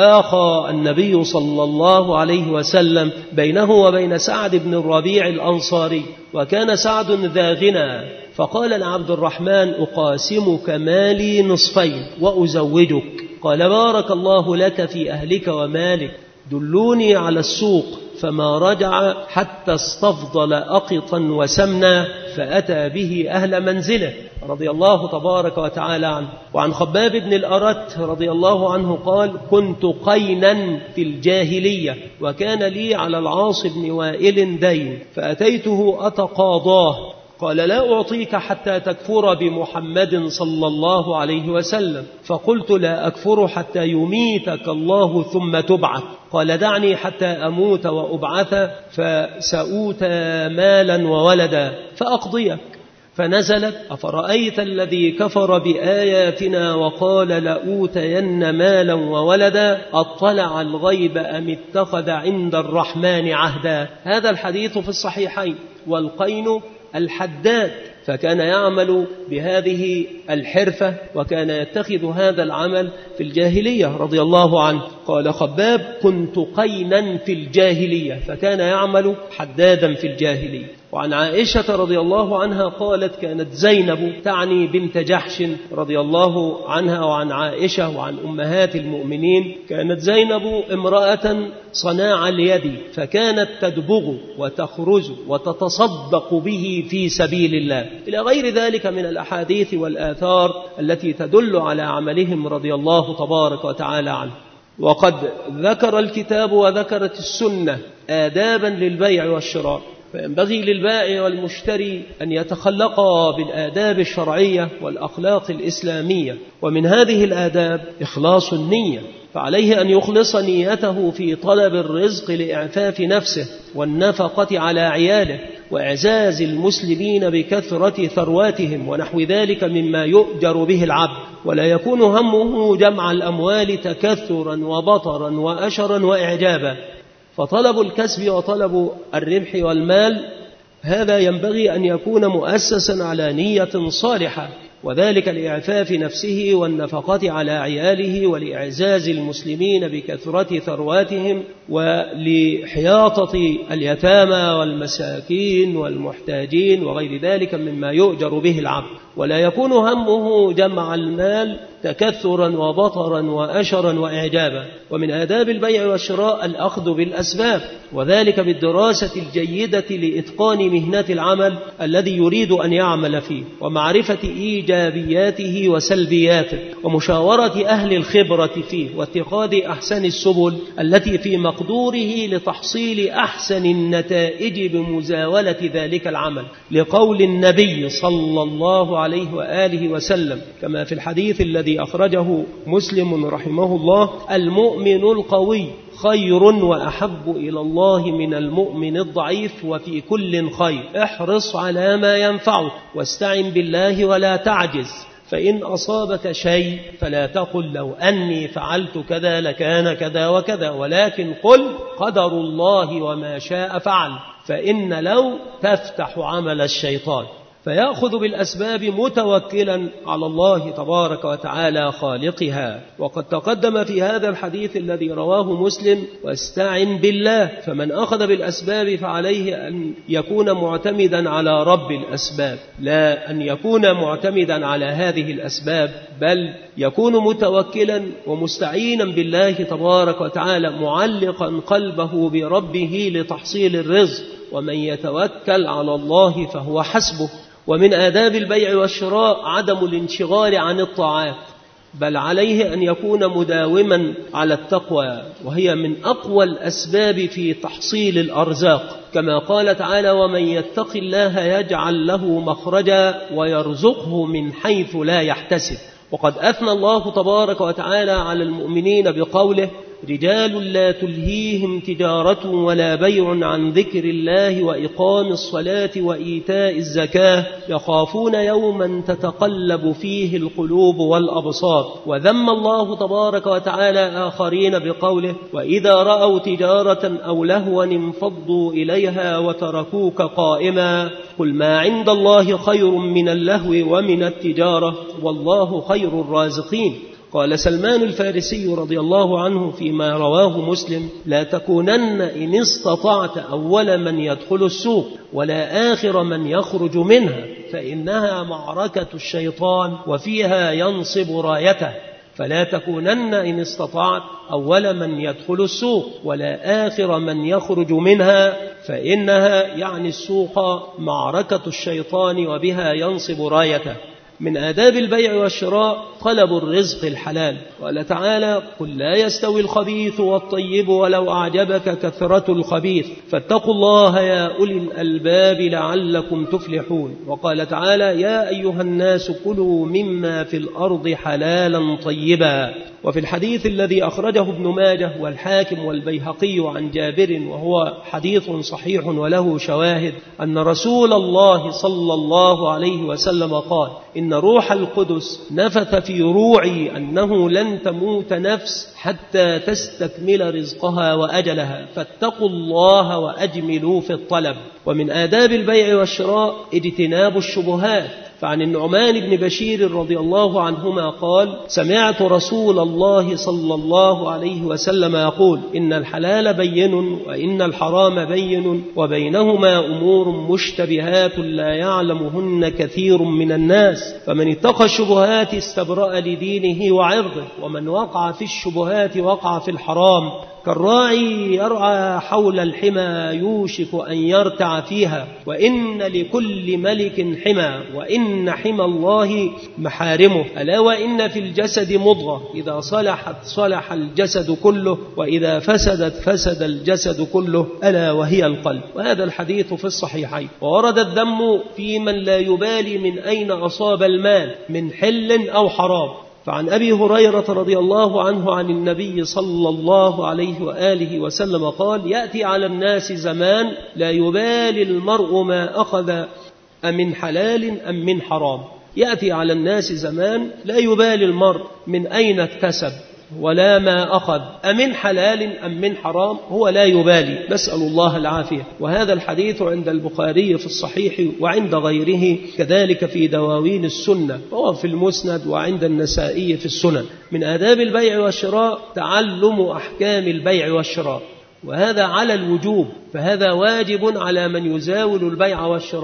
فآخى النبي صلى الله عليه وسلم بينه وبين سعد بن الربيع الأنصاري وكان سعد ذا غنى فقال لعبد الرحمن أقاسمك مالي نصفين وأزوجك. قال بارك الله لك في أهلك ومالك دلوني على السوق فما رجع حتى استفضل أقطا وسمنا فأتى به أهل منزله رضي الله تبارك وتعالى عنه. وعن خباب بن الأرت رضي الله عنه قال كنت قينا في الجاهلية وكان لي على العاص بن وائل دين فأتيته أتقاضاه قال لا أعطيك حتى تكفر بمحمد صلى الله عليه وسلم فقلت لا أكفر حتى يميتك الله ثم تبعث قال دعني حتى أموت وأبعث فسأوتى مالا وولدا فأقضيك فنزلت أفرأيت الذي كفر بآياتنا وقال لأوتين مالا وولدا أطلع الغيب أم اتخذ عند الرحمن عهدا. هذا الحديث في الصحيحين. والقين الحداد فكان يعمل بهذه الحرفة وكان يتخذ هذا العمل في الجاهلية رضي الله عنه. قال خباب كنت قينا في الجاهلية فكان يعمل حدادا في الجاهلية. وعن عائشة رضي الله عنها قالت كانت زينب تعني بنت جحش رضي الله عنها وعن عائشة وعن أمهات المؤمنين كانت زينب امرأة صناع اليد فكانت تدبغ وتخرج وتتصدق به في سبيل الله إلى غير ذلك من الأحاديث والآثار التي تدل على عملهم رضي الله تبارك وتعالى عنه. وقد ذكر الكتاب وذكرت السنة آدابا للبيع والشراء فينبغي للبائع والمشتري أن يتخلقا بالآداب الشرعية والأخلاق الإسلامية. ومن هذه الآداب إخلاص النية فعليه أن يخلص نيته في طلب الرزق لإعفاف نفسه والنفقة على عياله وإعزاز المسلمين بكثرة ثرواتهم ونحو ذلك مما يؤجر به العبد ولا يكون همه جمع الأموال تكثرا وبطرا وأشرا وإعجابا. فطلب الكسب وطلب الربح والمال هذا ينبغي أن يكون مؤسسا على نية صالحة وذلك لإعفاف نفسه والنفقة على عياله ولإعزاز المسلمين بكثرة ثرواتهم ولحياطة اليتامى والمساكين والمحتاجين وغير ذلك مما يؤجر به العبد. ولا يكون همه جمع المال تكثرا وبطرا وأشرا وإعجابا. ومن آداب البيع والشراء الأخذ بالأسباب، وذلك بالدراسة الجيدة لإتقان مهنة العمل الذي يريد أن يعمل فيه، ومعرفة إيجابياته وسلبياته، ومشاورة أهل الخبرة فيه، واتخاذ أحسن السبل التي في مقدوره لتحصيل أحسن النتائج بمزاولة ذلك العمل، لقول النبي صلى الله عليه وآله وسلم كما في الحديث الذي أخرجه مسلم رحمه الله: المؤمن القوي خير وأحب إلى الله من المؤمن الضعيف، وفي كل خير، احرص على ما ينفعك واستعن بالله ولا تعجز، فإن أصابك شيء فلا تقل لو أني فعلت كذا لكان كذا وكذا، ولكن قل قدر الله وما شاء فعل، فإن لو تفتح عمل الشيطان. فيأخذ بالأسباب متوكلا على الله تبارك وتعالى خالقها. وقد تقدم في هذا الحديث الذي رواه مسلم: واستعن بالله. فمن أخذ بالأسباب فعليه أن يكون معتمدا على رب الأسباب، لا أن يكون معتمدا على هذه الأسباب، بل يكون متوكلا ومستعينا بالله تبارك وتعالى، معلقا قلبه بربه لتحصيل الرزق، ومن يتوكل على الله فهو حسبه. ومن آداب البيع والشراء عدم الانشغال عن الطاعات، بل عليه أن يكون مداوما على التقوى، وهي من أقوى الأسباب في تحصيل الأرزاق، كما قال تعالى: ومن يتق الله يجعل له مخرجا ويرزقه من حيث لا يحتسب. وقد أثنى الله تبارك وتعالى على المؤمنين بقوله: رجال لا تلهيهم تجارة ولا بيع عن ذكر الله وإقام الصلاة وإيتاء الزكاة يخافون يوما تتقلب فيه القلوب والأبصار. وذم الله تبارك وتعالى آخرين بقوله: وإذا رأوا تجارة أو لهوا انفضوا إليها وتركوك قائما قل ما عند الله خير من اللهو ومن التجارة والله خير الرازقين. قال سلمان الفارسي رضي الله عنه فيما رواه مسلم: لا تكونن إن استطعت أول من يدخل السوق ولا آخر من يخرج منها، فإنها معركة الشيطان وفيها ينصب رايته. فلا تكونن إن استطعت أول من يدخل السوق ولا آخر من يخرج منها، فإنها يعني السوق معركة الشيطان وبها ينصب رايته. من آداب البيع والشراء طلب الرزق الحلال. قال تعالى: قل لا يستوي الخبيث والطيب ولو أعجبك كثرة الخبيث فاتقوا الله يا أولي الألباب لعلكم تفلحون. وقال تعالى: يا أيها الناس كلوا مما في الأرض حلالا طيبا. وفي الحديث الذي أخرجه ابن ماجه والحاكم والبيهقي عن جابر، وهو حديث صحيح وله شواهد، أن رسول الله صلى الله عليه وسلم قال: إن روح القدس نفث في روعي أنه لن تموت نفس حتى تستكمل رزقها وأجلها، فاتقوا الله وأجملوا في الطلب. ومن آداب البيع والشراء اجتناب الشبهات. فعن النعمان بن بشير رضي الله عنهما قال: سمعت رسول الله صلى الله عليه وسلم يقول: إن الحلال بين وإن الحرام بين وبينهما أمور مشتبهات لا يعلمهن كثير من الناس، فمن اتقى الشبهات استبرأ لدينه وعرضه، ومن وقع في الشبهات وقع في الحرام. كالراعي يرعى حول الحمى يوشك أن يرتع فيها، وإن لكل ملك حمى، وإن حمى الله محارمه. ألا وإن في الجسد مضغة إذا صلحت صلح الجسد كله، وإذا فسدت فسد الجسد كله، ألا وهي القلب. وهذا الحديث في الصحيحين. وورد الذم في من لا يبالي من أين أصاب المال من حل أو حرام. فعن أبي هريرة رضي الله عنه عن النبي صلى الله عليه وآله وسلم قال: يأتي على الناس زمان لا يبالي المرء ما أخذ أمن حلال أم من حرام. يأتي على الناس زمان لا يبالي المرء من أين اكتسب ولا ما أخذ أمن حلال أم من حرام، هو لا يبالي، نسأل الله العافية. وهذا الحديث عند البخاري في الصحيح وعند غيره، كذلك في دواوين السنة، وهو في المسند وعند النسائي في السنن. من آداب البيع والشراء تعلم أحكام البيع والشراء، وهذا على الوجوب، فهذا واجب على من يزاول البيع والشراء.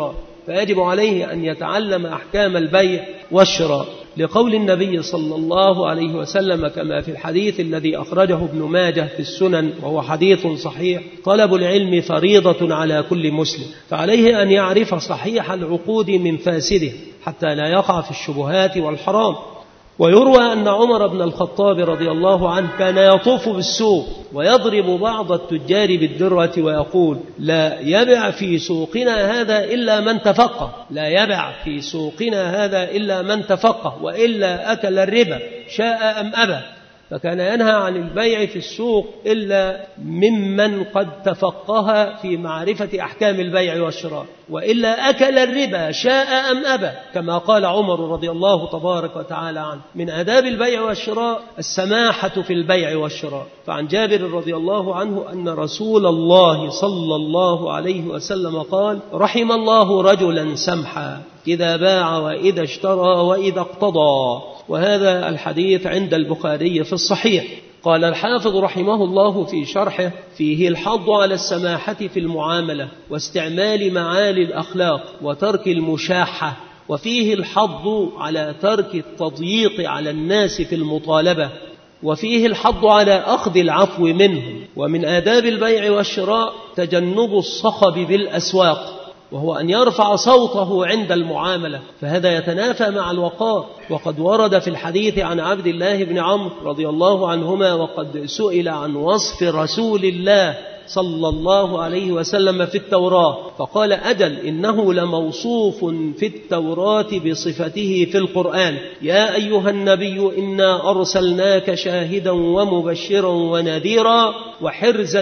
فيجب عليه أن يتعلم أحكام البيع والشراء، لقول النبي صلى الله عليه وسلم كما في الحديث الذي أخرجه ابن ماجه في السنن وهو حديث صحيح: طلب العلم فريضة على كل مسلم، فعليه أن يعرف صحيح العقود من فاسده حتى لا يقع في الشبهات والحرام. ويروى أن عمر بن الخطاب رضي الله عنه كان يطوف بالسوق ويضرب بعض التجار بالدرة ويقول: لا يبع في سوقنا هذا إلا من تفقه، لا يبع في سوقنا هذا إلا من تفقه، وإلا أكل الربا شاء أم أبى. فكان ينهى عن البيع في السوق إلا ممن قد تفقه في معرفة أحكام البيع والشراء، وإلا أكل الربا شاء أم أبى، كما قال عمر رضي الله تبارك وتعالى عنه. من آداب البيع والشراء السماحة في البيع والشراء. فعن جابر رضي الله عنه أن رسول الله صلى الله عليه وسلم قال: رحم الله رجلا سمحا إذا باع وإذا اشترى وإذا اقتضى. وهذا الحديث عند البخاري في الصحيح. قال الحافظ رحمه الله في شرحه: فيه الحض على السماحة في المعاملة واستعمال معالي الأخلاق وترك المشاحة، وفيه الحض على ترك التضييق على الناس في المطالبة، وفيه الحض على أخذ العفو منهم. ومن آداب البيع والشراء تجنب الصخب بالأسواق، وهو أن يرفع صوته عند المعاملة، فهذا يتنافى مع الوقار. وقد ورد في الحديث عن عبد الله بن عمرو رضي الله عنهما وقد سئل عن وصف رسول الله صلى الله عليه وسلم في التوراة فقال: أجل إنه لموصوف في التوراة بصفته في القرآن: يا أيها النبي إنا أرسلناك شاهدا ومبشرا ونذيرا وحرزا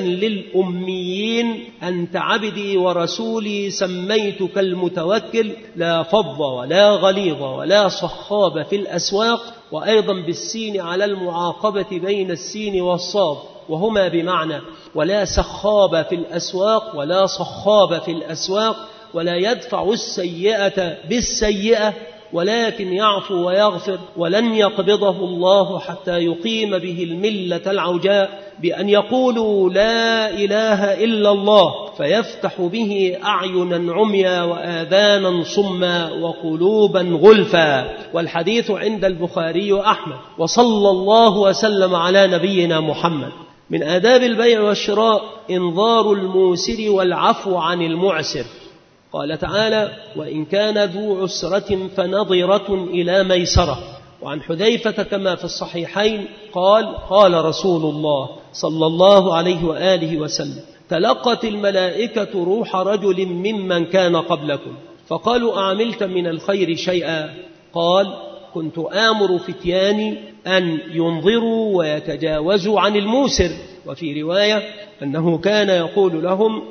للأميين أنت عبدي ورسولي سميتك المتوكل لا فظ ولا غليظ ولا صخاب في الأسواق. وأيضا بالسين على المعاقبة بين السين والصاد، وهما بمعنى ولا سخاب في الأسواق ولا صخاب في الأسواق، ولا يدفع السيئة بالسيئة ولكن يعفو ويغفر، ولن يقبضه الله حتى يقيم به الملة العوجاء بأن يقولوا لا إله إلا الله فيفتح به أعينا عميا وآذانا صما وقلوبا غلفا. والحديث عند البخاري وأحمد. وصلى الله وسلم على نبينا محمد. من آداب البيع والشراء إنظار الموسر والعفو عن المعسر. قال تعالى: وإن كان ذو عسرة فنظرة إلى ميسرة. وعن حذيفة كما في الصحيحين قال: قال رسول الله صلى الله عليه وآله وسلم: تلقت الملائكة روح رجل ممن كان قبلكم فقالوا: أعملت من الخير شيئا؟ قال: كنت آمر فتياني أن ينظروا ويتجاوزوا عن الموسر. وفي رواية أنه كان يقول لهم: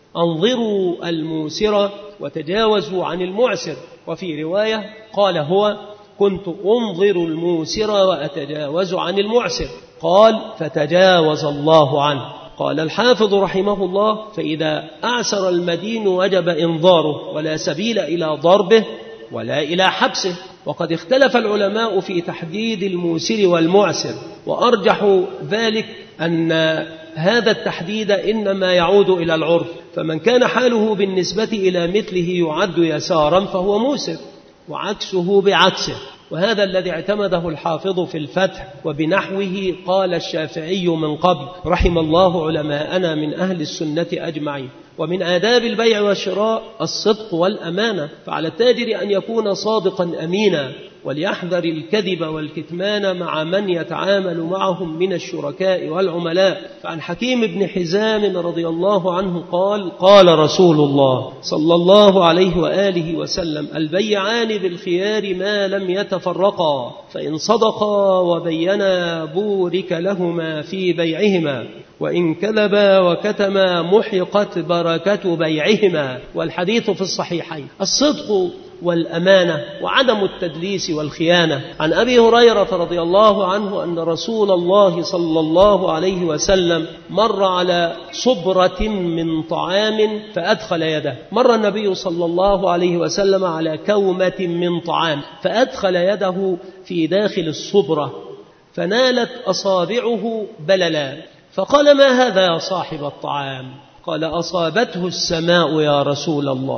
أنظروا الموسر وتجاوزوا عن المعسر. وفي رواية قال هو: كنت أنظر الموسر وأتجاوز عن المعسر. قال: فتجاوز الله عنه. قال الحافظ رحمه الله: فإذا أعسر المدين وجب إنظاره، ولا سبيل إلى ضربه ولا إلى حبسه. وقد اختلف العلماء في تحديد الموسر والمعسر، وأرجح ذلك أن هذا التحديد إنما يعود إلى العرف، فمن كان حاله بالنسبة إلى مثله يعد يسارا فهو موسر، وعكسه بعكسه. وهذا الذي اعتمده الحافظ في الفتح، وبنحوه قال الشافعي من قبل رحم الله علماءنا من أهل السنة أجمعين. ومن آداب البيع والشراء الصدق والأمانة، فعلى التاجر أن يكون صادقا أمينا، وليحذر الكذب والكتمان مع من يتعامل معهم من الشركاء والعملاء. فعن حكيم بن حزام رضي الله عنه قال: قال رسول الله صلى الله عليه وآله وسلم: البيعان بالخيار ما لم يتفرقا، فإن صدقا وبينا بورك لهما في بيعهما، وإن كذبا وكتما محقت بركة بيعهما. والحديث في الصحيحين. الصدق والأمانة وعدم التدليس والخيانة. عن أبي هريرة رضي الله عنه أن رسول الله صلى الله عليه وسلم مر على صبرة من طعام فأدخل يده. مر النبي صلى الله عليه وسلم على كومة من طعام فأدخل يده في داخل الصبرة فنالت أصابعه بللا، فقال: ما هذا يا صاحب الطعام؟ قال: أصابته السماء يا رسول الله.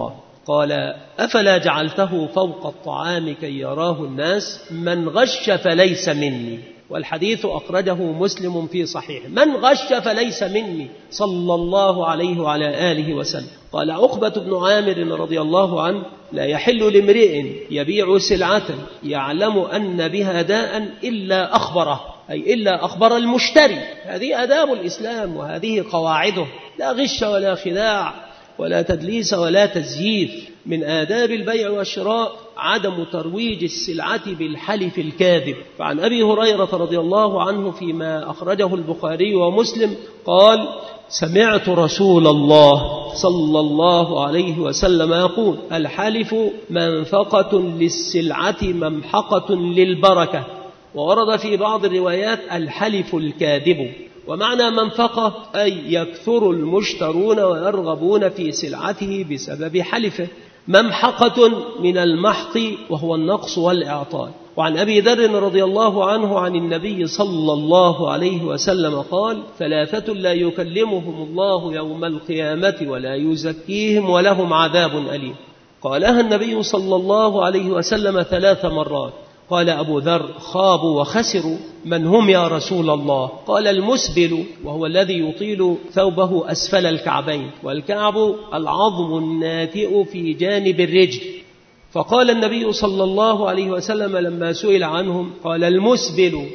قال أفلا جعلته فوق الطعام كي يراه الناس؟ من غش فليس مني. والحديث أخرجه مسلم في صحيح. من غش فليس مني صلى الله عليه وعلى آله وسلم. قال عقبة بن عامر رضي الله عنه لا يحل لامرئ يبيع سلعة يعلم أن بها داء إلا أخبره، أي إلا أخبر المشتري. هذه آداب الإسلام وهذه قواعده، لا غش ولا خداع ولا تدليس ولا تزييف. من آداب البيع والشراء عدم ترويج السلعة بالحلف الكاذب. فعن أبي هريرة رضي الله عنه فيما أخرجه البخاري ومسلم قال سمعت رسول الله صلى الله عليه وسلم يقول الحلف منفقة للسلعة ممحقة للبركة. وورد في بعض الروايات الحلف الكاذب. ومعنى منفقة أي يكثر المشترون ويرغبون في سلعته بسبب حلفه. ممحقة من المحق وهو النقص والإعطاء. وعن أبي ذر رضي الله عنه عن النبي صلى الله عليه وسلم قال ثلاثة لا يكلمهم الله يوم القيامة ولا يزكيهم ولهم عذاب أليم. قالها النبي صلى الله عليه وسلم ثلاث مرات. قال أبو ذر خابوا وخسروا. من هم يا رسول الله؟ قال المسبل وهو الذي يطيل ثوبه أسفل الكعبين، والكعب العظم الناتئ في جانب الرجل. فقال النبي صلى الله عليه وسلم لما سئل عنهم قال المسبل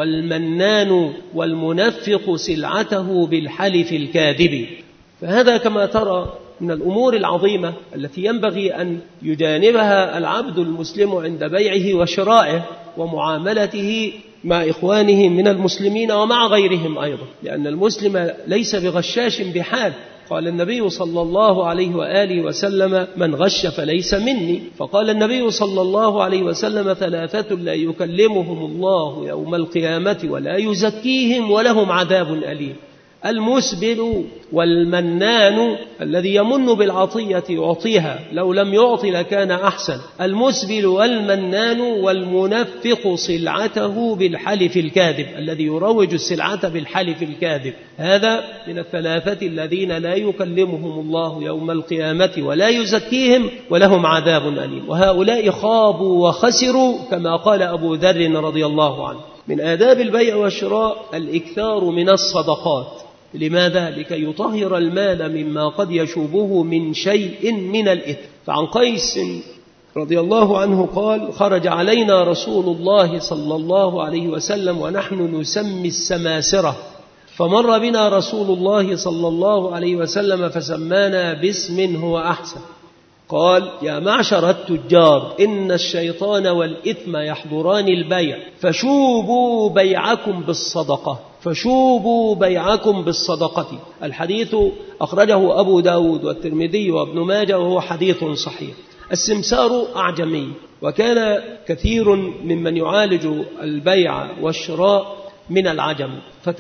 والمنان والمنفق سلعته بالحلف الكاذب. فهذا كما ترى من الأمور العظيمة التي ينبغي أن يجانبها العبد المسلم عند بيعه وشرائه ومعاملته مع إخوانه من المسلمين ومع غيرهم أيضا، لأن المسلم ليس بغشاش بحال. قال النبي صلى الله عليه وآله وسلم من غش فليس مني. فقال النبي صلى الله عليه وسلم ثلاثة لا يكلمهم الله يوم القيامة ولا يزكيهم ولهم عذاب أليم. المسبل والمنان الذي يمن بالعطية يعطيها، لو لم يعطي لكان أحسن. المسبل والمنان والمنفق سلعته بالحلف الكاذب، الذي يروج السلعة بالحلف الكاذب. هذا من الثلاثة الذين لا يكلمهم الله يوم القيامة ولا يزكيهم ولهم عذاب أليم. وهؤلاء خابوا وخسروا كما قال أبو ذر رضي الله عنه. من آداب البيع والشراء الإكثار من الصدقات. لماذا؟ لكي يطهر المال مما قد يشوبه من شيء من الإثم. فعن قيس رضي الله عنه قال خرج علينا رسول الله صلى الله عليه وسلم ونحن نسمي السماسرة، فمر بنا رسول الله صلى الله عليه وسلم فسمانا باسم هو أحسن. قال يا معشر التجار إن الشيطان والإثم يحضران البيع فشوبوا بيعكم بالصدقة فشوبوا بيعكم بالصدقة. الحديث أخرجه أبو داود والترمذي وابن ماجه وهو حديث صحيح. السمسار أعجمي، وكان كثير ممن يعالج البيع والشراء من العجم،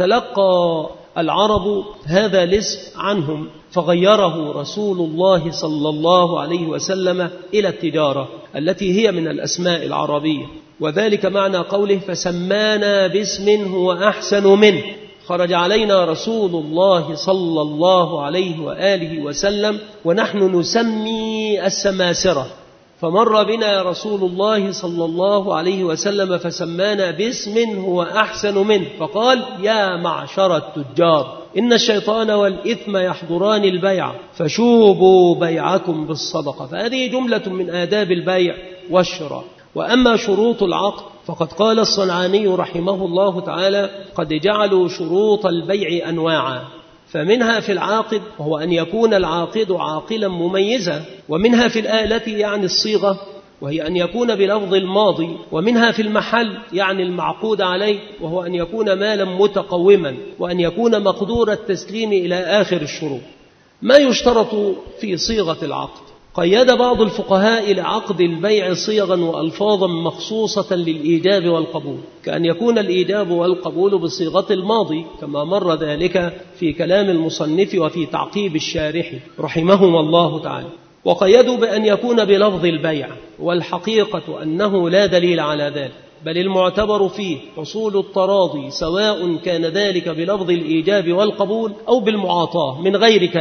فتلقى العرب هذا الاسم عنهم فغيره رسول الله صلى الله عليه وسلم إلى التجارة التي هي من الأسماء العربية. وذلك معنى قوله فسمانا باسم هو أحسن منه. خرج علينا رسول الله صلى الله عليه وآله وسلم ونحن نسمي السماسرة، فمر بنا رسول الله صلى الله عليه وسلم فسمانا باسم هو أحسن منه، فقال يا معشر التجار إن الشيطان والإثم يحضران البيع فشوبوا بيعكم بالصدقة. فهذه جملة من آداب البيع والشراء. وأما شروط العقد فقد قال الصنعاني رحمه الله تعالى قد جعلوا شروط البيع أنواعا، فمنها في العاقد وهو أن يكون العاقد عاقلا مميزا، ومنها في الآلة يعني الصيغة وهي أن يكون بلفظ الماضي، ومنها في المحل يعني المعقود عليه وهو أن يكون مالا متقوما، وأن يكون مقدور التسليم إلى آخر الشروط. ما يشترط في صيغة العقد؟ قيد بعض الفقهاء لعقد البيع صيغا وألفاظا مخصوصة للإيجاب والقبول، كأن يكون الإيجاب والقبول بصيغة الماضي كما مر ذلك في كلام المصنف وفي تعقيب الشارح رحمهم الله تعالى. وقيدوا بأن يكون بلفظ البيع، والحقيقة أنه لا دليل على ذلك، بل المعتبر فيه حصول التراضي سواء كان ذلك بلفظ الإيجاب والقبول أو بالمعاطاة من غير كلام.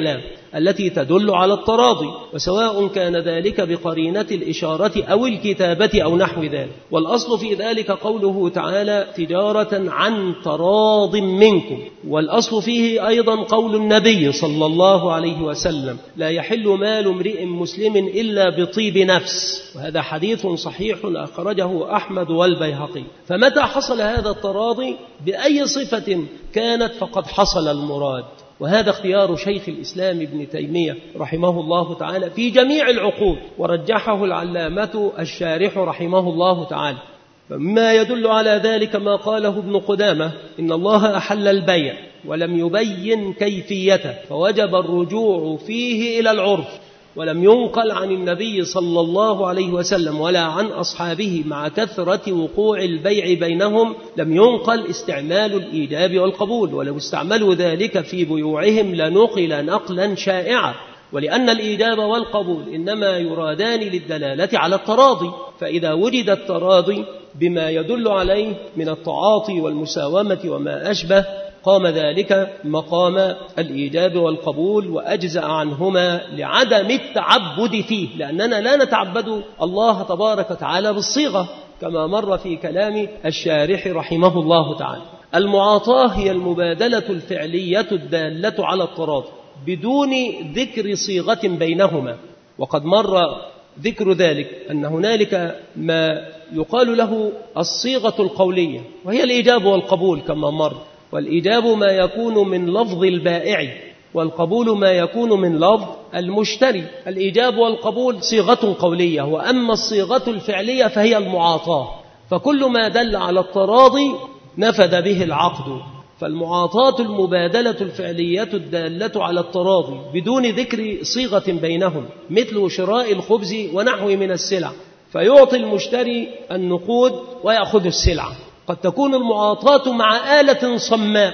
التي تدل على التراضي، وسواء كان ذلك بقرينة الإشارة أو الكتابة أو نحو ذلك. والأصل في ذلك قوله تعالى تجارة عن تراض منكم، والأصل فيه أيضا قول النبي صلى الله عليه وسلم لا يحل مال امرئ مسلم إلا بطيب نفس، وهذا حديث صحيح أخرجه أحمد والبيهقي. فمتى حصل هذا التراضي بأي صفة كانت فقد حصل المراد، وهذا اختيار شيخ الإسلام ابن تيمية رحمه الله تعالى في جميع العقود، ورجحه العلامة الشارح رحمه الله تعالى. فمما يدل على ذلك ما قاله ابن قدامة إن الله أحل البيع ولم يبين كيفيته فوجب الرجوع فيه إلى العرف، ولم ينقل عن النبي صلى الله عليه وسلم ولا عن أصحابه مع كثرة وقوع البيع بينهم لم ينقل استعمال الإيجاب والقبول، ولو استعملوا ذلك في بيوعهم لنقل نقلا شائعا، ولأن الإيجاب والقبول إنما يرادان للدلالة على التراضي، فإذا وجد التراضي بما يدل عليه من التعاطي والمساومة وما أشبه قام ذلك مقام الإيجاب والقبول وأجزأ عنهما لعدم التعبد فيه، لأننا لا نتعبد الله تبارك وتعالى بالصيغة كما مر في كلام الشارح رحمه الله تعالى. المعاطاة هي المبادلة الفعلية الدالة على التراضي بدون ذكر صيغة بينهما، وقد مر ذكر ذلك أن هنالك ما يقال له الصيغة القولية وهي الإيجاب والقبول كما مر، والإيجاب ما يكون من لفظ البائع والقبول ما يكون من لفظ المشتري. الإيجاب والقبول صيغة قولية، وأما الصيغة الفعلية فهي المعاطاة، فكل ما دل على التراضي نفذ به العقد. فالمعاطاة المبادلة الفعلية الدالة على التراضي بدون ذكر صيغة بينهم، مثل شراء الخبز ونحو من السلع، فيعطي المشتري النقود ويأخذ السلعة. قد تكون المعاطاة مع آلة صماء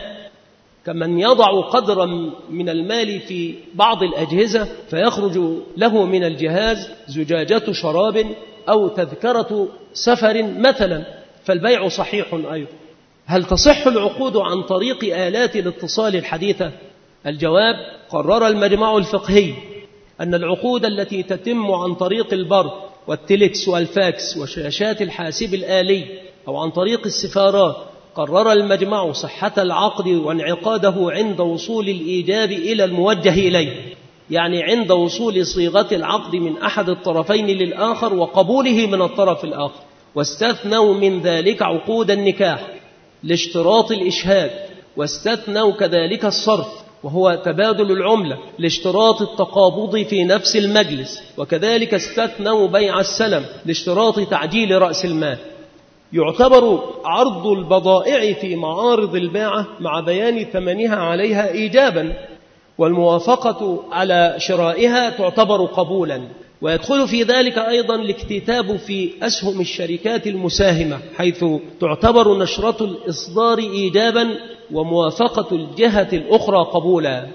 كمن يضع قدرا من المال في بعض الأجهزة فيخرج له من الجهاز زجاجة شراب أو تذكرة سفر مثلا، فالبيع صحيح أيضا. هل تصح العقود عن طريق آلات الاتصال الحديثة؟ الجواب: قرر المجمع الفقهي أن العقود التي تتم عن طريق البرق والتلكس والفاكس وشاشات الحاسب الآلي أو عن طريق السفارات، قرر المجمع صحة العقد وانعقاده عند وصول الإيجاب إلى الموجه إليه، يعني عند وصول صيغة العقد من أحد الطرفين للآخر وقبوله من الطرف الآخر. واستثنوا من ذلك عقود النكاح لاشتراط الإشهاد، واستثنوا كذلك الصرف وهو تبادل العملة لاشتراط التقابض في نفس المجلس، وكذلك استثنوا بيع السلم لاشتراط تعجيل رأس المال. يعتبر عرض البضائع في معارض الباعة مع بيان ثمنها عليها إيجابا، والموافقة على شرائها تعتبر قبولا، ويدخل في ذلك أيضا الاكتتاب في أسهم الشركات المساهمة، حيث تعتبر نشرة الإصدار إيجابا وموافقة الجهة الأخرى قبولا.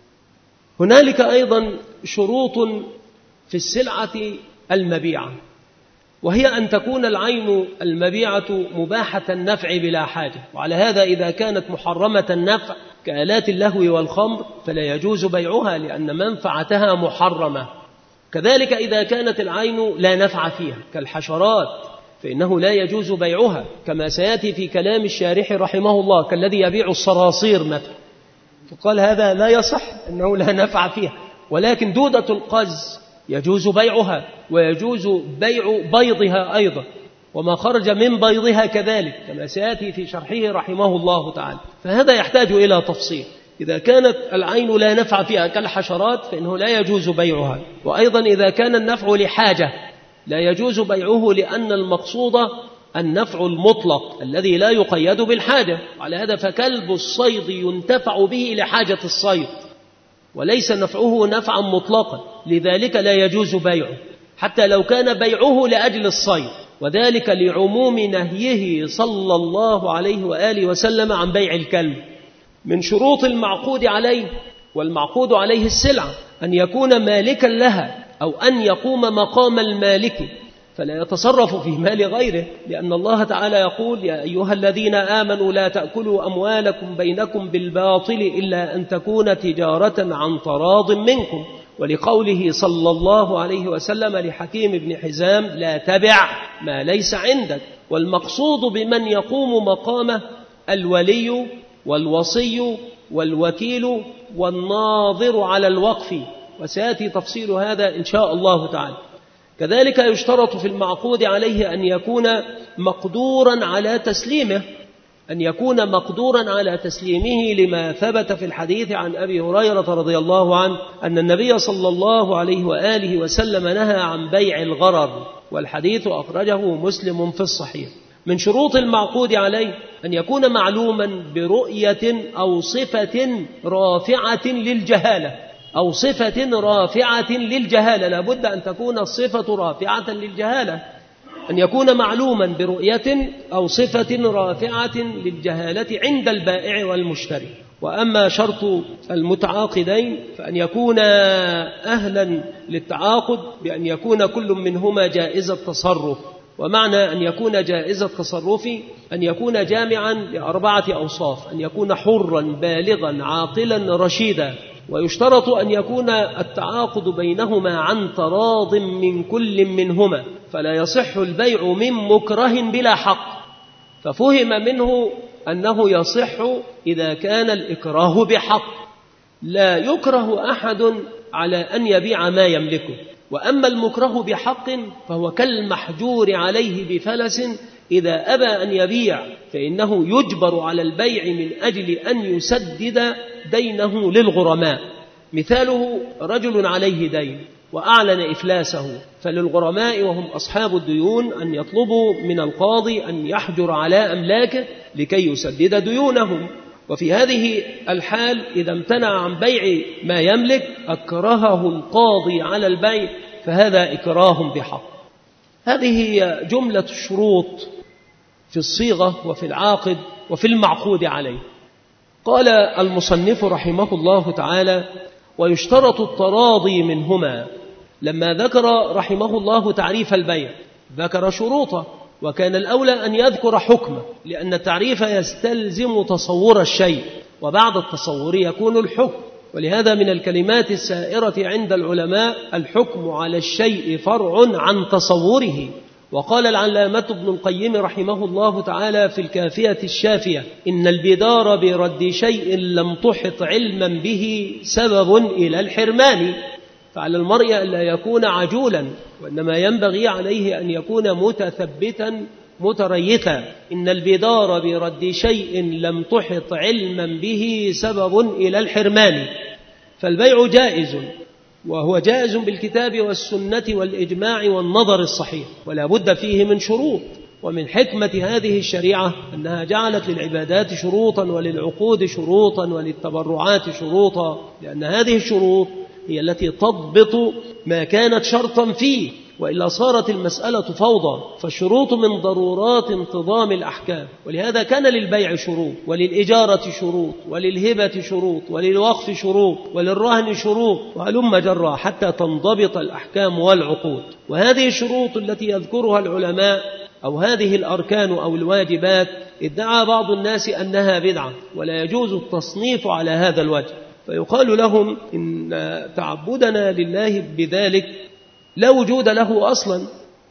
هنالك أيضا شروط في السلعة المبيعة، وهي أن تكون العين المبيعة مباحة النفع بلا حاجة، وعلى هذا إذا كانت محرمة النفع كآلات اللهو والخمر فلا يجوز بيعها لأن منفعتها محرمة. كذلك إذا كانت العين لا نفع فيها كالحشرات فإنه لا يجوز بيعها، كما سيأتي في كلام الشارح رحمه الله، كالذي يبيع الصراصير مثلا، فقال هذا لا يصح أنه لا نفع فيها. ولكن دودة القز يجوز بيعها، ويجوز بيع بيضها أيضا، وما خرج من بيضها كذلك، كما سيأتي في شرحه رحمه الله تعالى. فهذا يحتاج إلى تفصيل. إذا كانت العين لا نفع فيها كالحشرات فإنه لا يجوز بيعها، وأيضا إذا كان النفع لحاجة لا يجوز بيعه، لأن المقصود النفع المطلق الذي لا يقيد بالحاجة. على هذا فكلب الصيد ينتفع به لحاجة الصيد وليس نفعه نفعا مطلقا، لذلك لا يجوز بيعه حتى لو كان بيعه لأجل الصيد، وذلك لعموم نهيه صلى الله عليه وآله وسلم عن بيع الكلب. من شروط المعقود عليه، والمعقود عليه السلعة، أن يكون مالكا لها أو أن يقوم مقام المالك فلا يتصرف في مال غيره، لأن الله تعالى يقول: يا أيها الذين آمنوا لا تأكلوا أموالكم بينكم بالباطل إلا أن تكون تجارة عن تراض منكم. ولقوله صلى الله عليه وسلم لحكيم بن حزام: لا تبع ما ليس عندك. والمقصود بمن يقوم مقامه الولي والوصي والوكيل والناظر على الوقف، وسيأتي تفصيل هذا إن شاء الله تعالى. كذلك يشترط في المعقود عليه أن يكون مقدورا على تسليمه أن يكون مقدورا على تسليمه لما ثبت في الحديث عن أبي هريرة رضي الله عنه أن النبي صلى الله عليه وآله وسلم نهى عن بيع الغرر، والحديث أخرجه مسلم في الصحيح. من شروط المعقود عليه أن يكون معلوما برؤية أو صفة رافعة للجهالة أو صفة رافعة للجهالة لابد أن تكون الصفة رافعة للجهالة، أن يكون معلوما برؤية أو صفة رافعة للجهالة عند البائع والمشتري. وأما شرط المتعاقدين فأن يكون أهلا للتعاقد بأن يكون كل منهما جائز التصرف. ومعنى أن يكون جائز التصرف أن يكون جامعا لأربعة أوصاف: أن يكون حرا بالغا عاقلا رشيدا. ويشترط أن يكون التعاقد بينهما عن تراض من كل منهما، فلا يصح البيع من مكره بلا حق. ففهم منه أنه يصح إذا كان الإكراه بحق، لا يكره أحد على أن يبيع ما يملكه. وأما المكره بحق فهو كالمحجور عليه بفلس إذا أبى أن يبيع فإنه يجبر على البيع من أجل أن يسدد دينه للغرماء. مثاله: رجل عليه دين وأعلن إفلاسه، فللغرماء وهم أصحاب الديون أن يطلبوا من القاضي أن يحجر على أملاكه لكي يسدد ديونهم. وفي هذه الحال إذا امتنع عن بيع ما يملك أكرهه القاضي على البيع، فهذا إكراه بحق. هذه هي جملة الشروط في الصيغة وفي العاقد وفي المعقود عليه. قال المصنف رحمه الله تعالى: ويشترط التراضي منهما. لما ذكر رحمه الله تعريف البيع ذكر شروطه، وكان الأولى أن يذكر حكمه، لأن التعريف يستلزم تصور الشيء، وبعد التصور يكون الحكم. ولهذا من الكلمات السائرة عند العلماء: الحكم على الشيء فرع عن تصوره. وقال العلامة ابن القيم رحمه الله تعالى في الكافية الشافية: إن البدار برد شيء لم تحط علما به سبب إلى الحرمان. فعلى المرء أن لا يكون عجولا، وإنما ينبغي عليه أن يكون متثبتا متريثا. إن البدار برد شيء لم تحط علما به سبب إلى الحرمان. فالبيع جائز، وهو جائز بالكتاب والسنة والإجماع والنظر الصحيح، ولا بد فيه من شروط. ومن حكمة هذه الشريعة أنها جعلت للعبادات شروطا وللعقود شروطا وللتبرعات شروطا، لأن هذه الشروط هي التي تضبط ما كانت شرطا فيه، وإلا صارت المسألة فوضى. فالشروط من ضرورات انتظام الأحكام، ولهذا كان للبيع شروط، وللإجارة شروط، وللهبة شروط، وللوقف شروط، وللرهن شروط، وهلم جرى حتى تنضبط الأحكام والعقود. وهذه الشروط التي يذكرها العلماء أو هذه الأركان أو الواجبات ادعى بعض الناس أنها بدعة، ولا يجوز التصنيف على هذا الوجه، فيقال لهم إن تعبدنا لله بذلك لا وجود له أصلا،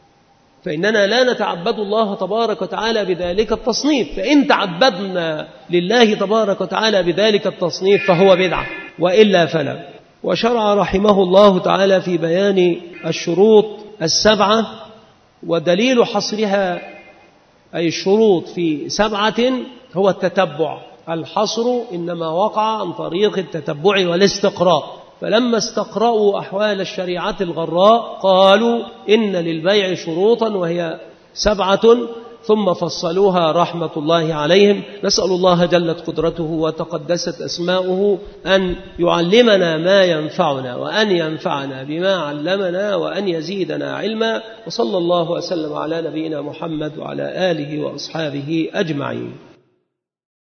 فإننا لا نتعبد الله تبارك وتعالى بذلك التصنيف. فإن تعبدنا لله تبارك وتعالى بذلك التصنيف فهو بدعة، وإلا فلا. وشرع رحمه الله تعالى في بيان الشروط السبعة، ودليل حصرها أي الشروط في سبعة هو التتبع. الحصر إنما وقع عن طريق التتبع والاستقراء. فلما استقرأوا أحوال الشريعة الغراء قالوا إن للبيع شروطا وهي سبعة، ثم فصلوها رحمة الله عليهم. نسأل الله جلت قدرته وتقدست أسماؤه أن يعلمنا ما ينفعنا، وأن ينفعنا بما علمنا، وأن يزيدنا علما. وصلى الله وسلم على نبينا محمد وعلى آله وأصحابه أجمعين.